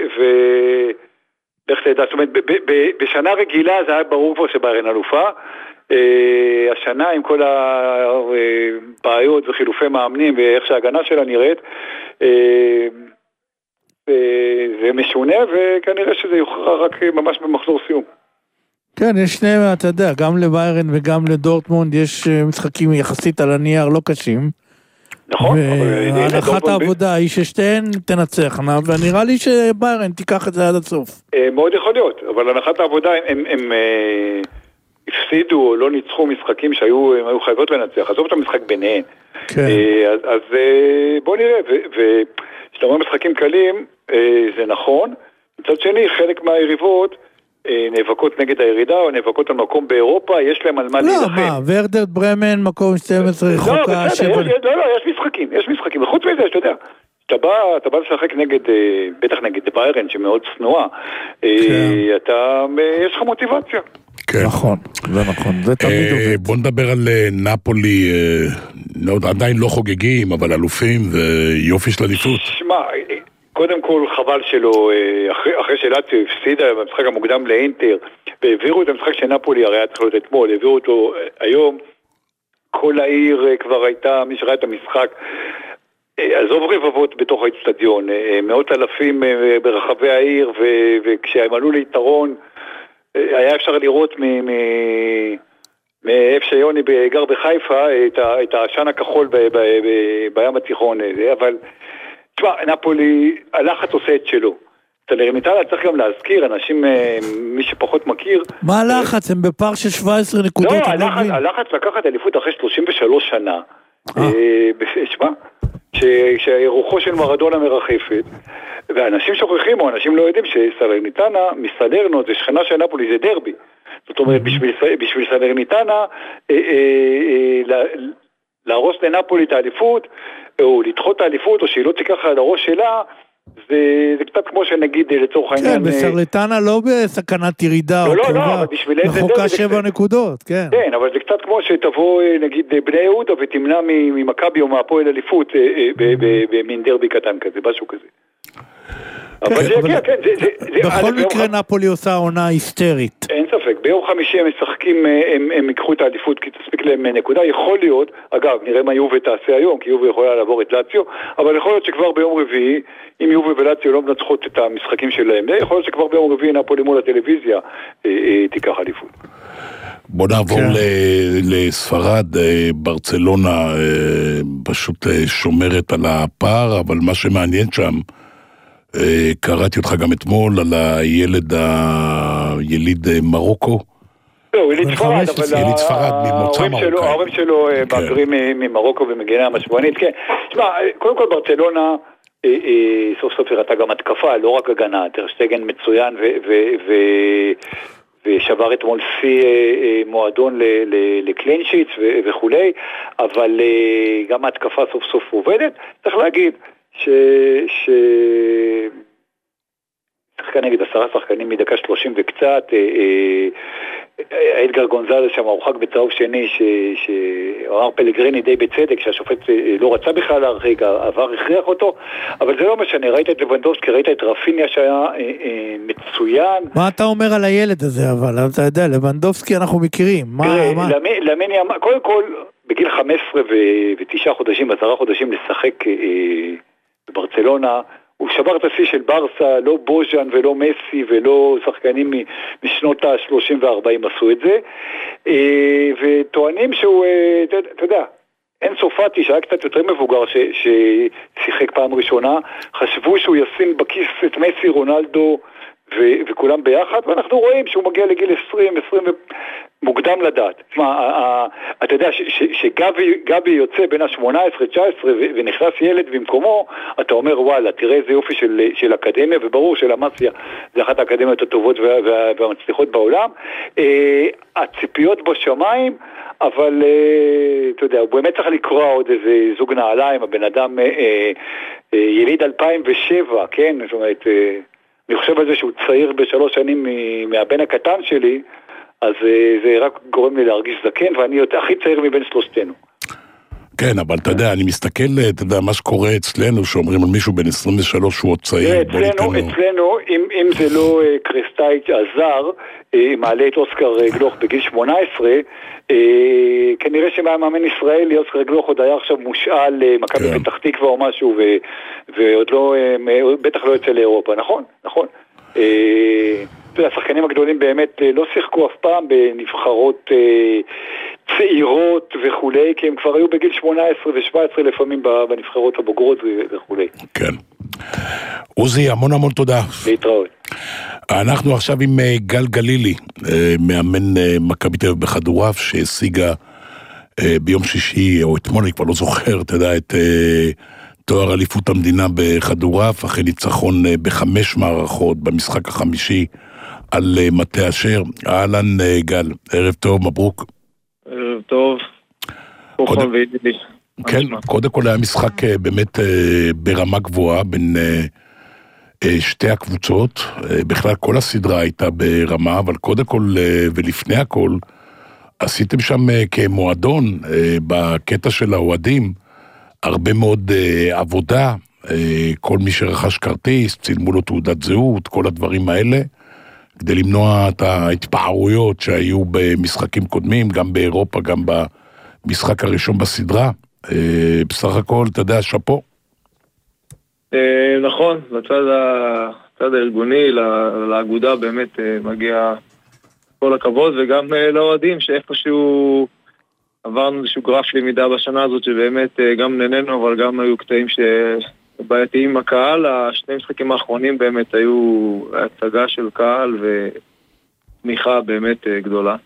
לך תדע, זאת אומרת, בשנה רגילה זה היה ברור פה שביירן אלופה, השנה עם כל הבעיות וחילופי מאמנים ואיך שההגנה שלה נראית, זה משונה, וכנראה שזה יוכרע רק ממש במחזור סיום. כן, יש שני, אתה יודע, גם לביירן וגם לדורטמונד יש משחקים יחסית על הנייר לא קשים. נכון. והנחת העבודה היא ששתיהן תנצח, ונראה לי שביירן תיקח את זה עד הסוף. מאוד יכול להיות, אבל הנחת העבודה הם הפסידו או לא ניצחו משחקים שהיו חייבות לנצח, עזוב את המשחק ביניהן. אז בוא נראה, וכשאתה אומר משחקים קלים, זה נכון. מצד שני, חלק מהיריבות נאבקות נגד הירידה, או נאבקות על מקום באירופה, יש להם על מה להילחם. לא, מה, ורדר ברמן, מקום 12 רחוקה. לא, יש משחקים, וחוץ מזה, אתה יודע, אתה בא לשחק בטח נגד ביירן, שמאוד צנועה, יש לך מוטיבציה. נכון, זה נכון, זה תמיד עובד. בוא נדבר על נפולי, עדיין לא חוגגים, אבל אלופים, ויופי של אליפות. שמע, קודם כל חבל שלו, אחרי שלאציו הפסידה במשחק המוקדם לאינטר, והעבירו את המשחק של נפולי, הרי היה צריך להיות אתמול, העבירו אותו היום, כל העיר כבר הייתה, מי שראה את המשחק, עזוב רבבות בתוך האצטדיון, מאות אלפים ברחבי העיר, וכשהם עלו ליתרון, היה אפשר לראות מאיפה שיוני גר בחיפה את העשן הכחול בים התיכון, אבל תשמע, נפולי, הלחץ עושה את שלו. סלרניטנה צריך גם להזכיר, אנשים, מי שפחות מכיר. מה הלחץ? הם בפער של 17 נקודות. לא, הלחץ לקחת אליפות אחרי 33 שנה. שמע, שרוחו של מרדונה מרחפת, ואנשים שוכחים, או אנשים לא יודעים שסלרניטנה, מסלרנו, זה שכנה של נפולי, זה דרבי. זאת אומרת, בשביל סלרניטנה, להרוס לנפולי את האליפות, או לדחות את האליפות, או שהיא לא תיקח על הראש שלה, זה קצת כמו שנגיד לצורך העניין. כן, בסרלטנה לא בסכנת ירידה, לא, אבל בשביל איזה דרבי. רחוקה 7 נקודות, כן. כן, אבל זה קצת כמו שתבוא נגיד בני יהודה ותמנע ממכבי או מהפועל אליפות במין דרבי קטן כזה, משהו כזה. אבל זה יגיע, כן. בכל מקרה נפולי עושה עונה היסטרית. אין ספק, ביום חמישי הם משחקים, הם ייקחו את העדיפות כי תספיק להם נקודה, יכול להיות, אגב, נראה מה יובה תעשה היום, כי יובה יכולה לעבור את לאציו, אבל יכול להיות שכבר ביום רביעי, אם יובה ולאציו לא מנצחות את המשחקים שלהם, יכול להיות שכבר ביום רביעי נפולי מול הטלוויזיה תיקח עדיפות. בוא נעבור לספרד, ברצלונה פשוט שומרת על הפער, אבל מה שמעניין שם, קראתי אותך גם אתמול על יליד מרוקו. לא, הוא יליד ספרד, אבל ההורים שלו באגרים ממרוקו ומגיני המשמעונית, כן. תשמע, קודם כל ברצלונה סוף סוף הראתה גם התקפה, לא רק הגנה, טרשטגן מצוין ושבר אתמול שיא מועדון לקלין שיטס וכולי, אבל גם ההתקפה סוף סוף עובדת. צריך להגיד שחקן נגד 10 שחקנים מדקה 30 וקצת, אדגר גונזלס שם הורחק בצהוב שני, שאמר פלגריני די בצדק שהשופט לא רצה בכלל להרחיק, עבר הכריח אותו, אבל זה לא משנה, ראית את לבנדובסקי, ראית את רפיניה שהיה מצוין. מה אתה אומר על הילד הזה אבל? אתה יודע, לבנדובסקי אנחנו מכירים. קודם כל, בגיל 15 ו9 חודשים, 10 חודשים לשחק בברצלונה, הוא שבר את השיא של ברסה, לא בוז'ן ולא מסי ולא שחקנים משנות ה-30 וה-40 עשו את זה, וטוענים שהוא, אתה יודע, אין סופתי שהיה קצת יותר מבוגר ששיחק פעם ראשונה, חשבו שהוא ישים בכיס את מסי, רונלדו וכולם ביחד, ואנחנו רואים שהוא מגיע לגיל 20 מוקדם לדעת. אתה יודע שגבי יוצא בין ה-18-19 ונכנס ילד במקומו, אתה אומר וואלה, תראה איזה יופי של אקדמיה, וברור שלמאסיה זה אחת האקדמיות הטובות והמצליחות בעולם. הציפיות בשמיים, אבל אתה יודע, הוא באמת צריך לקרוא עוד איזה זוג נעליים, הבן אדם יליד 2007, כן? זאת אומרת, אני חושב על זה שהוא צעיר ב3 שנים מהבן הקטן שלי, אז זה רק גורם לי להרגיש זקן, ואני הכי צעיר מבין שלושתנו. כן, אבל אתה יודע, אני מסתכל, אתה יודע, מה שקורה אצלנו, שאומרים על מישהו בן 23 שהוא עוד צעיר. אצלנו, אם זה לא קריסטייץ' הזר, מעלה את אוסקר גלוך בגיל 18, כנראה שמאמן ישראלי, אוסקר גלוך עוד היה עכשיו מושאל מכבי פתח תקווה או משהו, ועוד לא, בטח לא יוצא לאירופה, נכון? נכון. השחקנים הגדולים באמת לא שיחקו אף פעם בנבחרות צעירות וכולי, כי הם כבר היו בגיל 18 ו-17 לפעמים בנבחרות הבוגרות וכולי. כן. עוזי, המון תודה. להתראות. אנחנו עכשיו עם גל גלילי, מאמן מכבי תל אביב בכדורעף, שהשיגה ביום שישי, או אתמול, אני כבר לא זוכר, אתה יודע, את תואר אליפות המדינה בכדורעף, אחרי ניצחון ב5 מערכות במשחק החמישי על מטה אשר. אהלן גל, ערב טוב, מברוק. ערב טוב. כן, קודם כל היה משחק באמת ברמה גבוהה בין שתי הקבוצות, בכלל כל הסדרה הייתה ברמה, אבל קודם כל ולפני הכל, עשיתם שם כמועדון, בקטע של האוהדים, הרבה מאוד עבודה, כל מי שרכש כרטיס, צילמו לו תעודת זהות, כל הדברים האלה, כדי למנוע את ההתפערויות שהיו במשחקים קודמים, גם באירופה, גם במשחק הראשון בסדרה. בסך הכל, אתה יודע, שפו. נכון, לצד הארגוני, לאגודה באמת מגיע כל הכבוד, וגם לאוהדים שאיפשהו עברנו איזשהו גרף למידה בשנה הזאת, שבאמת גם נהנינו, אבל גם היו קטעים שבעייתיים עם הקהל. השני משחקים האחרונים באמת היו הצגה של קהל ותמיכה באמת גדולה.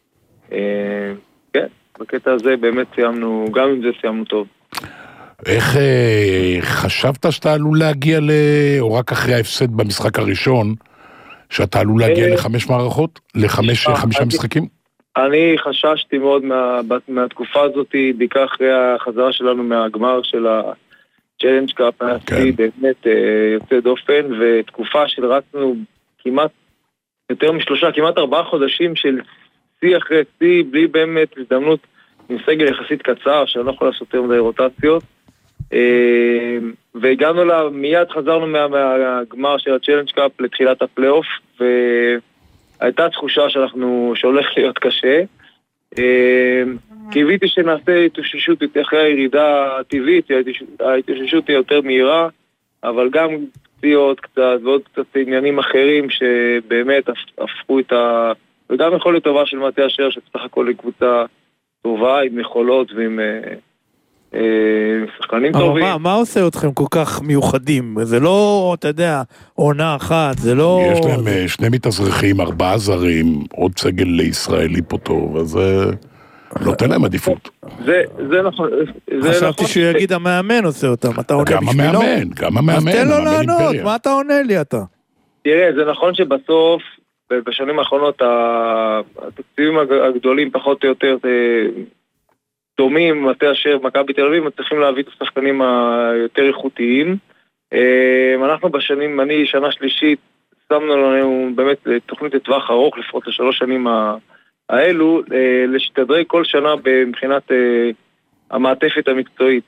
כן, בקטע הזה באמת סיימנו, גם עם זה סיימנו טוב. איך חשבת שאתה עלול להגיע או רק אחרי ההפסד במשחק הראשון, שאתה עלול להגיע ל5 מערכות? ל5 משחקים? אני חששתי מאוד מהתקופה הזאת, בעיקר אחרי החזרה שלנו מהגמר של הצ'לנג' קאפ, באמת יוצא דופן, ותקופה של רצנו כמעט יותר מ3, כמעט 4 חודשים של שיא אחרי שיא, בלי באמת הזדמנות עם סגל יחסית קצר, שאני לא יכול לעשות יותר מדי רוטציות, והגענו לה, מיד חזרנו מהגמר של הצ'לנג' קאפ לתחילת הפלייאוף, והייתה תחושה שהולך להיות קשה. קיוויתי שנעשה התאוששות אחרי הירידה הטבעית, ההתאוששות היא יותר מהירה, אבל גם פציעות קצת ועוד קצת עניינים אחרים שבאמת הפכו וגם יכול להיות טובה של מטה אשר, שצריך הכל לקבוצה טובה, עם יכולות ועם שחקנים טובים. אבל מה עושה אתכם כל כך מיוחדים? זה לא, אתה יודע, עונה אחת, זה לא... יש להם 2 מתאזרחים, 4 זרים, עוד סגל לישראלי פה טוב, אז נותן להם עדיפות. זה נכון. חשבתי שהוא יגיד המאמן עושה אותם, אתה עונה בשבילו? גם המאמן. אז תן לו לענות, מה אתה עונה לי אתה? תראה, זה נכון שבסוף, בשנים האחרונות, התקציבים הגדולים פחות או יותר דומים, מטה אשר, מכבי תל אביב, מצליחים להביא את השחקנים היותר איכותיים. אנחנו אני שנה שלישית, שמנו לנו באמת תוכנית לטווח ארוך, לפחות ל3 שנים האלו, להשתדרג כל שנה מבחינת המעטפת המקצועית.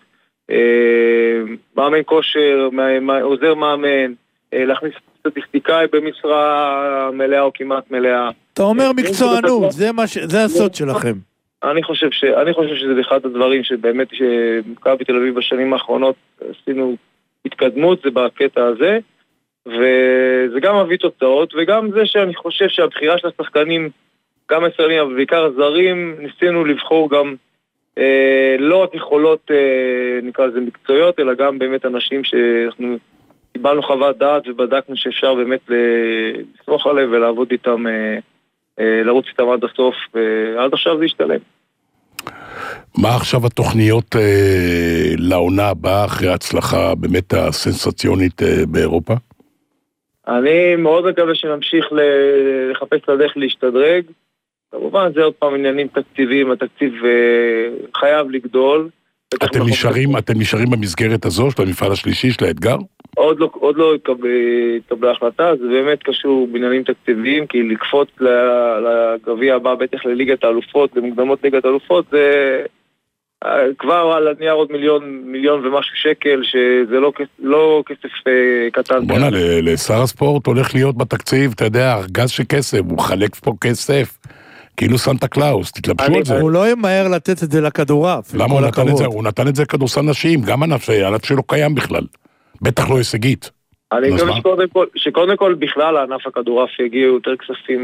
מאמן כושר, עוזר מאמן, להכניס סטטיסטיקאי במשרה מלאה או כמעט מלאה. אתה אומר מקצוענות, זה הסוד שלכם. אני חושב שזה אחד הדברים שבאמת שמכבי תל אביב בשנים האחרונות עשינו התקדמות, זה בקטע הזה, וזה גם מביא תוצאות, וגם זה שאני חושב שהבחירה של השחקנים, גם ישראלים, אבל בעיקר הזרים, ניסינו לבחור גם לא רק יכולות, נקרא לזה מקצועיות, אלא גם באמת אנשים שאנחנו קיבלנו חוות דעת ובדקנו שאפשר באמת לסמוך עליהם ולעבוד איתם, לרוץ איתם עד הסוף, ועד עכשיו זה ישתלם. מה עכשיו התוכניות לעונה הבאה אחרי ההצלחה באמת הסנסציונית באירופה? אני מאוד מקווה שנמשיך לחפש לדרך להשתדרג. כמובן זה עוד פעם עניינים תקציביים, התקציב חייב לגדול. אתם נשארים במסגרת הזו של המפעל השלישי של האתגר? עוד לא התקבלה החלטה, זה באמת קשור בעניינים תקציביים, כי לקפוץ לגביע הבא, בטח לליגת האלופות, למוקדמות ליגת האלופות, זה כבר על הנייר עוד מיליון ומשהו שקל, שזה לא כסף קטן. בונה, לשר הספורט הולך להיות בתקציב, אתה יודע, ארגז של כסף, הוא חלק פה כסף. כאילו סנטה קלאוס, תתלבשו על זה. הוא לא ימהר לתת את זה לכדורעף. למה הוא נתן את זה? הוא נתן את זה לכדורסל נשים, גם ענף שלו קיים בכלל. בטח לא הישגית. אני חושב שקודם כל בכלל הענף הכדורעף יגיעו יותר כספים,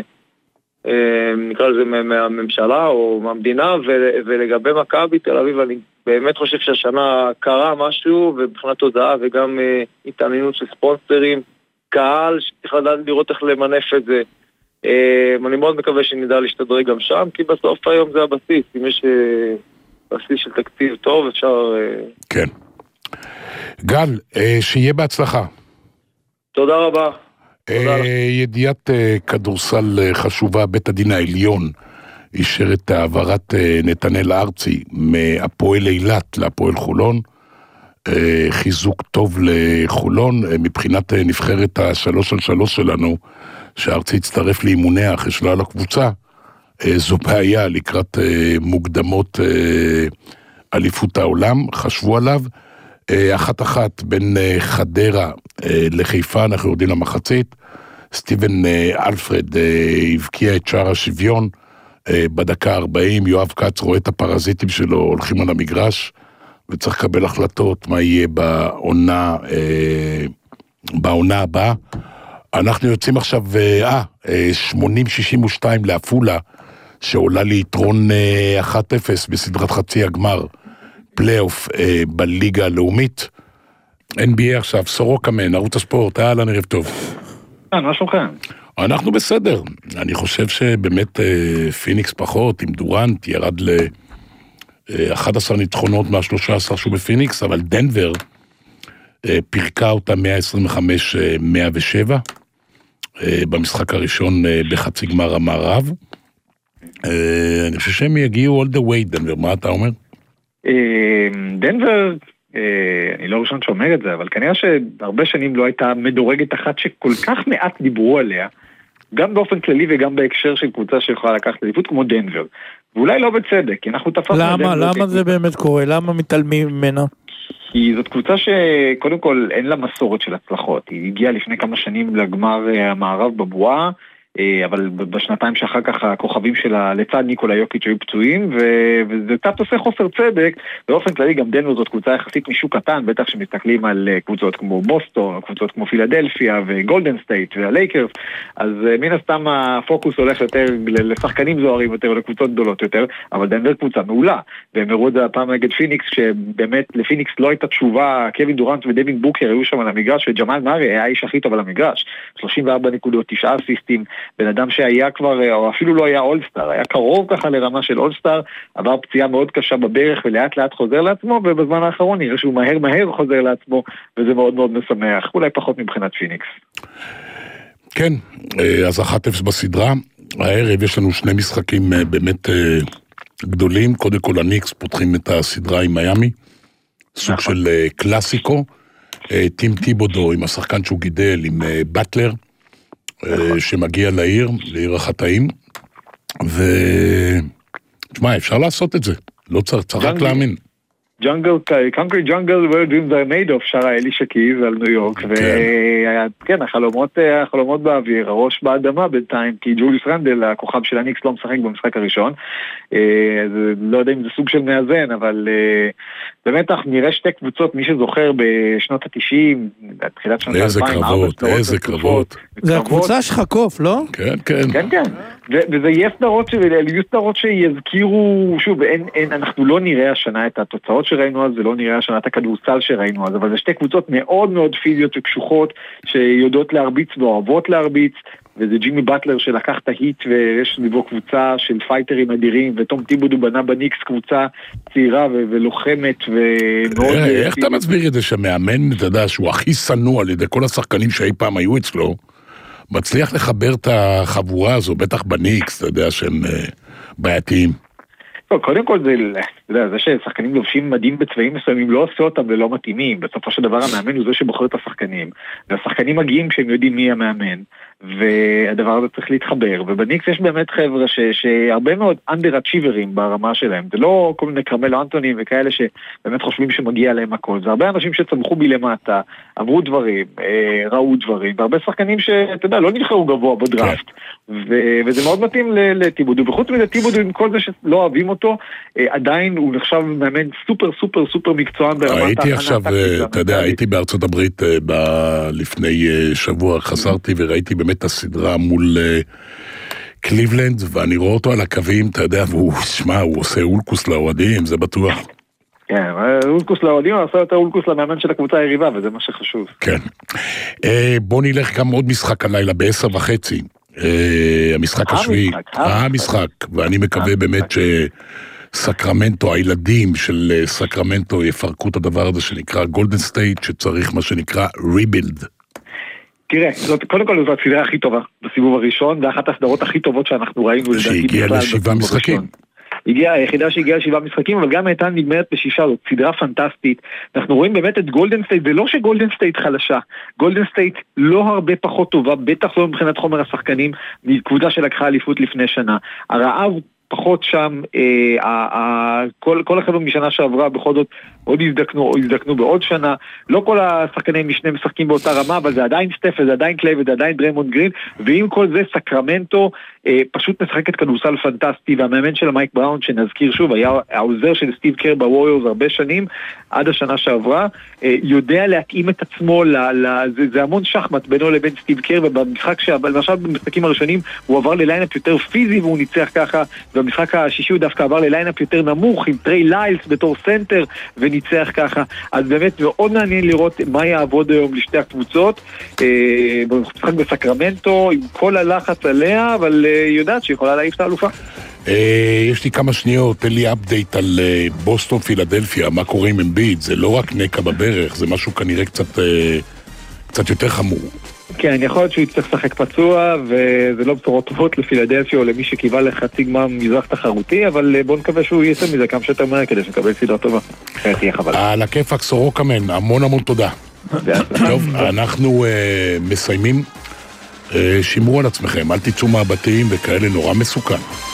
נקרא לזה מהממשלה או מהמדינה, ולגבי מכבי תל אביב אני באמת חושב שהשנה קרה משהו, ובבחינת תודעה וגם התעניינות של ספונסרים, קהל שצריך לדעת לראות איך למנף את זה. אני מאוד מקווה שנדע להשתדרג גם שם, כי בסוף היום זה הבסיס, אם יש בסיס של תקציב טוב אפשר... כן. גל, שיהיה בהצלחה. תודה רבה. ידיעת כדורסל חשובה, בית הדין העליון אישר את העברת נתנאל ארצי מהפועל אילת להפועל חולון, חיזוק טוב לחולון, מבחינת נבחרת ה3-3 שלנו, שארצי הצטרף לאימוניה אחרי שלא על הקבוצה, זו בעיה לקראת מוקדמות אליפות העולם, חשבו עליו, 1-1 בין חדרה לחיפה, אנחנו יורדים למחצית, סטיבן אלפרד הבקיע את שער השוויון בדקה 40, יואב קץ רואה את הפרזיטים שלו הולכים על המגרש, וצריך לקבל החלטות מה יהיה בעונה הבאה. אנחנו יוצאים עכשיו 80-62 לעפולה, שעולה ליתרון 1-0 בסדרת חצי הגמר, פלייאוף בליגה הלאומית. NBA עכשיו, סורוקה מן, ערוץ הספורט, אהלן, ערב טוב. מה שלומכם? אנחנו בסדר, אני חושב שבאמת פיניקס פחות, עם דורנט ירד ל-11 ניצחונות מה-13 שהוא בפיניקס, אבל דנבר פירקה אותה 125-107, במשחק הראשון בחצי גמר המערב. אני חושב שהם יגיעו all the way, דנבר, מה אתה אומר? דנבר, אני לא ראשון שאומר את זה, אבל כנראה שהרבה שנים לא הייתה מדורגת אחת שכל כך מעט דיברו עליה, גם באופן כללי וגם בהקשר של קבוצה שיכולה לקחת עדיפות כמו דנבר. ואולי לא בצדק, כי אנחנו תפסנו... למה זה באמת קורה? למה מתעלמים ממנה? כי זאת קבוצה שקודם כל אין לה מסורת של הצלחות. היא הגיעה לפני כמה שנים לגמר המערב בבועה, אבל בשנתיים שאחר כך הכוכבים שלה לצד ניקולה יוקיץ' היו פצועים, וזה קצת עושה חוסר צדק. באופן כללי גם דנבר זאת קבוצה יחסית משוק קטן, בטח שמסתכלים על קבוצות כמו בוסטון, קבוצות כמו פילדלפיה וגולדן סטייט והלייקרס, אז מן הסתם הפוקוס הולך יותר לשחקנים זוהרים יותר, לקבוצות גדולות יותר, אבל דנבר קבוצה מעולה, והם הראו את זה הפעם נגד פיניקס, שבאמת לפיניקס לא הייתה תשובה, קווין דורנט ודווין בוקר היו שם על המגרש, וג'מאל מארי היה האיש הכי טוב על המגרש, 34 נקודות, 9 אסיסטים, בן אדם שהיה כבר, או אפילו לא היה אולסטאר, היה קרוב ככה לרמה של אולסטאר, עבר פציעה מאוד קשה בברך ולאט לאט חוזר לעצמו, ובזמן האחרון נראה שהוא מהר חוזר לעצמו, וזה מאוד מאוד משמח, אולי פחות מבחינת פיניקס. כן, אז 1-0 בסדרה, הערב יש לנו שני משחקים באמת גדולים, קודם כל הניקס פותחים את הסדרה עם מיאמי, סוג של קלאסיקו, טים טיבודו עם השחקן שהוא גידל, עם בטלר, שמגיע לעיר החטאים, ותשמע, אפשר לעשות את זה, לא צריך רק להאמין. Concrete Jungle where dreams are made of, שרה אלישה קיז על ניו יורק, וכן, החלומות באוויר, הראש באדמה בינתיים, כי ג'וליוס רנדל, הכוכב של הניקס, לא משחק במשחק הראשון, לא יודע אם זה סוג של מאזן, אבל באמת אנחנו נראה שתי קבוצות, מי שזוכר בשנות ה-90, בתחילת שנות ה-2000, איזה קרבות. זה הקבוצה שלך קוף, לא? כן. וזה יהיה סדרות שיזכירו, שוב, אנחנו לא נראה השנה את התוצאות שראינו אז, ולא נראה השנה את הכדורסל שראינו אז, אבל זה שתי קבוצות מאוד מאוד פיזיות וקשוחות, שיודעות להרביץ ואוהבות להרביץ, וזה ג'ימי באטלר שלקח את ההיט, ויש סביבו קבוצה של פייטרים אדירים, ותום טיבודו בנה בניקס קבוצה צעירה ולוחמת, ומאוד... איך אתה מסביר את זה שמאמן, אתה יודע, שהוא הכי שנוא על ידי כל השחקנים שאי פעם היו אצלו, מצליח לחבר את החבורה הזו, בטח בניקס, אתה יודע, שהם בעייתיים. קודם כל זה ששחקנים לובשים מדים בצבעים מסוימים לא עושה אותם ולא מתאימים, בסופו של דבר המאמן הוא זה שבוחר את השחקנים, והשחקנים מגיעים כשהם יודעים מי המאמן, והדבר הזה צריך להתחבר, ובניקס יש באמת חבר'ה שהרבה מאוד underachiever'ים ברמה שלהם, זה לא כל מיני קרמלו אנטונים וכאלה שבאמת חושבים שמגיע להם הכל, זה הרבה אנשים שצמחו מלמטה, עברו דברים, ראו דברים, והרבה שחקנים שאתה יודע, לא נבחרו גבוה בדראפט, וזה מאוד מתאים לטיבודו, וחוץ מזה טיבודו עם כל זה שלא אוהבים אותו, עדיין הוא נחשב מאמן סופר סופר סופר מקצוען ברמת הייתי עכשיו, אתה יודע, הייתי בארצות הברית לפני שבוע, חזרתי וראיתי באמת את הסדרה מול קליבלנד, ואני רואה אותו על הקווים, אתה יודע, והוא, שמע, הוא עושה אולקוס לאוהדים, זה בטוח. כן, אולקוס לאוהדים, הוא עושה יותר אולקוס למאמן של הקבוצה היריבה, וזה מה שחשוב. כן. בוא נלך גם עוד משחק הלילה ב10:30. המשחק השביעי, המשחק, ואני מקווה באמת שסקרמנטו, הילדים של סקרמנטו יפרקו את הדבר הזה שנקרא גולדן סטייט, שצריך מה שנקרא ריבילד. תראה, קודם כל זו הסדרה הכי טובה בסיבוב הראשון, ואחת הסדרות הכי טובות שאנחנו ראינו. שהגיעה ל7 משחקים. היחידה שהגיעה ל7 משחקים, אבל גם הייתה נגמרת ב6, זאת סדרה פנטסטית. אנחנו רואים באמת את גולדן סטייט, ולא שגולדן סטייט חלשה, גולדן סטייט לא הרבה פחות טובה, בטח לא מבחינת חומר השחקנים, מקבוצה שלקחה אליפות לפני שנה. הרעב פחות שם, כל החבר'ה משנה שעברה בכל זאת עוד הזדקנו בעוד שנה, לא כל השחקנים משנה משחקים באותה רמה, אבל זה עדיין סטף, זה עדיין קליי, וזה עדיין דריימונד גרין, ועם כל זה סקרמנטו פשוט משחקת כדורסל פנטסטי, והמאמן של מייק בראון, שנזכיר שוב, היה העוזר של סטיב קר בווריורס הרבה שנים, עד השנה שעברה, יודע להתאים את עצמו, זה המון שחמט בינו לבין סטיב קר, ובמשחק למשל במשחקים הראשונים, הוא עבר לליינאפ יותר פיזי, והוא ניצח ככה, ובמשחק השישי הוא דווקא עבר לליינאפ יותר נמוך, עם טריי ליילס בתור סנטר, וניצח ככה, אז באמת מאוד מעניין לראות מה יעבוד היום לשתי הקבוצות, במשחק בסקרמנטו, עם כל הלחץ עליה, אבל יודעת שיכולה להעיף את האלופה. יש לי כמה שניות, תן לי אפדייט על בוסטון פילדלפיה, מה קורה עם אמביד, זה לא רק נקע בברך, זה משהו כנראה קצת יותר חמור. כן, יכול להיות שהוא יצטרך לשחק פצוע, וזה לא בשורות טובות לפילדלפיה או למי שקיבל לחצי גמר מזרח תחרותי, אבל בוא נקווה שהוא יעשה מזה כמה שיותר מהר כדי שנקבל סדרה טובה. תהיה חבל. על הכיפאק סורוקאמן, המון תודה. טוב, אנחנו מסיימים. שימרו על עצמכם, אל תצאו מהבתים וכאלה, נורא מסוכן.